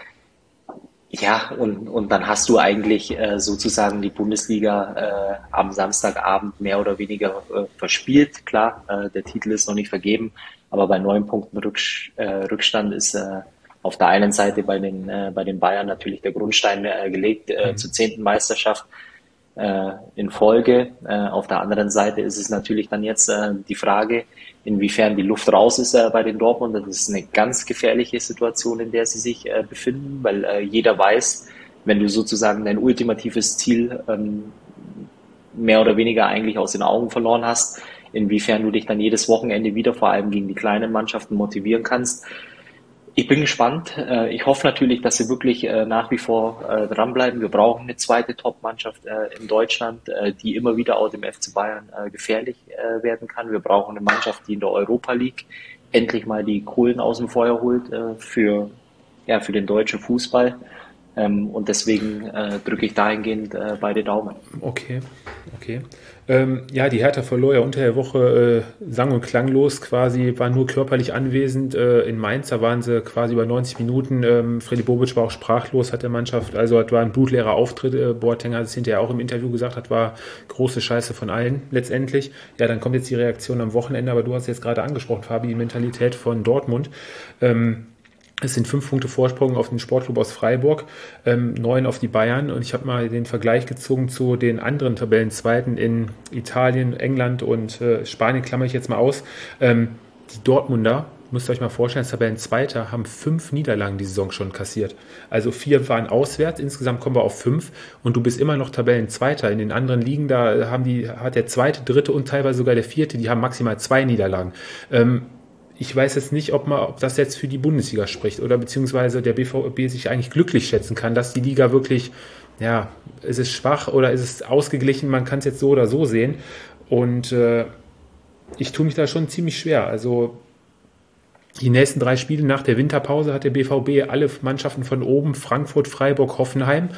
Ja, und, und dann hast du eigentlich äh, sozusagen die Bundesliga äh, am Samstagabend mehr oder weniger äh, verspielt. Klar, äh, der Titel ist noch nicht vergeben, aber bei neun Punkten Rücks- äh, Rückstand ist äh, auf der einen Seite bei den, äh, bei den Bayern natürlich der Grundstein äh, gelegt äh, Mhm. zur zehnten Meisterschaft äh, in Folge. Äh, auf der anderen Seite ist es natürlich dann jetzt äh, die Frage, inwiefern die Luft raus ist äh, bei den Dortmundern. Das ist eine ganz gefährliche Situation, in der sie sich äh, befinden, weil äh, jeder weiß, wenn du sozusagen dein ultimatives Ziel ähm, mehr oder weniger eigentlich aus den Augen verloren hast, inwiefern du dich dann jedes Wochenende wieder vor allem gegen die kleinen Mannschaften motivieren kannst. Ich bin gespannt. Äh, Ich hoffe natürlich, dass sie wirklich äh, nach wie vor äh, dranbleiben. Wir brauchen eine zweite Top-Mannschaft äh, in Deutschland, äh, die immer wieder auch dem F C Bayern äh, gefährlich äh, werden kann. Wir brauchen eine Mannschaft, die in der Europa League endlich mal die Kohlen aus dem Feuer holt äh, für, ja, für den deutschen Fußball. Ähm, Und deswegen äh, drücke ich dahingehend äh, beide Daumen. Okay, okay. Ähm, ja, die Hertha verlor ja unter der Woche äh, sang- und klanglos quasi, war nur körperlich anwesend. Äh, in Mainz, da waren sie quasi über neunzig Minuten. Ähm, Freddy Bobic war auch sprachlos, hat der Mannschaft, also es war ein blutleerer Auftritt. Äh, Boateng hat es hinterher auch im Interview gesagt, hat war große Scheiße von allen letztendlich. Ja, dann kommt jetzt die Reaktion am Wochenende, aber du hast jetzt gerade angesprochen, Fabi, die Mentalität von Dortmund. Ähm, Es sind fünf Punkte Vorsprung auf den Sportclub aus Freiburg, ähm, neun auf die Bayern. Und ich habe mal den Vergleich gezogen zu den anderen Tabellenzweiten in Italien, England und äh, Spanien, klammer ich jetzt mal aus. Ähm, die Dortmunder, müsst ihr euch mal vorstellen, als Tabellenzweiter, haben fünf Niederlagen die Saison schon kassiert. Also vier waren auswärts, insgesamt kommen wir auf fünf. Und du bist immer noch Tabellenzweiter. In den anderen Ligen, da haben die, hat der zweite, dritte und teilweise sogar der vierte, die haben maximal zwei Niederlagen. Ähm, Ich weiß jetzt nicht, ob, man, ob das jetzt für die Bundesliga spricht oder beziehungsweise der B V B sich eigentlich glücklich schätzen kann, dass die Liga wirklich, ja, ist es schwach oder ist es ausgeglichen, man kann es jetzt so oder so sehen. Und äh, ich tue mich da schon ziemlich schwer. Also die nächsten drei Spiele nach der Winterpause hat der B V B alle Mannschaften von oben, Frankfurt, Freiburg, Hoffenheim.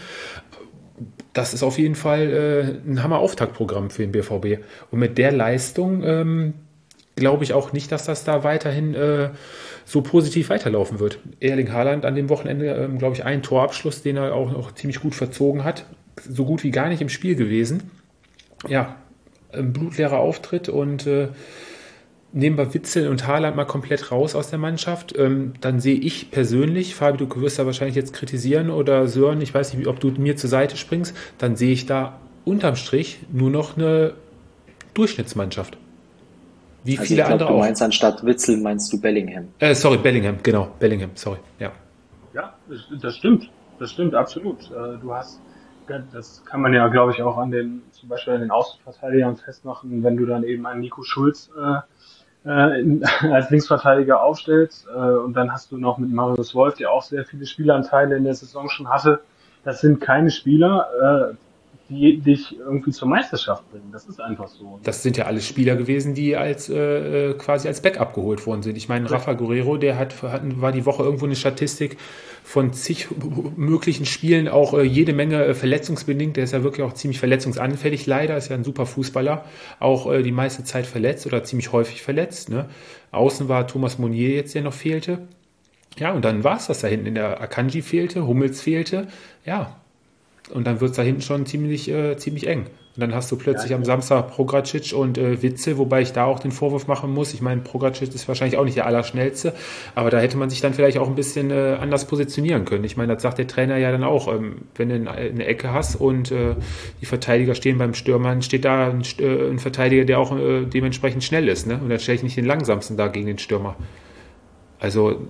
Das ist auf jeden Fall äh, ein Hammer-Auftaktprogramm für den B V B. Und mit der Leistung ähm, glaube ich auch nicht, dass das da weiterhin äh, so positiv weiterlaufen wird. Erling Haaland an dem Wochenende, ähm, glaube ich, einen Torabschluss, den er auch noch ziemlich gut verzogen hat. So gut wie gar nicht im Spiel gewesen. Ja, ein blutleerer Auftritt und äh, nehmen wir Witzel und Haaland mal komplett raus aus der Mannschaft. Ähm, dann sehe ich persönlich, Fabi, du wirst ja wahrscheinlich jetzt kritisieren oder Sören, ich weiß nicht, ob du mir zur Seite springst, dann sehe ich da unterm Strich nur noch eine Durchschnittsmannschaft. Wie Also viele ich glaube, andere du auch. meinst anstatt Witzel meinst du Bellingham. Äh, sorry, Bellingham, genau, Bellingham, sorry, ja. Ja, das, das stimmt. Das stimmt absolut. Äh, Du hast, das kann man ja, glaube ich, auch an den, zum Beispiel an den Außenverteidigern festmachen, wenn du dann eben einen Nico Schulz äh, äh, in, als Linksverteidiger aufstellst äh, und dann hast du noch mit Marius Wolf, der auch sehr viele Spielanteile in der Saison schon hatte. Das sind keine Spieler, äh, die dich irgendwie zur Meisterschaft bringen. Das ist einfach so. Das sind ja alle Spieler gewesen, die als äh, quasi als Backup geholt worden sind. Ich meine, Rafa Guerrero, der hat, hat war die Woche irgendwo eine Statistik von zig möglichen Spielen, auch äh, jede Menge äh, verletzungsbedingt. Der ist ja wirklich auch ziemlich verletzungsanfällig. Leider ist ja ein super Fußballer, auch äh, die meiste Zeit verletzt oder ziemlich häufig verletzt. Ne? Außen war Thomas Meunier jetzt, der noch fehlte. Ja, und dann war es das da hinten. In der Akanji fehlte, Hummels fehlte. Ja, Und dann wird es da hinten schon ziemlich, äh, ziemlich eng. Und dann hast du plötzlich Ja, am Samstag Pogačić und äh, Witzel, wobei ich da auch den Vorwurf machen muss. Ich meine, Pogačić ist wahrscheinlich auch nicht der Allerschnellste, aber da hätte man sich dann vielleicht auch ein bisschen äh, anders positionieren können. Ich meine, das sagt der Trainer ja dann auch. Ähm, wenn du eine Ecke hast und äh, die Verteidiger stehen beim Stürmer, dann steht da ein, äh, ein Verteidiger, der auch äh, dementsprechend schnell ist. Ne? Und dann stelle ich nicht den langsamsten da gegen den Stürmer. Also,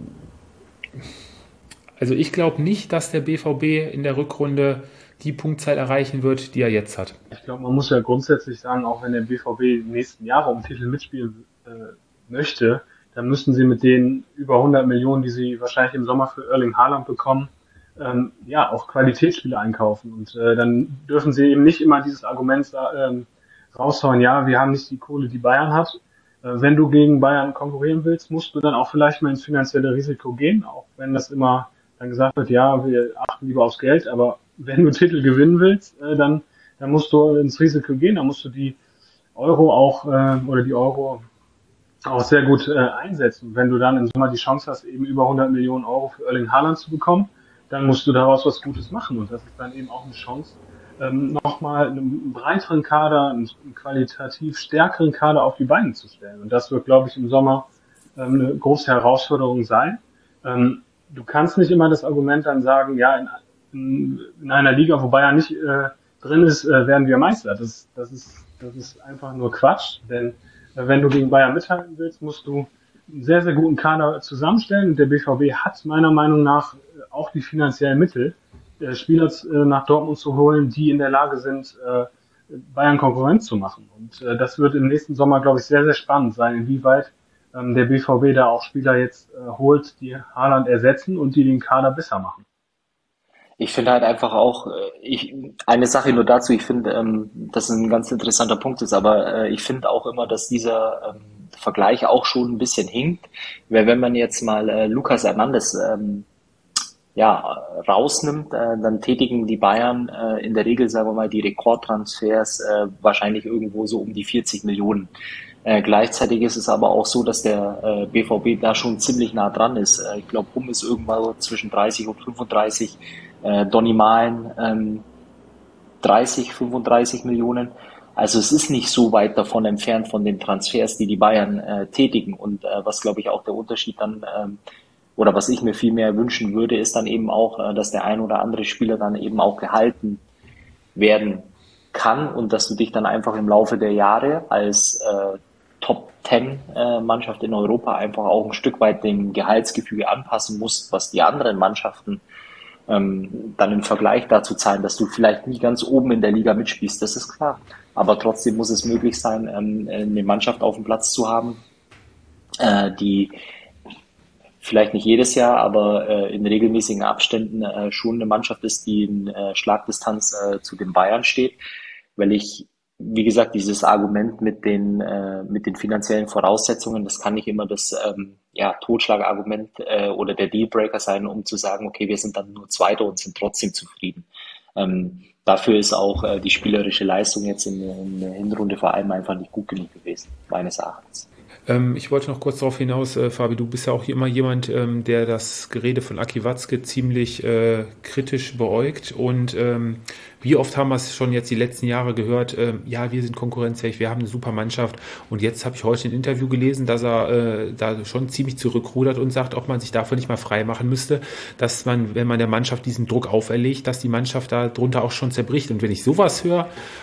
also ich glaube nicht, dass der B V B in der Rückrunde die Punktzahl erreichen wird, die er jetzt hat. Ich glaube, man muss ja grundsätzlich sagen, auch wenn der B V B die nächsten Jahre um Titel mitspielen äh, möchte, dann müssten sie mit den über hundert Millionen, die sie wahrscheinlich im Sommer für Erling Haaland bekommen, ähm, ja, auch Qualitätsspiele einkaufen. Und äh, dann dürfen sie eben nicht immer dieses Argument ähm, raushauen, ja, wir haben nicht die Kohle, die Bayern hat. Äh, wenn du gegen Bayern konkurrieren willst, musst du dann auch vielleicht mal ins finanzielle Risiko gehen, auch wenn das immer dann gesagt wird, ja, wir achten lieber aufs Geld, aber wenn du Titel gewinnen willst, äh, dann, dann musst du ins Risiko gehen, dann musst du die Euro auch äh, oder die Euro auch sehr gut äh, einsetzen. Wenn du dann im Sommer die Chance hast, eben über hundert Millionen Euro für Erling Haaland zu bekommen, dann musst du daraus was Gutes machen. Und das ist dann eben auch eine Chance, ähm, nochmal einen breiteren Kader, einen qualitativ stärkeren Kader auf die Beine zu stellen. Und das wird, glaube ich, im Sommer ähm, eine große Herausforderung sein. Ähm, du kannst nicht immer das Argument dann sagen, ja, in in einer Liga, wo Bayern nicht äh, drin ist, äh, werden wir Meister. Das, das ist, das ist einfach nur Quatsch, denn äh, wenn du gegen Bayern mithalten willst, musst du einen sehr, sehr guten Kader zusammenstellen. Und der B V B hat meiner Meinung nach äh, auch die finanziellen Mittel, äh, Spieler äh, nach Dortmund zu holen, die in der Lage sind, äh, Bayern Konkurrenz zu machen. Und äh, das wird im nächsten Sommer, glaube ich, sehr, sehr spannend sein, inwieweit ähm, der B V B da auch Spieler jetzt äh, holt, die Haaland ersetzen und die den Kader besser machen. Ich finde halt einfach auch, ich, eine Sache nur dazu, ich finde, ähm, dass es ein ganz interessanter Punkt ist, aber äh, ich finde auch immer, dass dieser ähm, Vergleich auch schon ein bisschen hinkt, weil wenn man jetzt mal äh, Lucas Hernandez ähm, ja, rausnimmt, äh, dann tätigen die Bayern äh, in der Regel, sagen wir mal, die Rekordtransfers äh, wahrscheinlich irgendwo so um die vierzig Millionen. Äh, gleichzeitig ist es aber auch so, dass der äh, B V B da schon ziemlich nah dran ist. Äh, ich glaube, Hum ist irgendwann so zwischen dreißig und fünfunddreißig, äh, Donny Malen ähm, dreißig, fünfunddreißig Millionen. Also es ist nicht so weit davon entfernt von den Transfers, die die Bayern äh, tätigen. Und äh, was, glaube ich, auch der Unterschied dann, ähm, oder was ich mir viel mehr wünschen würde, ist dann eben auch, äh, dass der ein oder andere Spieler dann eben auch gehalten werden kann und dass du dich dann einfach im Laufe der Jahre als äh, Top Ten äh, Mannschaft in Europa einfach auch ein Stück weit dem Gehaltsgefüge anpassen musst, was die anderen Mannschaften ähm, dann im Vergleich dazu zahlen, dass du vielleicht nie ganz oben in der Liga mitspielst, das ist klar. Aber trotzdem muss es möglich sein, ähm, eine Mannschaft auf dem Platz zu haben, äh, die vielleicht nicht jedes Jahr, aber äh, in regelmäßigen Abständen äh, schon eine Mannschaft ist, die in äh, Schlagdistanz äh, zu den Bayern steht, weil ich, wie gesagt, dieses Argument mit den äh, mit den finanziellen Voraussetzungen, das kann nicht immer das ähm, ja, Totschlagargument äh, oder der Dealbreaker sein, um zu sagen, okay, wir sind dann nur Zweiter und sind trotzdem zufrieden. Ähm, dafür ist auch äh, die spielerische Leistung jetzt in, in der Hinrunde vor allem einfach nicht gut genug gewesen, meines Erachtens. Ähm, ich wollte noch kurz darauf hinaus, äh, Fabi, du bist ja auch immer jemand, ähm, der das Gerede von Aki Watzke ziemlich äh, kritisch beäugt. Und ähm, wie oft haben wir es schon jetzt die letzten Jahre gehört, äh, ja, wir sind konkurrenzfähig, wir haben eine super Mannschaft. Und jetzt habe ich heute ein Interview gelesen, dass er äh, da schon ziemlich zurückrudert und sagt, ob man sich davon nicht mal frei machen müsste, dass man, wenn man der Mannschaft diesen Druck auferlegt, dass die Mannschaft da drunter auch schon zerbricht. Und wenn ich sowas höre,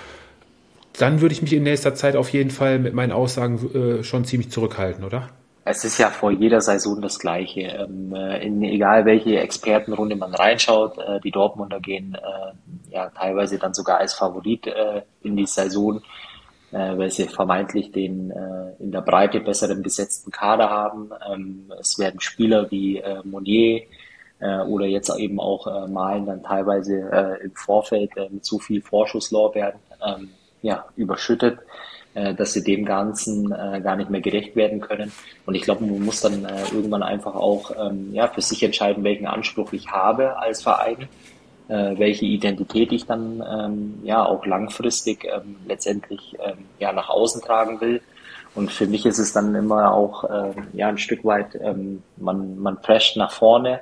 dann würde ich mich in nächster Zeit auf jeden Fall mit meinen Aussagen äh, schon ziemlich zurückhalten, oder? Es ist ja vor jeder Saison das Gleiche. Ähm, in egal welche Expertenrunde man reinschaut, äh, die Dortmunder gehen äh, ja teilweise dann sogar als Favorit äh, in die Saison, äh, weil sie vermeintlich den äh, in der Breite besseren besetzten Kader haben. Ähm, es werden Spieler wie äh, Meunier äh, oder jetzt eben auch äh, Malen dann teilweise äh, im Vorfeld äh, mit so viel Vorschusslorbeeren ähm, ja, überschüttet, äh, dass sie dem Ganzen äh, gar nicht mehr gerecht werden können. Und ich glaube, man muss dann äh, irgendwann einfach auch ähm, ja, für sich entscheiden, welchen Anspruch ich habe als Verein, äh, welche Identität ich dann ähm, ja auch langfristig ähm, letztendlich ähm, ja nach außen tragen will. Und für mich ist es dann immer auch ähm, ja ein Stück weit, ähm, man man prescht nach vorne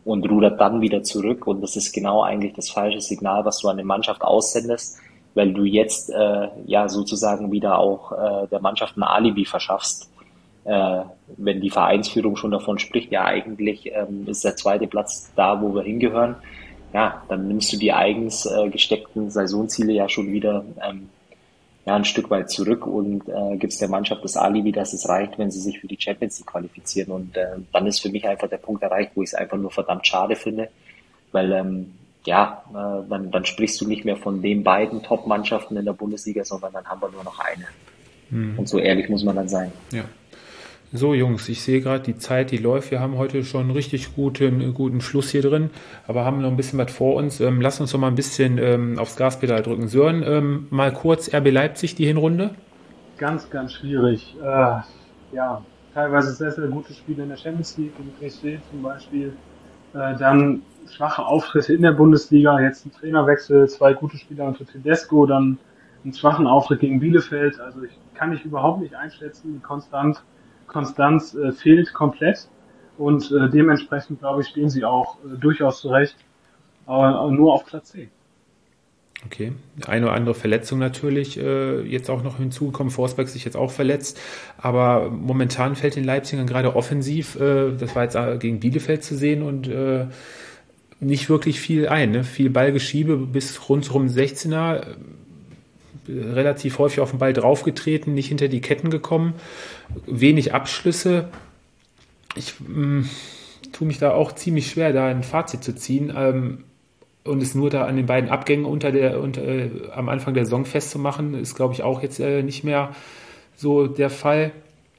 und rudert dann wieder zurück. Und das ist genau eigentlich das falsche Signal, was du an die Mannschaft aussendest, weil du jetzt äh, ja sozusagen wieder auch äh, der Mannschaft ein Alibi verschaffst. Äh, wenn die Vereinsführung schon davon spricht, ja eigentlich ähm, ist der zweite Platz da, wo wir hingehören, ja, dann nimmst du die eigens äh, gesteckten Saisonziele ja schon wieder ähm, ja, ein Stück weit zurück und äh, gibst der Mannschaft das Alibi, dass es reicht, wenn sie sich für die Champions League qualifizieren. Und äh, dann ist für mich einfach der Punkt erreicht, wo ich es einfach nur verdammt schade finde, weil ähm, ja, äh, dann, dann sprichst du nicht mehr von den beiden Top-Mannschaften in der Bundesliga, sondern dann haben wir nur noch eine. Mhm. Und so ehrlich muss man dann sein. Ja. So Jungs, ich sehe gerade die Zeit, die läuft. Wir haben heute schon einen richtig guten, guten Schluss hier drin, aber haben noch ein bisschen was vor uns. Ähm, lass uns doch mal ein bisschen ähm, aufs Gaspedal drücken. Sören, ähm, mal kurz R B Leipzig, die Hinrunde? Ganz, ganz schwierig. Äh, ja, teilweise sehr, sehr gute Spiele in der Champions League, in P S V zum Beispiel. Äh, dann schwache Auftritte in der Bundesliga, jetzt ein Trainerwechsel, zwei gute Spieler unter Tedesco, dann einen schwachen Auftritt gegen Bielefeld. Also ich kann ich überhaupt nicht einschätzen, konstant. Konstanz äh, fehlt komplett und äh, dementsprechend, glaube ich, stehen sie auch äh, durchaus zurecht, aber äh, nur auf Platz zehn. Okay, eine oder andere Verletzung natürlich äh, jetzt auch noch hinzugekommen, Forsberg sich jetzt auch verletzt, aber momentan fällt den Leipzigern gerade offensiv, äh, das war jetzt äh, gegen Bielefeld zu sehen und äh, nicht wirklich viel ein, ne? Viel Ballgeschiebe bis rundherum sechzehner, relativ häufig auf den Ball draufgetreten, nicht hinter die Ketten gekommen, wenig Abschlüsse. Ich mh, tue mich da auch ziemlich schwer, da ein Fazit zu ziehen ähm, und es nur da an den beiden Abgängen unter der, unter, äh, am Anfang der Saison festzumachen, ist, glaube ich, auch jetzt äh, nicht mehr so der Fall.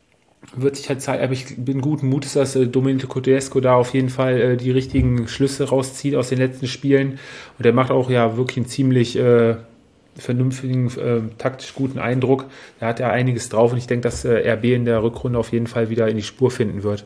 Wird sich halt zeigen, aber ich bin guten Mutes, dass äh, Domenico Tedesco da auf jeden Fall äh, die richtigen Schlüsse rauszieht aus den letzten Spielen und er macht auch ja wirklich einen ziemlich äh, vernünftigen, äh, taktisch guten Eindruck. Da hat er einiges drauf und ich denke, dass äh, R B in der Rückrunde auf jeden Fall wieder in die Spur finden wird.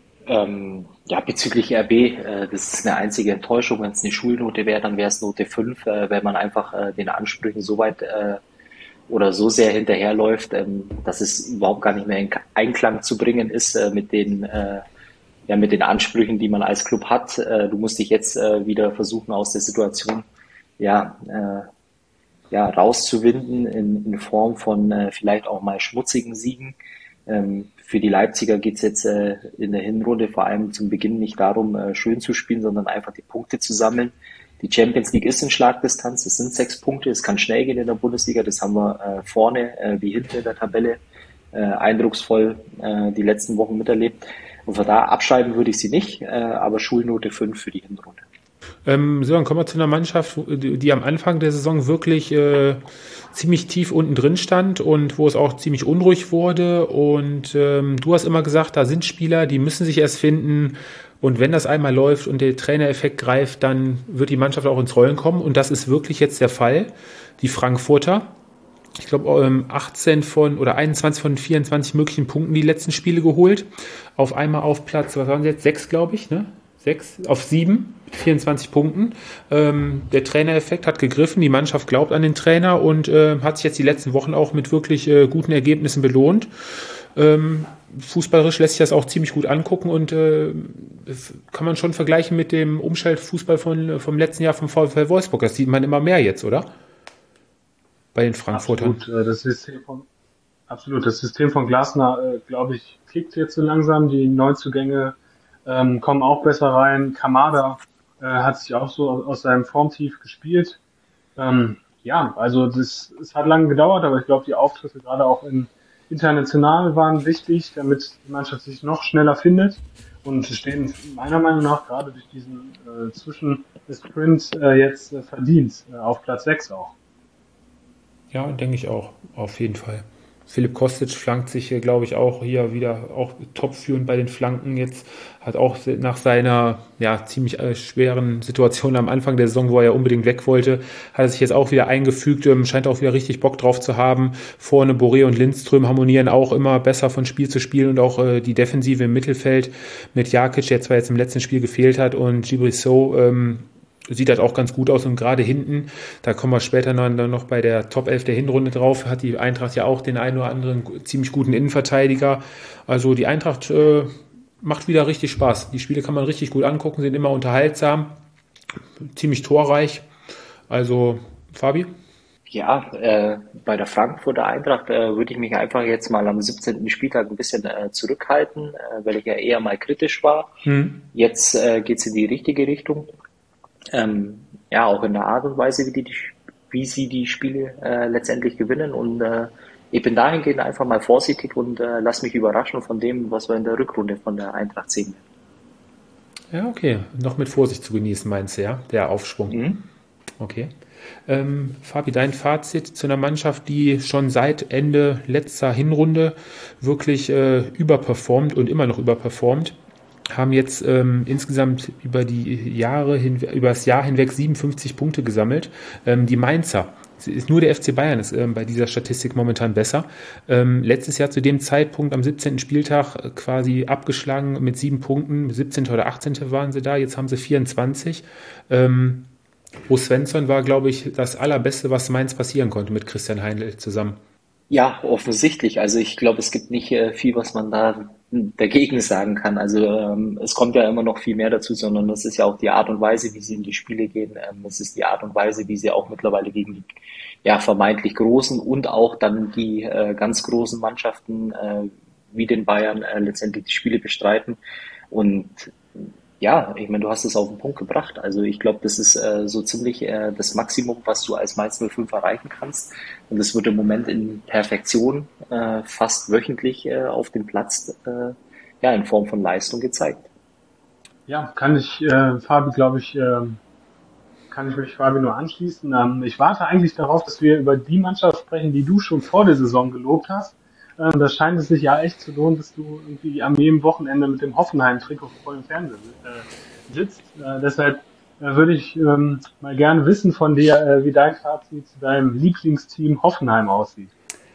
Ähm, ja, bezüglich R B, äh, das ist eine einzige Enttäuschung. Wenn es eine Schulnote wäre, dann wäre es Note fünf, äh, wenn man einfach äh, den Ansprüchen so weit äh, oder so sehr hinterherläuft, ähm, dass es überhaupt gar nicht mehr in Einklang zu bringen ist äh, mit den äh, ja mit den Ansprüchen, die man als Club hat. Äh, du musst dich jetzt äh, wieder versuchen, aus der Situation ja äh, ja, rauszuwinden in, in Form von äh, vielleicht auch mal schmutzigen Siegen. Ähm, für die Leipziger geht's jetzt äh, in der Hinrunde vor allem zum Beginn nicht darum, äh, schön zu spielen, sondern einfach die Punkte zu sammeln. Die Champions League ist in Schlagdistanz, es sind sechs Punkte, es kann schnell gehen in der Bundesliga, das haben wir äh, vorne äh, wie hinten in der Tabelle äh, eindrucksvoll äh, die letzten Wochen miterlebt. Und von da abschreiben würde ich sie nicht, äh, aber Schulnote fünf für die Hinrunde. Ähm, so, dann kommen wir zu einer Mannschaft, die, die am Anfang der Saison wirklich äh, ziemlich tief unten drin stand und wo es auch ziemlich unruhig wurde. Und ähm, du hast immer gesagt, da sind Spieler, die müssen sich erst finden. Und wenn das einmal läuft und der Trainereffekt greift, dann wird die Mannschaft auch ins Rollen kommen. Und das ist wirklich jetzt der Fall. Die Frankfurter, ich glaube, achtzehn von oder einundzwanzig von vierundzwanzig möglichen Punkten die letzten Spiele geholt. Auf einmal auf Platz, was waren sie jetzt? Sechs, glaube ich, ne? Sechs auf sieben, vierundzwanzig Punkten. Ähm, der Trainereffekt hat gegriffen, die Mannschaft glaubt an den Trainer und äh, hat sich jetzt die letzten Wochen auch mit wirklich äh, guten Ergebnissen belohnt. Ähm, fußballerisch lässt sich das auch ziemlich gut angucken und äh, das kann man schon vergleichen mit dem Umschaltfußball von, vom letzten Jahr vom VfL Wolfsburg. Das sieht man immer mehr jetzt, oder? Bei den Frankfurtern. Absolut, das System von, absolut. Das System von Glasner, äh, glaube ich, klickt jetzt so langsam. Die Neuzugänge ähm, kommen auch besser rein. Kamada äh, hat sich auch so aus seinem Formtief gespielt. Ähm, ja, also das, es hat lange gedauert, aber ich glaube, die Auftritte gerade auch in international waren wichtig, damit die Mannschaft sich noch schneller findet und stehen meiner Meinung nach gerade durch diesen äh, Zwischensprint äh, jetzt äh, verdient äh, auf Platz sechs auch. Ja, denke ich auch, auf jeden Fall. Philipp Kostic flankt sich hier, glaube ich, auch hier wieder auch topführend bei den Flanken jetzt. Hat auch nach seiner ja ziemlich äh, schweren Situation am Anfang der Saison, wo er ja unbedingt weg wollte, hat er sich jetzt auch wieder eingefügt, ähm, scheint auch wieder richtig Bock drauf zu haben. Vorne Boré und Lindström harmonieren auch immer besser von Spiel zu Spiel und auch äh, die Defensive im Mittelfeld mit Jakic, der zwar jetzt im letzten Spiel gefehlt hat, und Djibril Sow, ähm, sieht halt auch ganz gut aus und gerade hinten, da kommen wir später noch, noch bei der Top elf der Hinrunde drauf, hat die Eintracht ja auch den einen oder anderen ziemlich guten Innenverteidiger. Also die Eintracht äh, macht wieder richtig Spaß. Die Spiele kann man richtig gut angucken, sind immer unterhaltsam, ziemlich torreich. Also, Fabi? Ja, äh, bei der Frankfurter Eintracht äh, würde ich mich einfach jetzt mal am siebzehnten Spieltag ein bisschen äh, zurückhalten, äh, weil ich ja eher mal kritisch war. Hm. Jetzt äh, geht es in die richtige Richtung. Ähm, ja, auch in der Art und Weise, wie, die, die, wie sie die Spiele äh, letztendlich gewinnen. Und äh, ich bin dahingehend einfach mal vorsichtig und äh, lass mich überraschen von dem, was wir in der Rückrunde von der Eintracht sehen. Ja, okay. Noch mit Vorsicht zu genießen, meinst du, ja? Der Aufschwung. Mhm. Okay. Ähm, Fabi, dein Fazit zu einer Mannschaft, die schon seit Ende letzter Hinrunde wirklich äh, überperformt und immer noch überperformt, haben jetzt ähm, insgesamt über die Jahre hin, über das Jahr hinweg siebenundfünfzig Punkte gesammelt. Ähm, die Mainzer, ist nur der F C Bayern ist ähm, bei dieser Statistik momentan besser. Ähm, letztes Jahr zu dem Zeitpunkt am siebzehnten Spieltag äh, quasi abgeschlagen mit sieben Punkten, siebzehnten oder achtzehnten waren sie da, jetzt haben sie vierundzwanzig. Ähm, Bo Svensson war, glaube ich, das Allerbeste, was Mainz passieren konnte mit Christian Heindl zusammen. Ja, offensichtlich. Also ich glaube, es gibt nicht äh, viel, was man da dagegen sagen kann. Also ähm, es kommt ja immer noch viel mehr dazu, sondern das ist ja auch die Art und Weise, wie sie in die Spiele gehen. Ähm, es ist die Art und Weise, wie sie auch mittlerweile gegen die ja vermeintlich großen und auch dann die äh, ganz großen Mannschaften äh, wie den Bayern äh, letztendlich die Spiele bestreiten. Und ja, ich meine, du hast es auf den Punkt gebracht. Also ich glaube, das ist äh, so ziemlich äh, das Maximum, was du als Mainz null fünf erreichen kannst. Und das wird im Moment in Perfektion äh, fast wöchentlich äh, auf dem Platz äh, ja in Form von Leistung gezeigt. Ja, kann ich äh, Fabi, glaube ich, äh, kann ich mich Fabi nur anschließen. Ähm, ich warte eigentlich darauf, dass wir über die Mannschaft sprechen, die du schon vor der Saison gelobt hast. Ähm, da scheint es sich ja echt zu lohnen, dass du irgendwie am jedem Wochenende mit dem Hoffenheim-Trikot vor dem Fernseher äh, sitzt. Äh, deshalb äh, würde ich ähm, mal gerne wissen von dir, äh, wie dein Fazit zu deinem Lieblingsteam Hoffenheim aussieht.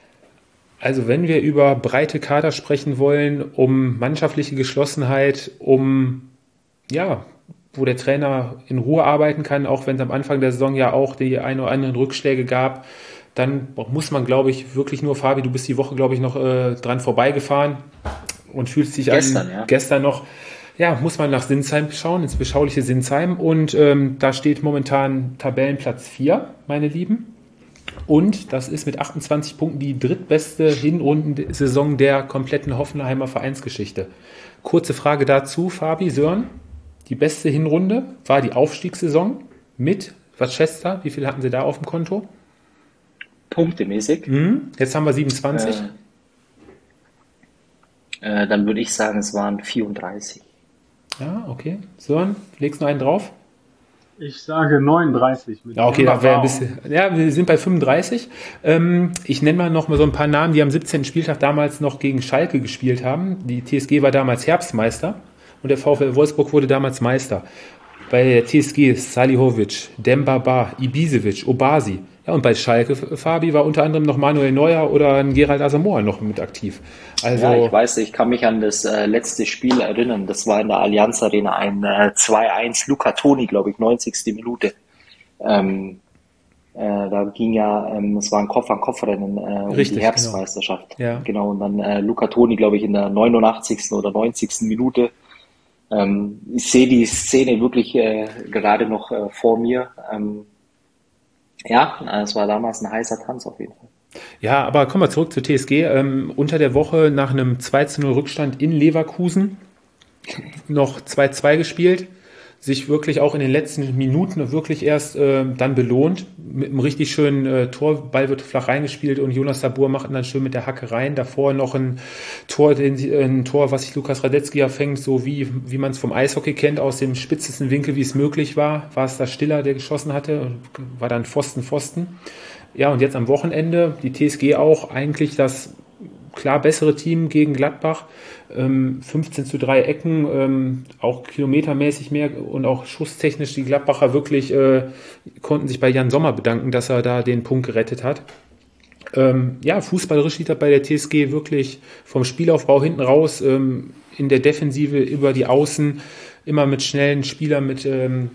Also wenn wir über breite Kader sprechen wollen, um mannschaftliche Geschlossenheit, um, ja, wo der Trainer in Ruhe arbeiten kann, auch wenn es am Anfang der Saison ja auch die ein oder anderen Rückschläge gab, dann muss man, glaube ich, wirklich nur, Fabi, du bist die Woche, glaube ich, noch äh, dran vorbeigefahren und fühlst dich Gestern, an, ja. gestern noch, ja, muss man nach Sinsheim schauen, ins beschauliche Sinsheim und ähm, da steht momentan Tabellenplatz vier, meine Lieben. Und das ist mit achtundzwanzig Punkten die drittbeste Hinrundensaison der kompletten Hoffenheimer Vereinsgeschichte. Kurze Frage dazu, Fabi, Sören. Die beste Hinrunde war die Aufstiegssaison mit, was schätzt ihr? Wie viel hatten sie da auf dem Konto? Punktemäßig. Mhm. Jetzt haben wir siebenundzwanzig. Äh, äh, dann würde ich sagen, es waren vierunddreißig. Ja, okay. Sören, legst du noch einen drauf? Ich sage neununddreißig. Mit Ja, okay, da wäre ein bisschen. Ja, wir sind bei fünfunddreißig. Ähm, ich nenne mal noch mal so ein paar Namen, die am siebzehnten Spieltag damals noch gegen Schalke gespielt haben. Die T S G war damals Herbstmeister und der VfL Wolfsburg wurde damals Meister. Bei der T S G Salihovic, Dembaba, Ibisevic, Obasi. Ja, und bei Schalke, Fabi, war unter anderem noch Manuel Neuer oder ein Gerald Asamoah noch mit aktiv. Also, ja, ich weiß, ich kann mich an das äh, letzte Spiel erinnern. Das war in der Allianz Arena ein äh, zwei eins, Luca Toni, glaube ich, neunzigste Minute. Ähm, äh, da ging ja, ähm, es war ein Kopf-an-Kopf-Rennen äh, um Richtig, die Herbstmeisterschaft. genau. Ja. Genau, und dann äh, Luca Toni, glaube ich, in der neunundachtzigsten oder neunzigsten Minute. Ähm, ich sehe die Szene wirklich äh, gerade noch äh, vor mir. Ähm, ja, es war damals ein heißer Tanz auf jeden Fall. Ja, aber kommen wir zurück zur T S G. Ähm, unter der Woche nach einem zwei zu null Rückstand in Leverkusen noch zwei zwei gespielt, sich wirklich auch in den letzten Minuten wirklich erst äh, dann belohnt. Mit einem richtig schönen äh, Tor, Ball wird flach reingespielt und Jonas Dabur macht ihn dann schön mit der Hacke rein. Davor noch ein Tor, den, ein Tor, was sich Lukas Radetzky erfängt, so wie, wie man es vom Eishockey kennt, aus dem spitzesten Winkel, wie es möglich war. War es da Stiller, der geschossen hatte, war dann Pfosten, Pfosten. Ja, und jetzt am Wochenende, die T S G auch eigentlich das klar bessere Team gegen Gladbach, ähm, fünfzehn zu drei Ecken, ähm, auch kilometermäßig mehr und auch schusstechnisch die Gladbacher wirklich äh, konnten sich bei Jan Sommer bedanken, dass er da den Punkt gerettet hat. Ähm, ja, fußballerisch sieht er bei der T S G wirklich vom Spielaufbau hinten raus, ähm, in der Defensive über die Außen, immer mit schnellen Spielern, mit ähm,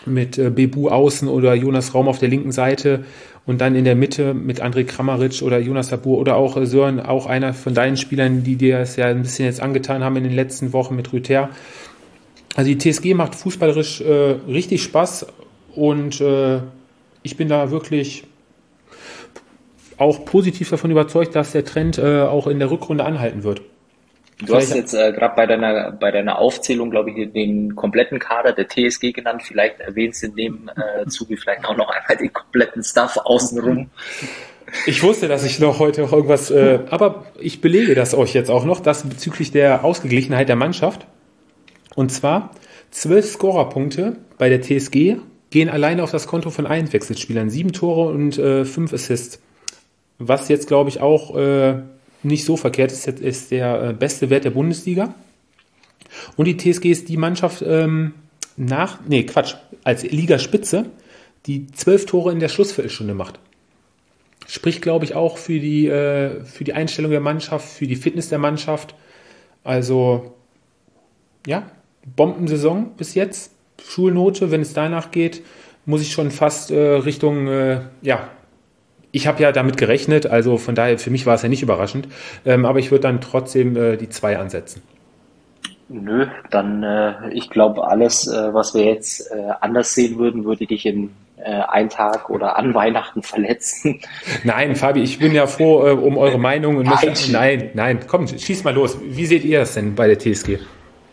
mit äh, Bebu außen oder Jonas Raum auf der linken Seite und dann in der Mitte mit André Kramaric oder Jonas Sabur oder auch äh, Sören, auch einer von deinen Spielern, die dir es ja ein bisschen jetzt angetan haben in den letzten Wochen mit Rüther. Also die T S G macht fußballerisch äh, richtig Spaß und äh, ich bin da wirklich auch positiv davon überzeugt, dass der Trend äh, auch in der Rückrunde anhalten wird. Du Vielleicht hast jetzt äh, gerade bei deiner bei deiner Aufzählung, glaube ich, den kompletten Kader der T S G genannt. Vielleicht erwähnst du in dem äh, Zuge vielleicht auch noch einmal den kompletten Staff außenrum. Ich wusste, dass ich noch heute noch irgendwas, äh, aber ich belege das euch jetzt auch noch, das bezüglich der Ausgeglichenheit der Mannschaft. Und zwar zwölf Scorerpunkte bei der T S G gehen alleine auf das Konto von Einwechselspielern. Sieben Tore und äh, fünf Assists. Was jetzt, glaube ich, auch äh, nicht so verkehrt ist, ist der äh, beste Wert der Bundesliga. Und die T S G ist die Mannschaft ähm, nach, nee, Quatsch, als Ligaspitze, die zwölf Tore in der Schlussviertelstunde macht. Spricht, glaube ich, auch für die, äh, für die Einstellung der Mannschaft, für die Fitness der Mannschaft. Also, ja, Bombensaison bis jetzt. Schulnote, wenn es danach geht, muss ich schon fast äh, Richtung, äh, ja, ich habe ja damit gerechnet, also von daher, für mich war es ja nicht überraschend, ähm, aber ich würde dann trotzdem äh, die zwei ansetzen. Nö, dann, äh, ich glaube, alles, äh, was wir jetzt äh, anders sehen würden, würde dich in äh, einen Tag oder an Weihnachten verletzen. Nein, Fabi, ich bin ja froh äh, um eure Meinung. Und möchte, nein, nein, komm, schieß mal los. Wie seht ihr das denn bei der T S G?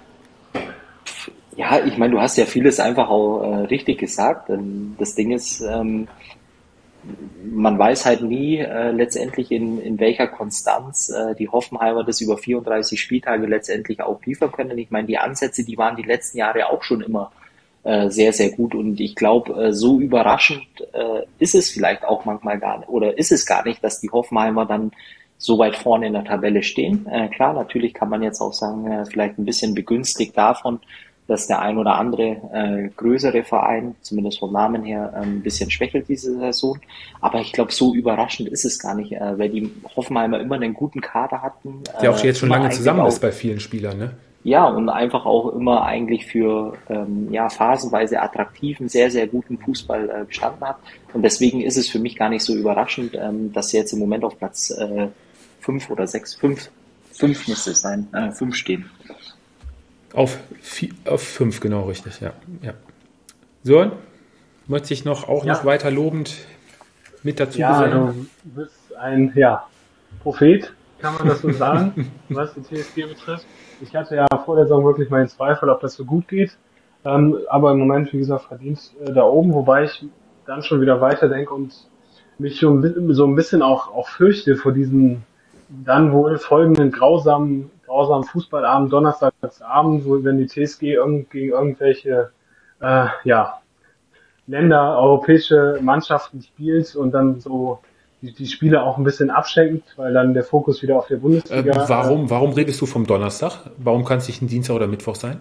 Ja, ich meine, du hast ja vieles einfach auch äh, richtig gesagt. Das Ding ist, ähm, man weiß halt nie äh, letztendlich in, in welcher Konstanz äh, die Hoffenheimer das über vierunddreißig Spieltage letztendlich auch liefern können. Ich meine, die Ansätze, die waren die letzten Jahre auch schon immer äh, sehr, sehr gut und ich glaube, äh, so überraschend äh, ist es vielleicht auch manchmal gar nicht, oder ist es gar nicht, dass die Hoffenheimer dann so weit vorne in der Tabelle stehen. Äh, klar, natürlich kann man jetzt auch sagen, äh, vielleicht ein bisschen begünstigt davon, dass der ein oder andere äh, größere Verein, zumindest vom Namen her, äh, ein bisschen schwächelt diese Saison. Aber ich glaube, so überraschend ist es gar nicht, äh, weil die Hoffenheimer immer einen guten Kader hatten. Äh, Der auch jetzt schon lange zusammen auch, ist bei vielen Spielern, ne? Ja, und einfach auch immer eigentlich für ähm, ja phasenweise attraktiven, sehr, sehr guten Fußball äh, gestanden hat. Und deswegen ist es für mich gar nicht so überraschend, ähm, dass sie jetzt im Moment auf Platz äh, fünf oder sechs, fünf, fünf müsste es sein, äh, fünf stehen. Auf, vier, auf fünf, genau, richtig, ja. ja. Sören, möchte ich noch auch ja. noch weiter lobend mit dazu ja, gesellen? Du bist ein ja, Prophet, kann man das so sagen, was die T S G betrifft. Ich hatte ja vor der Saison wirklich meinen Zweifel, ob das so gut geht. Ähm, aber im Moment, wie gesagt, verdient äh, da oben, wobei ich dann schon wieder weiterdenke und mich schon so ein bisschen auch, auch fürchte vor diesen dann wohl folgenden grausamen, grausamen Fußballabend, Donnerstagsabend, wo wenn die T S G irgend, gegen irgendwelche äh, ja, Länder, europäische Mannschaften spielt und dann so die, die Spiele auch ein bisschen abschenkt, weil dann der Fokus wieder auf der Bundesliga... Äh, warum, äh, warum redest du vom Donnerstag? Warum kann es nicht ein Dienstag oder Mittwoch sein?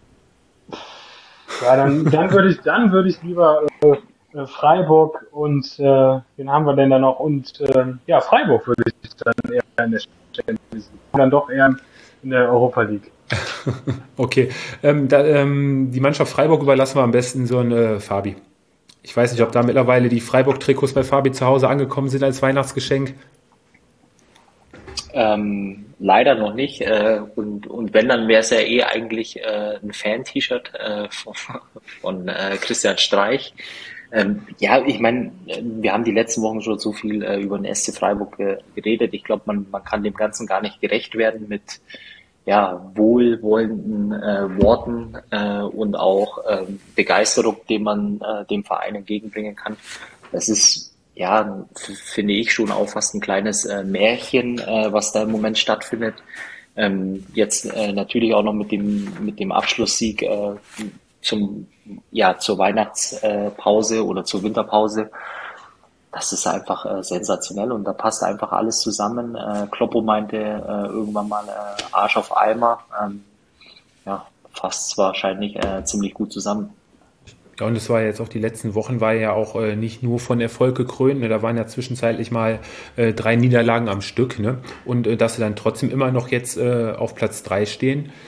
Ja, dann, dann würde ich, dann würde ich lieber äh, Freiburg und äh, wen haben wir denn da noch? Und äh, ja, Freiburg würde ich dann eher in der Champions League, dann doch eher in der Europa League. Okay, ähm, da, ähm, die Mannschaft Freiburg überlassen wir am besten so ein äh, Fabi. Ich weiß nicht, ob da mittlerweile die Freiburg-Trikots bei Fabi zu Hause angekommen sind als Weihnachtsgeschenk. Ähm, leider noch nicht. Äh, und, und wenn, dann wäre es ja eh eigentlich äh, ein Fan-T-Shirt äh, von, von äh, Christian Streich. Ähm, ja, ich meine, wir haben die letzten Wochen schon so viel äh, über den S C Freiburg äh, geredet. Ich glaube, man, man kann dem Ganzen gar nicht gerecht werden mit ja, wohlwollenden äh, Worten äh, und auch äh, Begeisterung, die man äh, dem Verein entgegenbringen kann. Das ist, ja, f- finde ich schon auch fast ein kleines äh, Märchen, äh, was da im Moment stattfindet. Ähm, jetzt äh, natürlich auch noch mit dem mit dem Abschlusssieg äh, zum ja zur Weihnachtspause oder zur Winterpause. Das ist einfach äh, sensationell und da passt einfach alles zusammen. Äh, Kloppo meinte äh, irgendwann mal äh, Arsch auf Eimer. Ähm, ja, fasst wahrscheinlich äh, ziemlich gut zusammen. Ja, und es war jetzt auch die letzten Wochen, war ja auch äh, nicht nur von Erfolg gekrönt, ne? Da waren ja zwischenzeitlich mal äh, drei Niederlagen am Stück, ne? Und äh, dass sie dann trotzdem immer noch jetzt äh, auf Platz drei stehen,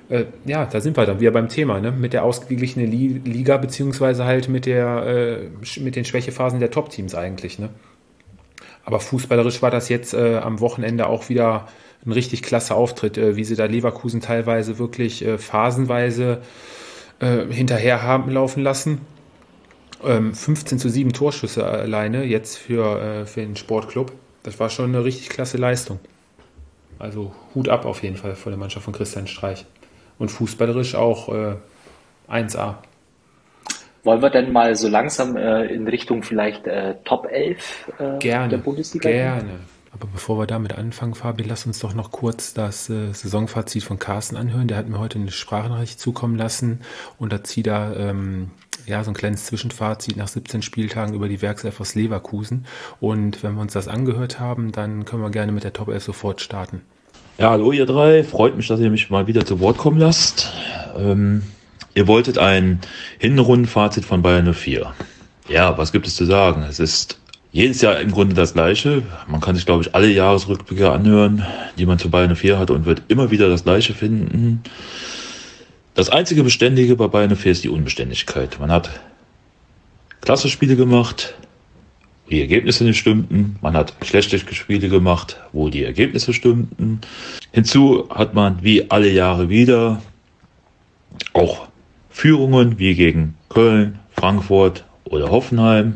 Äh, ja, da sind wir dann wieder beim Thema, ne? Mit der ausgeglichenen Liga, beziehungsweise halt mit, der, äh, mit den Schwächephasen der Top-Teams eigentlich. Ne? Aber fußballerisch war das jetzt äh, am Wochenende auch wieder ein richtig klasse Auftritt, äh, wie sie da Leverkusen teilweise wirklich äh, phasenweise äh, hinterher haben laufen lassen. Ähm, fünfzehn zu sieben Torschüsse alleine jetzt für, äh, für den Sportclub. Das war schon eine richtig klasse Leistung. Also Hut ab auf jeden Fall vor der Mannschaft von Christian Streich. Und fußballerisch auch äh, eins A. Wollen wir denn mal so langsam äh, in Richtung vielleicht äh, Top elf äh, gerne, der Bundesliga gerne. gehen? Aber bevor wir damit anfangen, Fabi, lass uns doch noch kurz das äh, Saisonfazit von Carsten anhören. Der hat mir heute eine Sprachnachricht zukommen lassen und da zieht er ähm, ja, so ein kleines Zwischenfazit nach siebzehn Spieltagen über die Werkself aus Leverkusen. Und wenn wir uns das angehört haben, dann können wir gerne mit der Top elf sofort starten. Ja, hallo ihr drei. Freut mich, dass ihr mich mal wieder zu Wort kommen lasst. Ähm, ihr wolltet ein Hinrundenfazit von Bayer null vier. Ja, was gibt es zu sagen? Es ist jedes Jahr im Grunde das Gleiche. Man kann sich, glaube ich, alle Jahresrückblicke anhören, die man zu Bayer null vier hat und wird immer wieder das Gleiche finden. Das einzige Beständige bei Bayer null vier ist die Unbeständigkeit. Man hat klasse Spiele gemacht, wo die Ergebnisse nicht stimmten. Man hat schlechte Spiele gemacht, wo die Ergebnisse stimmten. Hinzu hat man wie alle Jahre wieder auch Führungen wie gegen Köln, Frankfurt oder Hoffenheim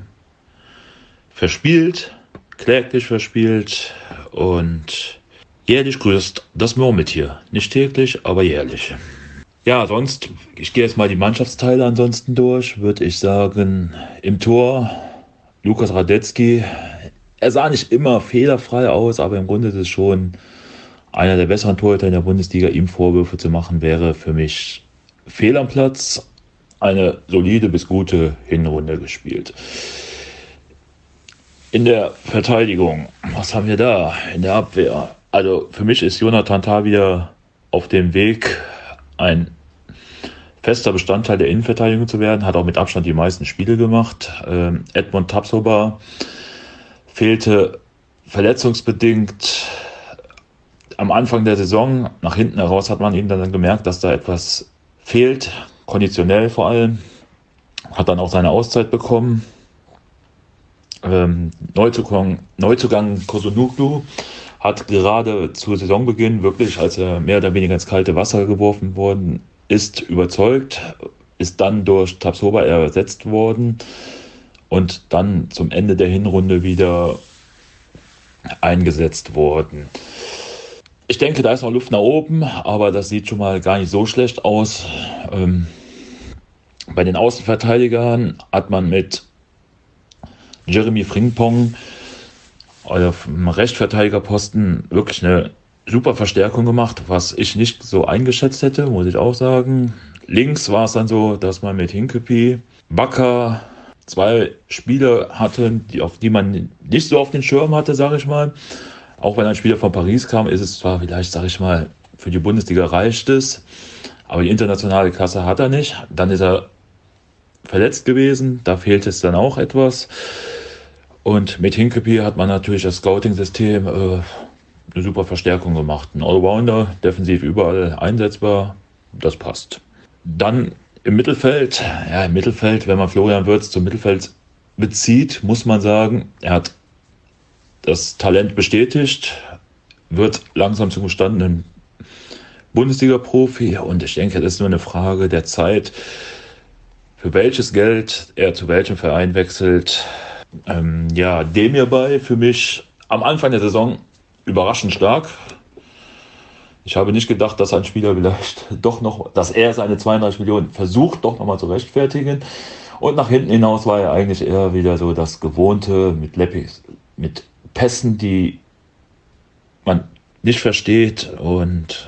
verspielt, kläglich verspielt und jährlich grüßt das Murmeltier. Nicht täglich, aber jährlich. Ja, sonst, ich gehe jetzt mal die Mannschaftsteile ansonsten durch, würde ich sagen, im Tor Lukas Radetzky. Er sah nicht immer fehlerfrei aus, aber im Grunde ist es schon einer der besseren Torhüter in der Bundesliga. Ihm Vorwürfe zu machen, wäre für mich fehl am Platz. Eine solide bis gute Hinrunde gespielt. In der Verteidigung, was haben wir da? In der Abwehr. Also für mich ist Jonathan Tah wieder auf dem Weg, ein fester Bestandteil der Innenverteidigung zu werden, hat auch mit Abstand die meisten Spiele gemacht. Ähm, Edmund Tapsoba fehlte verletzungsbedingt am Anfang der Saison. Nach hinten heraus hat man ihm dann gemerkt, dass da etwas fehlt, konditionell vor allem. Hat dann auch seine Auszeit bekommen. Ähm, Neuzugang, Neuzugang Kosonoglu hat gerade zu Saisonbeginn wirklich, als er mehr oder weniger ins kalte Wasser geworfen worden ist, überzeugt, ist dann durch Tapsoba ersetzt worden und dann zum Ende der Hinrunde wieder eingesetzt worden. Ich denke, da ist noch Luft nach oben, aber das sieht schon mal gar nicht so schlecht aus. Ähm, bei den Außenverteidigern hat man mit Jeremy Frimpong auf dem Rechtsverteidigerposten wirklich eine super Verstärkung gemacht, was ich nicht so eingeschätzt hätte, muss ich auch sagen. Links war es dann so, dass man mit Hinkepie, Bakker zwei Spieler hatte, die, auf die man nicht so auf den Schirm hatte, sage ich mal. Auch wenn ein Spieler von Paris kam, ist es zwar vielleicht, sage ich mal, für die Bundesliga reicht es, aber die internationale Klasse hat er nicht. Dann ist er verletzt gewesen, da fehlt es dann auch etwas. Und mit Hinkepie hat man natürlich das Scouting-System äh, eine super Verstärkung gemacht. Ein Allrounder, defensiv überall einsetzbar, das passt. Dann im Mittelfeld, ja im Mittelfeld, wenn man Florian Wirtz zum Mittelfeld bezieht, muss man sagen, er hat das Talent bestätigt, wird langsam zum gestandenen Bundesliga-Profi und ich denke, das ist nur eine Frage der Zeit, für welches Geld er zu welchem Verein wechselt. Ähm, ja, dem hierbei für mich am Anfang der Saison überraschend stark. Ich habe nicht gedacht, dass ein Spieler vielleicht doch noch, dass er seine zweiunddreißig Millionen versucht, doch nochmal zu rechtfertigen. Und nach hinten hinaus war er eigentlich eher wieder so das Gewohnte mit Leppis, mit Pässen, die man nicht versteht. Und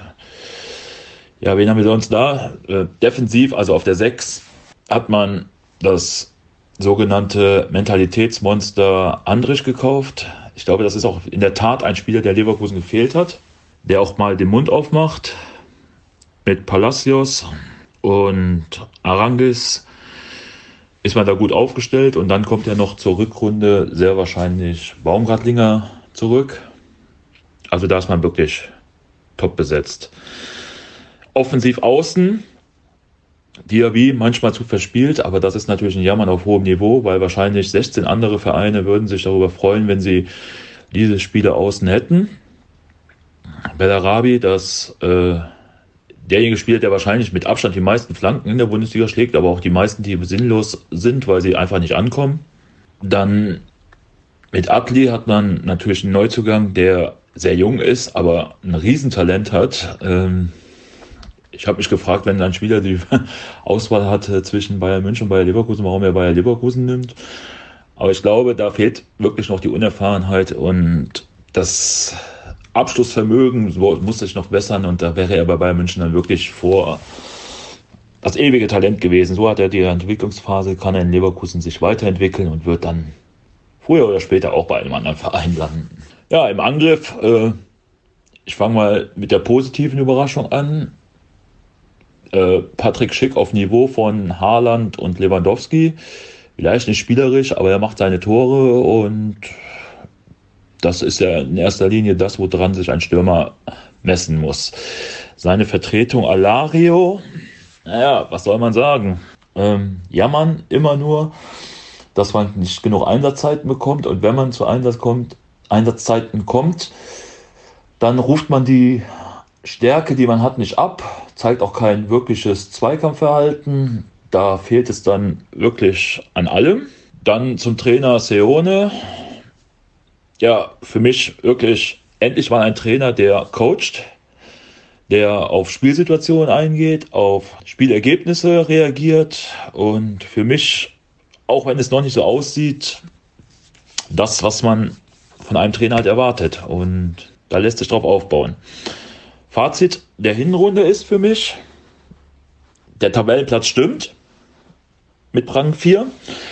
ja, wen haben wir sonst da? Äh, defensiv, also auf der sechs, hat man das sogenannte Mentalitätsmonster Andrich gekauft. Ich glaube, das ist auch in der Tat ein Spieler, der Leverkusen gefehlt hat, der auch mal den Mund aufmacht. Mit Palacios und Arangis ist man da gut aufgestellt und dann kommt ja noch zur Rückrunde sehr wahrscheinlich Baumgartlinger zurück. Also da ist man wirklich top besetzt. offensiv außen, Diaby manchmal zu verspielt, aber das ist natürlich ein Jammern auf hohem Niveau, weil wahrscheinlich sechzehn andere Vereine würden sich darüber freuen, wenn sie diese Spieler außen hätten. Bellarabi, das äh, derjenige Spieler, der wahrscheinlich mit Abstand die meisten Flanken in der Bundesliga schlägt, aber auch die meisten, die sinnlos sind, weil sie einfach nicht ankommen. Dann mit Adli hat man natürlich einen Neuzugang, der sehr jung ist, aber ein Riesentalent hat. Ähm, ich habe mich gefragt, wenn ein Spieler die Auswahl hat zwischen Bayern München und Bayer Leverkusen, warum er Bayer Leverkusen nimmt. Aber ich glaube, da fehlt wirklich noch die Unerfahrenheit und das Abschlussvermögen muss sich noch bessern und da wäre er bei Bayern München dann wirklich vor das ewige Talent gewesen. So hat er die Entwicklungsphase, kann er in Leverkusen sich weiterentwickeln und wird dann früher oder später auch bei einem anderen Verein landen. Ja, im Angriff, äh, ich fange mal mit der positiven Überraschung an. Äh, Patrick Schick auf Niveau von Haaland und Lewandowski. Vielleicht nicht spielerisch, aber er macht seine Tore und das ist ja in erster Linie das, woran sich ein Stürmer messen muss. Seine Vertretung Alario, naja, was soll man sagen? Ähm, jammern immer nur, dass man nicht genug Einsatzzeiten bekommt und wenn man zu Einsatz kommt, Einsatzzeiten kommt, dann ruft man die Stärke, die man hat, nicht ab, zeigt auch kein wirkliches Zweikampfverhalten. Da fehlt es dann wirklich an allem. Dann zum Trainer Seoane. Ja, für mich wirklich endlich mal ein Trainer, der coacht, der auf Spielsituationen eingeht, auf Spielergebnisse reagiert und für mich, auch wenn es noch nicht so aussieht, das, was man von einem Trainer halt erwartet und da lässt sich drauf aufbauen. Fazit der Hinrunde ist für mich, der Tabellenplatz stimmt mit Rang vier.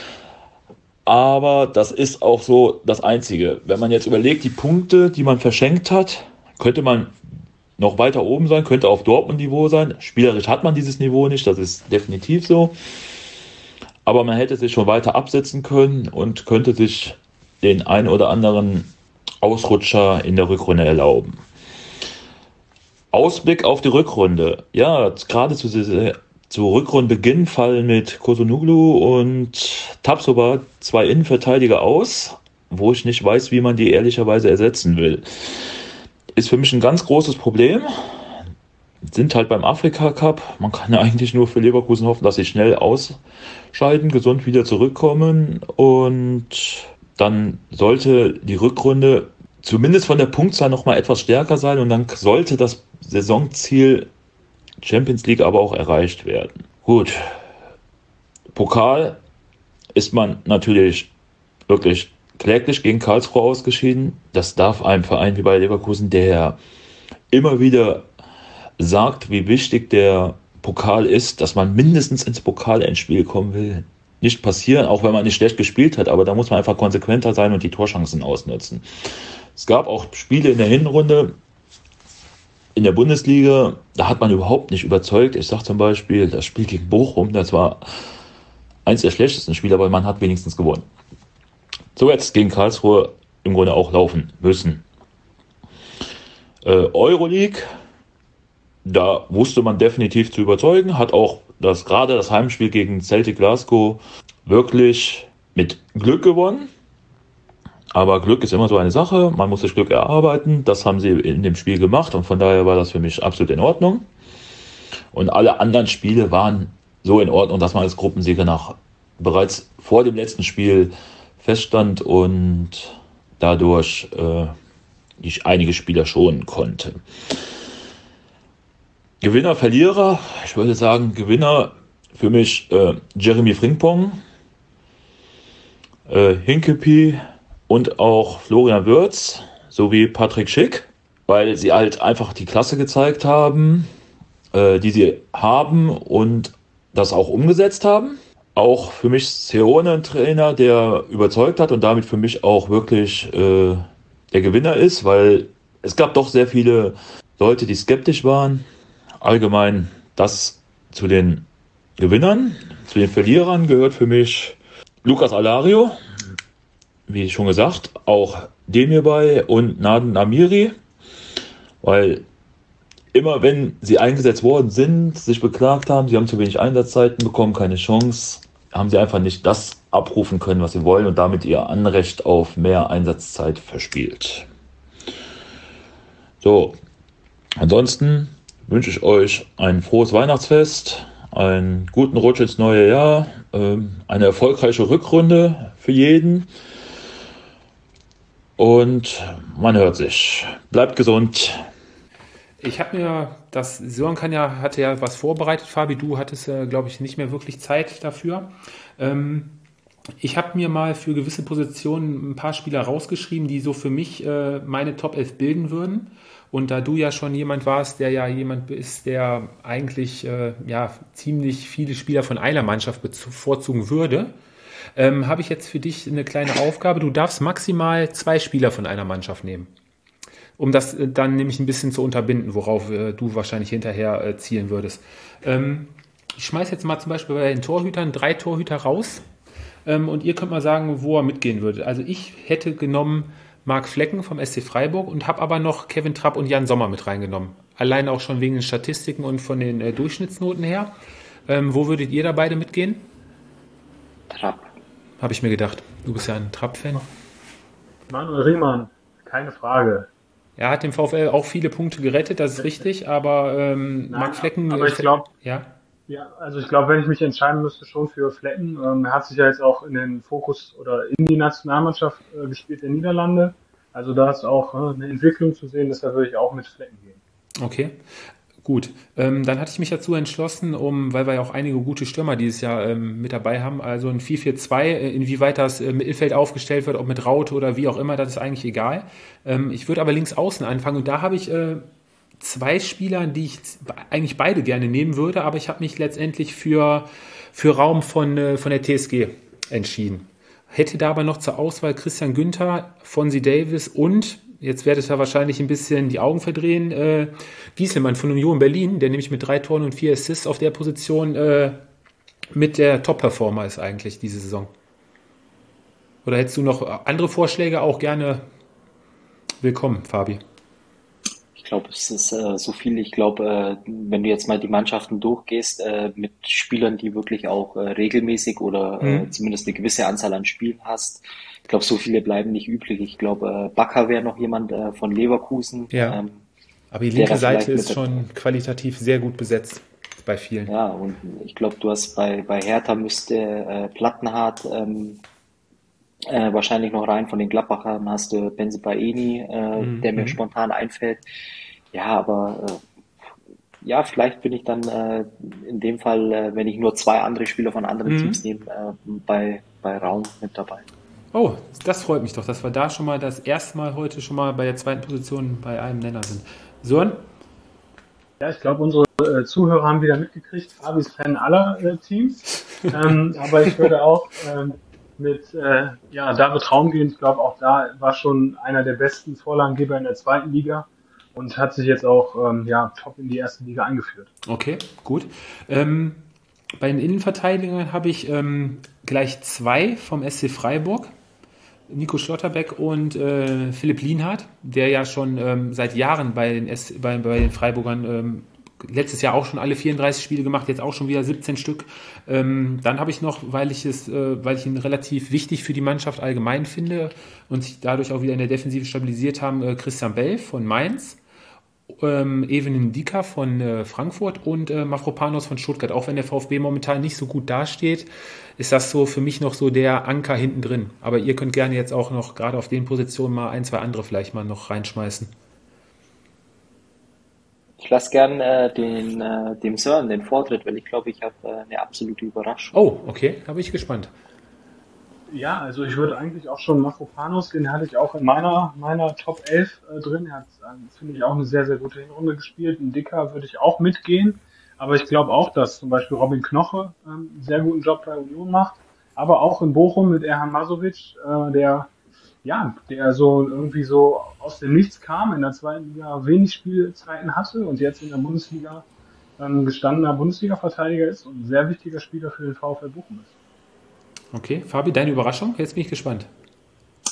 Aber das ist auch so das Einzige. Wenn man jetzt überlegt, die Punkte, die man verschenkt hat, könnte man noch weiter oben sein, könnte auf Dortmund-Niveau sein. Spielerisch hat man dieses Niveau nicht, das ist definitiv so. Aber man hätte sich schon weiter absetzen können und könnte sich den ein oder anderen Ausrutscher in der Rückrunde erlauben. Ausblick auf die Rückrunde. Ja, gerade zu dieser Zu Rückrundenbeginn fallen mit Kozunoglu und Tapsoba zwei Innenverteidiger aus, wo ich nicht weiß, wie man die ehrlicherweise ersetzen will. Ist für mich ein ganz großes Problem. Sind halt beim Afrika Cup. Man kann ja eigentlich nur für Leverkusen hoffen, dass sie schnell ausscheiden, gesund wieder zurückkommen. Und dann sollte die Rückrunde zumindest von der Punktzahl nochmal etwas stärker sein. Und dann sollte das Saisonziel Champions League aber auch erreicht werden. Gut, Pokal ist man natürlich wirklich kläglich gegen Karlsruhe ausgeschieden. Das darf einem Verein wie bei Leverkusen, der immer wieder sagt, wie wichtig der Pokal ist, dass man mindestens ins Pokalendspiel kommen will, nicht passieren, auch wenn man nicht schlecht gespielt hat, aber da muss man einfach konsequenter sein und die Torchancen ausnutzen. Es gab auch Spiele in der Hinrunde, in der Bundesliga, da hat man überhaupt nicht überzeugt. Ich sage zum Beispiel, das Spiel gegen Bochum, das war eins der schlechtesten Spiele, aber man hat wenigstens gewonnen. So jetzt gegen Karlsruhe im Grunde auch laufen müssen. Äh, Euroleague, da wusste man definitiv zu überzeugen, hat auch das gerade das Heimspiel gegen Celtic Glasgow wirklich mit Glück gewonnen. Aber Glück ist immer so eine Sache, man muss sich Glück erarbeiten, das haben sie in dem Spiel gemacht und von daher war das für mich absolut in Ordnung. Und alle anderen Spiele waren so in Ordnung, dass man als Gruppensieger nach bereits vor dem letzten Spiel feststand und dadurch äh, ich einige Spieler schonen konnte. Gewinner, Verlierer, ich würde sagen Gewinner für mich äh, Jeremy Frimpong, äh, Hinkepie, und auch Florian Wirtz sowie Patrick Schick, weil sie halt einfach die Klasse gezeigt haben, äh, die sie haben und das auch umgesetzt haben. Auch für mich Seoane ein Trainer, der überzeugt hat und damit für mich auch wirklich äh, der Gewinner ist, weil es gab doch sehr viele Leute, die skeptisch waren. Allgemein das zu den Gewinnern. Zu den Verlierern gehört für mich Lucas Alario, wie schon gesagt, auch Demirbay und Naden Amiri, weil immer wenn sie eingesetzt worden sind, sich beklagt haben, sie haben zu wenig Einsatzzeiten bekommen, keine Chance, haben sie einfach nicht das abrufen können, was sie wollen und damit ihr Anrecht auf mehr Einsatzzeit verspielt. So, ansonsten wünsche ich euch ein frohes Weihnachtsfest, einen guten Rutsch ins neue Jahr, eine erfolgreiche Rückrunde für jeden und man hört sich. Bleibt gesund. Ich habe mir das, Sören kann ja, hatte ja was vorbereitet, Fabi, du hattest, äh, glaube ich, nicht mehr wirklich Zeit dafür. Ähm, ich habe mir mal für gewisse Positionen ein paar Spieler rausgeschrieben, die so für mich äh, meine Top elf bilden würden. Und da du ja schon jemand warst, der ja jemand ist, der eigentlich äh, ja, ziemlich viele Spieler von einer Mannschaft bevorzugen würde, ähm, habe ich jetzt für dich eine kleine Aufgabe. Du darfst maximal zwei Spieler von einer Mannschaft nehmen. Um das dann nämlich ein bisschen zu unterbinden, worauf äh, du wahrscheinlich hinterher äh, zielen würdest. Ähm, ich schmeiß jetzt mal zum Beispiel bei den Torhütern drei Torhüter raus ähm, und ihr könnt mal sagen, wo er mitgehen würde. Also ich hätte genommen Marc Flecken vom S C Freiburg und habe aber noch Kevin Trapp und Jan Sommer mit reingenommen. Allein auch schon wegen den Statistiken und von den äh, Durchschnittsnoten her. Ähm, wo würdet ihr da beide mitgehen? Trapp. Habe ich mir gedacht. Du bist ja ein Trapp-Fan. Manuel Riemann, keine Frage. Er hat dem VfL auch viele Punkte gerettet, das ist richtig, aber ähm, Nein, Marc Flecken... aber ich glaube, ja? ja, also ich glaube, wenn ich mich entscheiden müsste, schon für Flecken. Ähm, er hat sich ja jetzt auch in den Fokus oder in die Nationalmannschaft äh, gespielt der Niederlande. Also da ist auch äh, eine Entwicklung zu sehen, deshalb würde ich auch mit Flecken gehen. Okay, gut. Ähm, dann hatte ich mich dazu entschlossen, um, weil wir ja auch einige gute Stürmer dieses Jahr ähm, mit dabei haben, also ein vier vier zwei, äh, inwieweit das äh, Mittelfeld aufgestellt wird, ob mit Raute oder wie auch immer, das ist eigentlich egal. Ähm, ich würde aber links außen anfangen und da habe ich äh, zwei Spieler, die ich eigentlich beide gerne nehmen würde, aber ich habe mich letztendlich für, für Raum von, äh, von der T S G entschieden. Hätte da aber noch zur Auswahl Christian Günther, Fonzie Davis und jetzt werdet ihr wahrscheinlich ein bisschen die Augen verdrehen. Äh, Gieselmann von Union Berlin, der nämlich mit drei Toren und vier Assists auf der Position äh, mit der Top-Performer ist eigentlich diese Saison. Oder hättest du noch andere Vorschläge? Auch gerne willkommen, Fabi. Ich glaube, es ist äh, so viel. Ich glaube, äh, wenn du jetzt mal die Mannschaften durchgehst, äh, mit Spielern, die wirklich auch äh, regelmäßig oder äh, Mhm. zumindest eine gewisse Anzahl an Spielen hast, ich glaube, so viele bleiben nicht übrig. Ich glaube, äh, Bakker wäre noch jemand äh, von Leverkusen. Ja. Ähm, Aber die der linke da Seite vielleicht ist mit- schon qualitativ sehr gut besetzt bei vielen. Ja, und ich glaube, du hast bei, bei Hertha müsste äh, Plattenhardt ähm, äh, wahrscheinlich noch rein. Von den Gladbachern hast du Bensebaini, äh, Mhm, der mir mhm. spontan einfällt. Ja, aber äh, ja, vielleicht bin ich dann äh, in dem Fall, äh, wenn ich nur zwei andere Spieler von anderen Mhm. Teams nehme, äh, bei, bei Raum mit dabei. Oh, das freut mich doch, dass wir da schon mal das erste Mal heute schon mal bei der zweiten Position bei einem Nenner sind. Sören? Ja, ich glaube, unsere äh, Zuhörer haben wieder mitgekriegt, Fabi ist Fan aller äh, Teams. ähm, aber ich würde auch ähm, mit äh, ja, David Raum gehen. Ich glaube, auch da war schon einer der besten Vorlagengeber in der zweiten Liga und hat sich jetzt auch ähm, ja, top in die erste Liga eingeführt. Okay, gut. Ähm, bei den Innenverteidigern habe ich ähm, gleich zwei vom S C Freiburg. Nico Schlotterbeck und äh, Philipp Lienhardt, der ja schon ähm, seit Jahren bei den, S- bei, bei den Freiburgern ähm, letztes Jahr auch schon alle vierunddreißig Spiele gemacht, jetzt auch schon wieder siebzehn Stück. Ähm, dann habe ich noch, weil ich es, äh, weil ich ihn relativ wichtig für die Mannschaft allgemein finde und sich dadurch auch wieder in der Defensive stabilisiert haben, äh, Christian Bell von Mainz, ähm, Evelyn Dika von äh, Frankfurt und äh, Mavropanos von Stuttgart. Auch wenn der VfB momentan nicht so gut dasteht, ist das so für mich noch so der Anker hinten drin. Aber ihr könnt gerne jetzt auch noch gerade auf den Positionen mal ein, zwei andere vielleicht mal noch reinschmeißen. Ich lasse gern äh, den, äh, dem Sören den Vortritt, weil ich glaube, ich habe äh, eine absolute Überraschung. Oh, okay, da bin ich gespannt. Ja, also ich würde eigentlich auch schon Mafropanos, den hatte ich auch in meiner meiner Top elf äh, drin. Er hat, äh, finde ich, auch eine sehr, sehr gute Hinrunde gespielt. Ein Dicker würde ich auch mitgehen. Aber ich glaube auch, dass zum Beispiel Robin Knoche ähm, einen sehr guten Job bei Union macht. Aber auch in Bochum mit Erhan Masovic, äh, der ja, der so irgendwie so aus dem Nichts kam, in der zweiten Liga wenig Spielzeiten hatte und jetzt in der Bundesliga ein gestandener Bundesliga-Verteidiger ist und ein sehr wichtiger Spieler für den VfL Bochum ist. Okay, Fabi, deine Überraschung? Jetzt bin ich gespannt.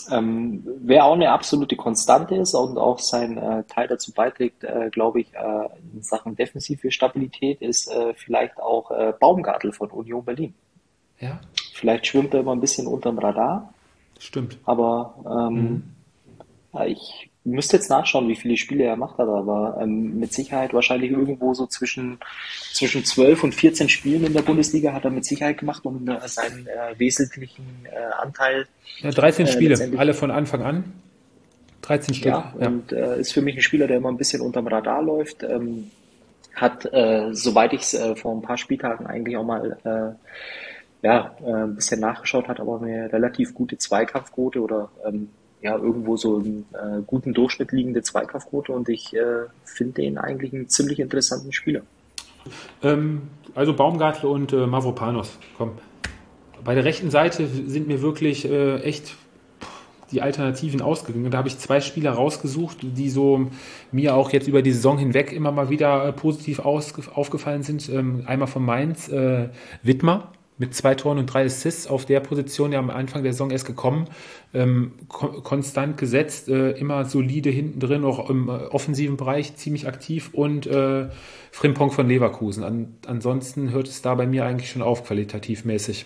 Ähm, wer auch eine absolute Konstante ist und auch seinen äh, Teil dazu beiträgt, äh, glaube ich, äh, in Sachen defensive Stabilität, ist äh, vielleicht auch äh, Baumgartl von Union Berlin. Ja, Vielleicht schwimmt er immer ein bisschen unterm Radar, stimmt. aber ähm, Mhm. ja, ich müsste jetzt nachschauen, wie viele Spiele er gemacht hat, aber ähm, mit Sicherheit wahrscheinlich irgendwo so zwischen, zwischen zwölf und vierzehn Spielen in der Bundesliga hat er mit Sicherheit gemacht und äh, seinen äh, wesentlichen äh, Anteil Ja, dreizehn äh, Spiele, letztendlich. alle von Anfang an. dreizehn Stück, Ja, ja. und äh, ist für mich ein Spieler, der immer ein bisschen unterm Radar läuft. Ähm, hat, äh, soweit ich es äh, vor ein paar Spieltagen eigentlich auch mal äh, ja, äh, ein bisschen nachgeschaut hat, aber eine relativ gute Zweikampfquote oder ähm, ja, irgendwo so einen äh, guten Durchschnitt liegende Zweikampfquote und ich äh, finde den eigentlich einen ziemlich interessanten Spieler. Ähm, also Baumgartl und äh, Mavropanos. Komm. Bei der rechten Seite sind mir wirklich äh, echt die Alternativen ausgegangen. Da habe ich zwei Spieler rausgesucht, die so mir auch jetzt über die Saison hinweg immer mal wieder äh, positiv aus, aufgefallen sind. Ähm, einmal von Mainz, äh, Wittmer mit zwei Toren und drei Assists auf der Position, ja am Anfang der Saison erst gekommen, ähm, kon konstant gesetzt, äh, immer solide hinten drin, auch im äh, offensiven Bereich ziemlich aktiv und äh, Frimpong von Leverkusen. An, ansonsten hört es da bei mir eigentlich schon auf, qualitativmäßig.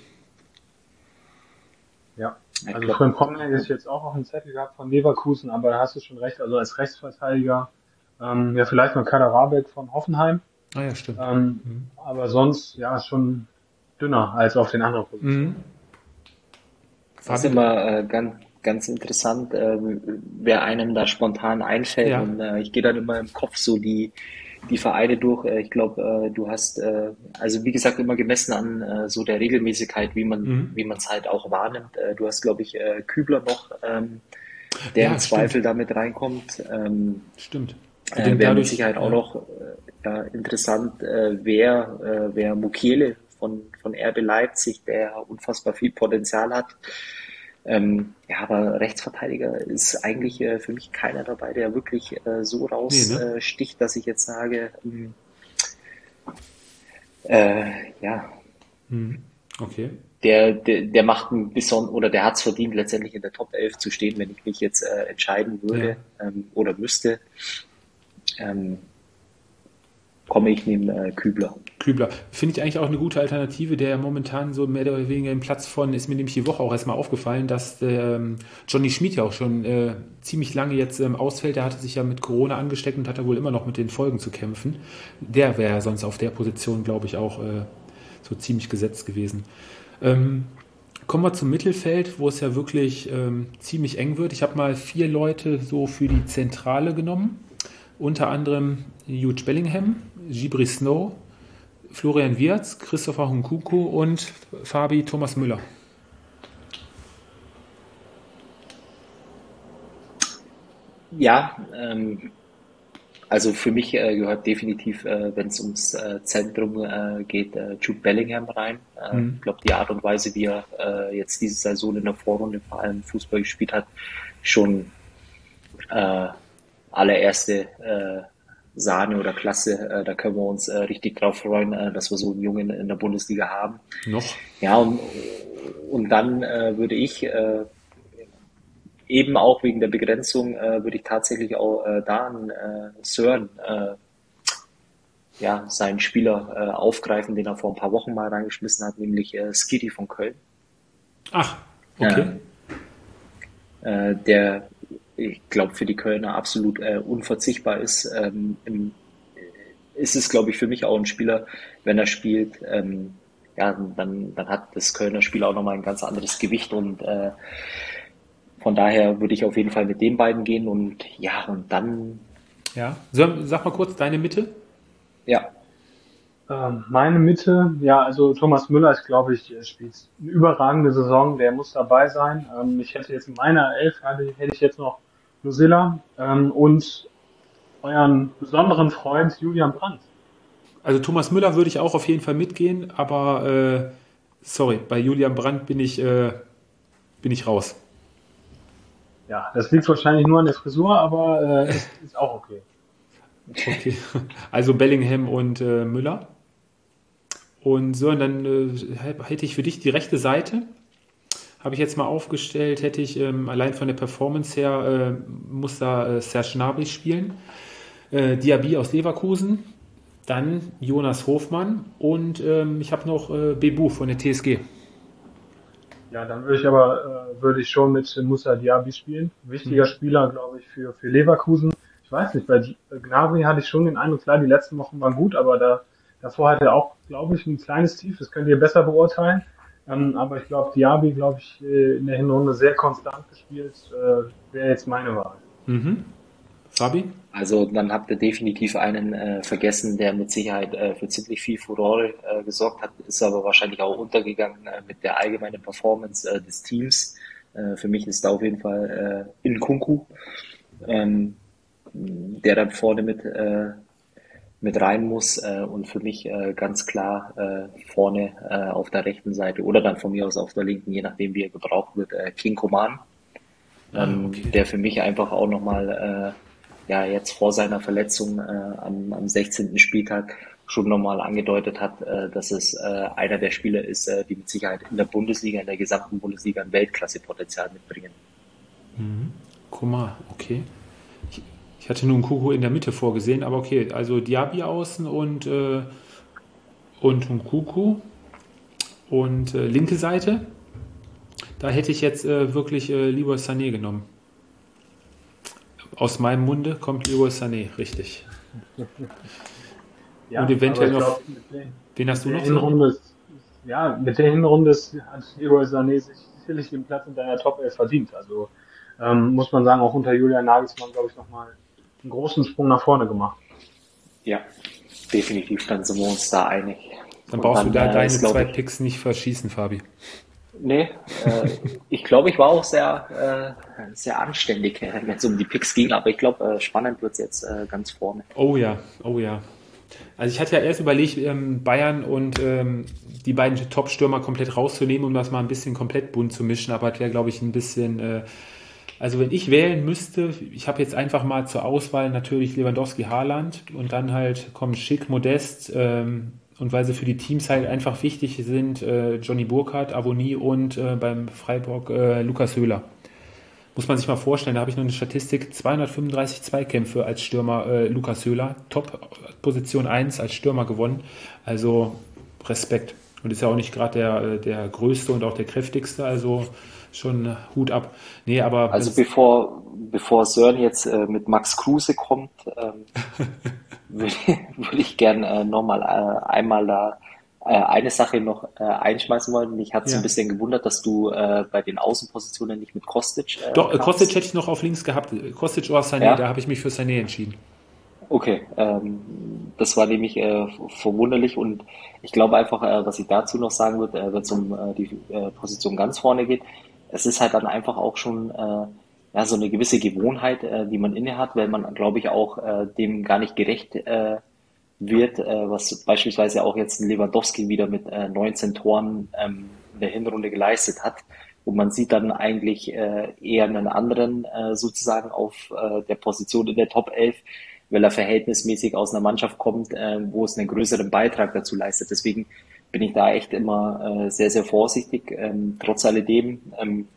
Ja, Ich also glaub, Frimpong hätte ich jetzt auch auf dem Zettel gehabt von Leverkusen, aber da hast du schon recht, also als Rechtsverteidiger, ähm, ja vielleicht noch Kader Rabeck von Hoffenheim, Ah ja, stimmt. ähm, Mhm. aber sonst ja schon dünner als auf den anderen Positionen. Mhm. das ist immer äh, ganz, ganz interessant, äh, wer einem da spontan einfällt. Ja. Und äh, ich gehe dann immer im Kopf so die, die Vereine durch. Äh, ich glaube, äh, du hast, äh, also wie gesagt, immer gemessen an äh, so der Regelmäßigkeit, wie man Mhm. wie man es halt auch wahrnimmt. Äh, du hast, glaube ich, äh, Kübler noch, ähm, der Ja, im Zweifel stimmt. damit reinkommt. Ähm, Stimmt. äh, Den wäre mit dadurch, Sicherheit auch ja. noch äh, ja, interessant, äh, wer, äh, wer Mukiele von, von R B Leipzig, der unfassbar viel Potenzial hat. Ähm, ja, aber Rechtsverteidiger ist eigentlich äh, für mich keiner dabei, der wirklich äh, so Nee, ne? raussticht, äh, sticht, dass ich jetzt sage, ähm, äh, ja, Mhm. Okay. der, der, der macht ein bisschen oder der hat es verdient, letztendlich in der Top elf zu stehen, wenn ich mich jetzt äh, entscheiden würde ähm, oder müsste, ähm, komme ich neben äh, Kübler. Kübler. Finde ich eigentlich auch eine gute Alternative, der ja momentan so mehr oder weniger im Platz von, ist mir nämlich die Woche auch erstmal aufgefallen, dass der, ähm, Johnny Schmid ja auch schon äh, ziemlich lange jetzt ähm, ausfällt. Der hatte sich ja mit Corona angesteckt und hat da wohl immer noch mit den Folgen zu kämpfen. Der wäre ja sonst auf der Position, glaube ich, auch äh, so ziemlich gesetzt gewesen. Ähm, kommen wir zum Mittelfeld, wo es ja wirklich ähm, ziemlich eng wird. Ich habe mal vier Leute so für die Zentrale genommen. Unter anderem Jude Bellingham, Gibri Snow, Florian Wirtz, Christopher Nkunku und Fabi Thomas Müller. Ja, ähm, also für mich äh, gehört definitiv, äh, wenn es ums äh, Zentrum äh, geht, äh, Jude Bellingham rein. Äh, Mhm. ich glaube, die Art und Weise, wie er äh, jetzt diese Saison in der Vorrunde vor allem Fußball gespielt hat, schon äh, allererste äh, Sahne oder Klasse. Äh, da können wir uns äh, richtig drauf freuen, äh, dass wir so einen Jungen in der Bundesliga haben. Noch? Ja, und, und dann äh, würde ich äh, eben auch wegen der Begrenzung äh, würde ich tatsächlich auch äh, da einen äh, Sören, äh, ja, seinen Spieler äh, aufgreifen, den er vor ein paar Wochen mal reingeschmissen hat, nämlich äh, Skiri von Köln. Ach, okay. Äh, äh, der, ich glaube, für die Kölner absolut äh, unverzichtbar ist. Ähm, im, ist es, glaube ich, für mich auch ein Spieler, wenn er spielt, ähm, ja, dann, dann hat das Kölner Spiel auch nochmal ein ganz anderes Gewicht und äh, von daher würde ich auf jeden Fall mit den beiden gehen und ja, und dann, Ja. So, sag mal kurz deine Mitte. ja, Ähm, meine Mitte, ja, also Thomas Müller ist, glaube ich, äh, spielt eine überragende Saison, der muss dabei sein. Ähm, ich hätte jetzt in meiner Elf, hätte, hätte ich jetzt noch Lucilla ähm, und euren besonderen Freund Julian Brandt. Also Thomas Müller würde ich auch auf jeden Fall mitgehen, aber äh, sorry, bei Julian Brandt bin ich, äh, bin ich raus. Ja, das liegt wahrscheinlich nur an der Frisur, aber äh, ist, ist auch okay. Okay. Also Bellingham und äh, Müller. Und so, und dann äh, hätte ich für dich die rechte Seite. habe ich jetzt mal aufgestellt, hätte ich ähm, allein von der Performance her, äh, muss da äh, Serge Gnabry spielen, äh, Diaby aus Leverkusen, dann Jonas Hofmann und ähm, ich habe noch äh, Bebu von der T S G. Ja, dann würde ich aber, äh, würde ich schon mit Moussa Diaby spielen. Wichtiger Mhm. Spieler, glaube ich, für, für Leverkusen. Ich weiß nicht, bei Gnabry hatte ich schon den Eindruck, klar, die letzten Wochen waren gut, aber da, davor hatte er auch, glaube ich, ein kleines Tief. Das könnt ihr besser beurteilen. Ähm, aber ich glaube, Diaby, glaube ich, äh, in der Hinrunde sehr konstant gespielt, äh, wäre jetzt meine Wahl. Mhm. Fabi? Also dann habt ihr definitiv einen äh, vergessen, der mit Sicherheit äh, für ziemlich viel Furore äh, gesorgt hat, ist aber wahrscheinlich auch untergegangen äh, mit der allgemeinen Performance äh, des Teams. Äh, für mich ist da auf jeden Fall äh, Nkunku, ähm, der dann vorne mit äh, mit rein muss äh, und für mich äh, ganz klar äh, vorne äh, auf der rechten Seite oder dann von mir aus auf der linken, je nachdem wie er gebraucht wird, äh, King Coman, Ah, ähm, okay. der für mich einfach auch nochmal äh, ja jetzt vor seiner Verletzung äh, am, am sechzehnten Spieltag schon nochmal angedeutet hat, äh, dass es äh, einer der Spieler ist, äh, die mit Sicherheit in der Bundesliga, in der gesamten Bundesliga ein Weltklasse-Potenzial mitbringen. Mhm. Guck mal, okay. Ich, ich hatte nur einen Kuku in der Mitte vorgesehen, aber okay, also Diaby außen und, äh, und ein Kuku und äh, linke Seite. Da hätte ich jetzt äh, wirklich äh, Leroy Sané genommen. Aus meinem Munde kommt Leroy Sané, richtig. Ja, Und eventuell aber ich noch, glaube, mit der, wen hast mit du der noch so? Hinrunde ist, ja, mit der Hinrunde ist, hat Leroy Sané sich sicherlich den Platz in deiner Top elf verdient. Also ähm, muss man sagen, auch unter Julian Nagelsmann, glaube ich, nochmal einen großen Sprung nach vorne gemacht. Ja, definitiv, dann sind wir uns da einig. Dann Und brauchst du dann da äh, deine ist, zwei glaube ich, Picks nicht verschießen, Fabi. nee, äh, ich glaube, ich war auch sehr, äh, sehr anständig, äh, wenn es um die Picks ging, aber ich glaube, äh, spannend wird's jetzt äh, ganz vorne. Oh ja, oh ja. Also ich hatte ja erst überlegt, ähm, Bayern und ähm, die beiden Top-Stürmer komplett rauszunehmen, um das mal ein bisschen komplett bunt zu mischen, aber das wäre, glaube ich, ein bisschen... Äh, also wenn ich wählen müsste, ich habe jetzt einfach mal zur Auswahl natürlich Lewandowski, Haaland und dann halt kommen Schick, Modest ähm, und weil sie für die Teams halt einfach wichtig sind, äh, Johnny Burkhardt, Avoni und äh, beim Freiburg äh, Lukas Höhler. Muss man sich mal vorstellen, da habe ich noch eine Statistik, zweihundertfünfunddreißig Zweikämpfe als Stürmer äh, Lukas Höhler, Top Position eins als Stürmer gewonnen, also Respekt. Und ist ja auch nicht gerade der, äh, der größte und auch der kräftigste, also schon Hut ab. Nee, aber Also wenn's, bevor, bevor Sören jetzt äh, mit Max Kruse kommt, ähm, würde würd ich gern äh, nochmal äh, einmal da äh, eine Sache noch äh, einschmeißen wollen. Mich hat so ein ja. bisschen gewundert, dass du äh, bei den Außenpositionen nicht mit Kostic äh, Doch, äh, Kostic kamst. hätte ich noch auf links gehabt. Kostic oder Sané, da Ja, habe ich mich für Sané entschieden. okay. Ähm, das war nämlich äh, verwunderlich und ich glaube einfach, äh, was ich dazu noch sagen würde, äh, wenn es um äh, die äh, Position ganz vorne geht, es ist halt dann einfach auch schon äh, ja, so eine gewisse Gewohnheit, äh, die man inne hat, weil man, glaube ich, auch äh, dem gar nicht gerecht äh, wird, äh, was beispielsweise auch jetzt ein Lewandowski wieder mit äh, neunzehn Toren ähm, in der Hinrunde geleistet hat. Und man sieht dann eigentlich äh, eher einen anderen äh, sozusagen auf äh, der Position in der Top elf, weil er verhältnismäßig aus einer Mannschaft kommt, äh, wo es einen größeren Beitrag dazu leistet. Deswegen bin ich da echt immer äh, sehr, sehr vorsichtig. Ähm, trotz alledem, ähm,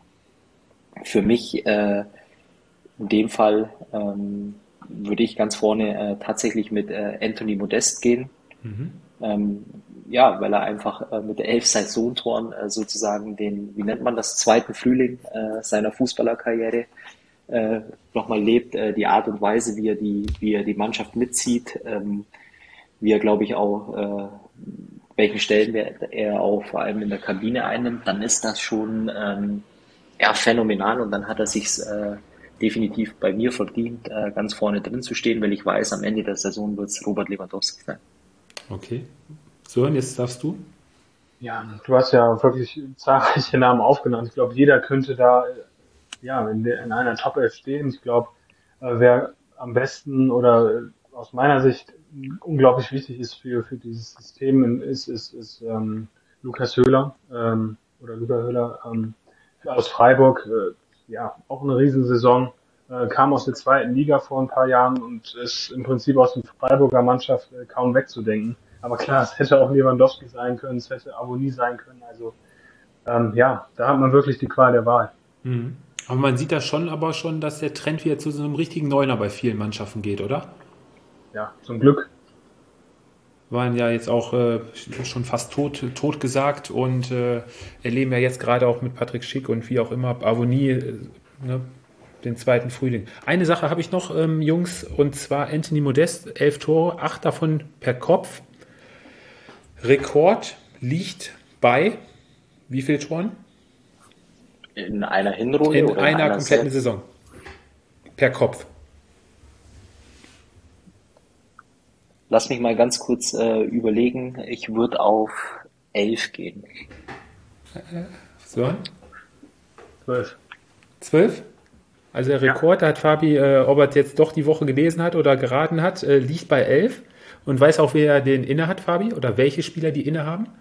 für mich äh, in dem Fall ähm, würde ich ganz vorne äh, tatsächlich mit äh, Anthony Modest gehen. Mhm. Ähm, ja, weil er einfach äh, mit elf Saisontoren äh, sozusagen den, wie nennt man das, zweiten Frühling äh, seiner Fußballerkarriere äh, nochmal lebt. Äh, die Art und Weise, wie er die, wie er die Mannschaft mitzieht, ähm, wie er, glaube ich, auch äh, welchen Stellenwert er auch vor allem in der Kabine einnimmt, dann ist das schon ähm, ja, phänomenal und dann hat er sich äh, definitiv bei mir verdient, äh, ganz vorne drin zu stehen, weil ich weiß, am Ende der Saison wird es Robert Lewandowski sein. Okay. So, und jetzt darfst du. Ja, du hast ja wirklich zahlreiche Namen aufgenannt. Ich glaube, jeder könnte da äh, ja in, der, in einer Top elf stehen. Ich glaube, äh, wer am besten oder äh, aus meiner Sicht unglaublich wichtig ist für für dieses System ist ist ist ähm, Lukas Höhler ähm, oder Luca Höhler ähm, aus Freiburg. Äh, ja, auch eine Riesensaison. Äh, kam aus der zweiten Liga vor ein paar Jahren und ist im Prinzip aus der Freiburger Mannschaft äh, kaum wegzudenken. Aber klar, es hätte auch Lewandowski sein können, es hätte Avoni sein können. Also ähm, ja, da hat man wirklich die Qual der Wahl. Mhm. Aber man sieht da schon, aber schon, dass der Trend wieder zu so einem richtigen Neuner bei vielen Mannschaften geht, oder? Ja, zum Glück. Waren ja jetzt auch äh, schon fast tot, tot gesagt und äh, erleben ja jetzt gerade auch mit Patrick Schick und wie auch immer Avonie äh, ne, den zweiten Frühling. Eine Sache habe ich noch, ähm, Jungs, und zwar Anthony Modest, elf Tore, acht davon per Kopf. Rekord liegt bei wie viel Toren? In einer Hinrunde In oder einer, in einer kompletten Set? Saison. Per Kopf. Lass mich mal ganz kurz äh, überlegen. Ich würde auf elf gehen. So, Zwölf. zwölf? Also der Rekord, da hat Fabi, äh, ob er es jetzt doch die Woche gelesen hat oder geraten hat, äh, liegt bei elf. Und weiß auch, wer den inne hat, Fabi? Oder welche Spieler die inne haben?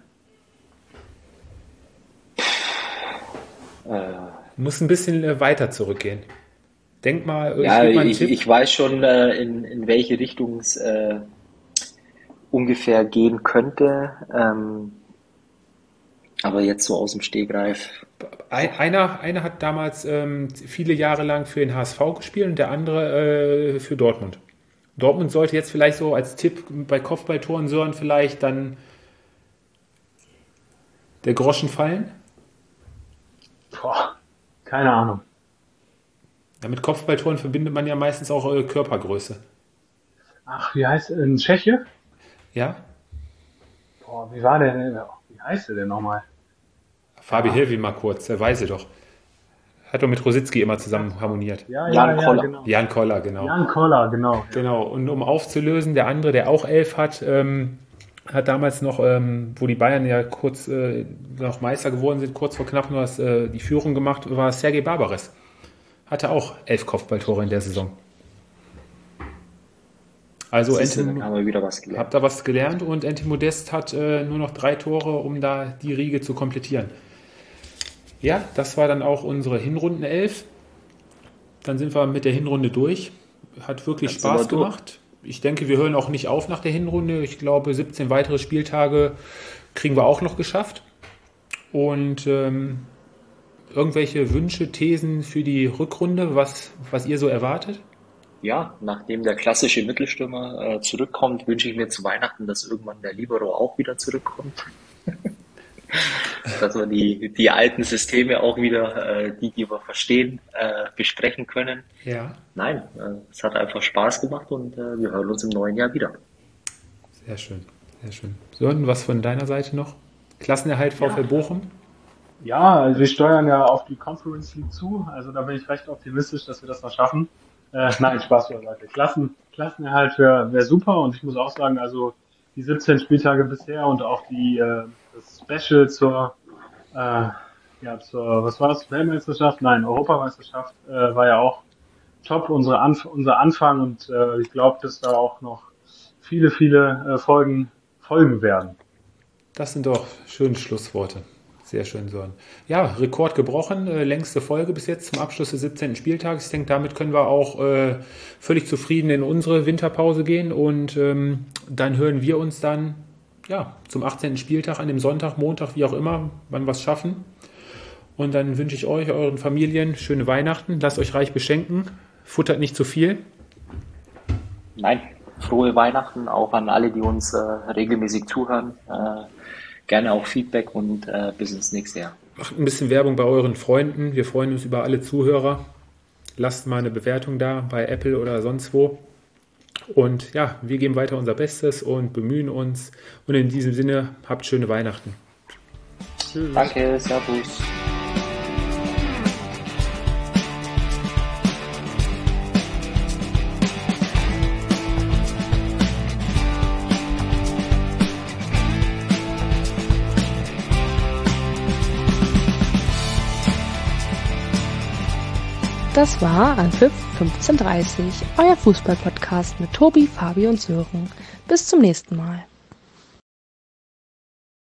Äh, Muss ein bisschen äh, weiter zurückgehen. Denk mal, äh, ja, geb mal einen ich, Tipp. ich weiß schon, äh, in, in welche Richtung es äh, ungefähr gehen könnte. Ähm, aber jetzt so aus dem Stegreif. Ein, einer, einer hat damals ähm, viele Jahre lang für den H S V gespielt und der andere äh, für Dortmund. Dortmund sollte jetzt vielleicht so als Tipp bei Kopfballtoren Sören vielleicht dann der Groschen fallen. Boah, keine Ahnung. Ja, mit Kopfballtoren verbindet man ja meistens auch äh, Körpergröße. Ach, wie heißt in Tschechien? Ja? Boah, wie war der denn? Wie heißt der denn nochmal? Fabi, Ja. hilf ihm mal kurz, der weiß er doch. Hat doch mit Rositzky immer zusammen harmoniert. Ja, Jan ja, ja, Koller. genau. Jan Koller, genau. Jan Koller, genau. Genau, und um aufzulösen, der andere, der auch elf hat, ähm, hat damals noch, ähm, wo die Bayern ja kurz äh, noch Meister geworden sind, kurz vor knapp nur das, äh, die Führung gemacht, war Sergei Barbares. Hatte auch elf Kopfballtore in der Saison. Also Siehst du, Anthony, dann haben wir wieder was gelernt. habt da was gelernt und Anthony Modest hat äh, nur noch drei Tore, um da die Riege zu komplettieren. Ja, das war dann auch unsere Hinrundenelf. Dann sind wir mit der Hinrunde durch. Hat wirklich Jetzt sind Spaß wir durch. gemacht. Ich denke, wir hören auch nicht auf nach der Hinrunde. Ich glaube, siebzehn weitere Spieltage kriegen wir auch noch geschafft. Und ähm, irgendwelche Wünsche, Thesen für die Rückrunde, was, was ihr so erwartet? Ja, nachdem der klassische Mittelstürmer äh, zurückkommt, wünsche ich mir zu Weihnachten, dass irgendwann der Libero auch wieder zurückkommt. Dass wir die, die alten Systeme auch wieder, äh, die, die wir verstehen, äh, besprechen können. Ja, Nein, äh, es hat einfach Spaß gemacht und äh, wir hören uns im neuen Jahr wieder. sehr schön, sehr schön. Sören, was von deiner Seite noch? Klassenerhalt VfL Bochum? Ja, also wir steuern ja auf die Conference League zu, also da bin ich recht optimistisch, dass wir das noch schaffen. Äh, nein, Spaß beiseite. Klassen, Klassenerhalt wäre wär super und ich muss auch sagen, also die siebzehn Spieltage bisher und auch die äh, das Special zur äh, ja zur was war das Weltmeisterschaft? Nein, Europameisterschaft äh, war ja auch top, unsere Anf unser Anfang und äh, ich glaube, dass da auch noch viele viele äh, Folgen folgen werden. Das sind doch schöne Schlussworte. Sehr schön, Sören. Ja, Rekord gebrochen, äh, längste Folge bis jetzt zum Abschluss des siebzehnten Spieltags. Ich denke, damit können wir auch äh, völlig zufrieden in unsere Winterpause gehen und ähm, dann hören wir uns dann ja, zum achtzehnten Spieltag an dem Sonntag, Montag, wie auch immer, wann wir es schaffen. Und dann wünsche ich euch, euren Familien schöne Weihnachten. Lasst euch reich beschenken. Futtert nicht zu viel. Nein, frohe Weihnachten auch an alle, die uns äh, regelmäßig zuhören. Äh, gerne auch Feedback und äh, bis ins nächste Jahr. Macht ein bisschen Werbung bei euren Freunden. Wir freuen uns über alle Zuhörer. Lasst mal eine Bewertung da bei Apple oder sonst wo. Und ja, wir geben weiter unser Bestes und bemühen uns. Und in diesem Sinne, habt schöne Weihnachten. Tschüss. Danke, Servus. Das war Anpfiff fünfzehn Uhr dreißig, euer Fußball-Podcast mit Tobi, Fabi und Sören. Bis zum nächsten Mal.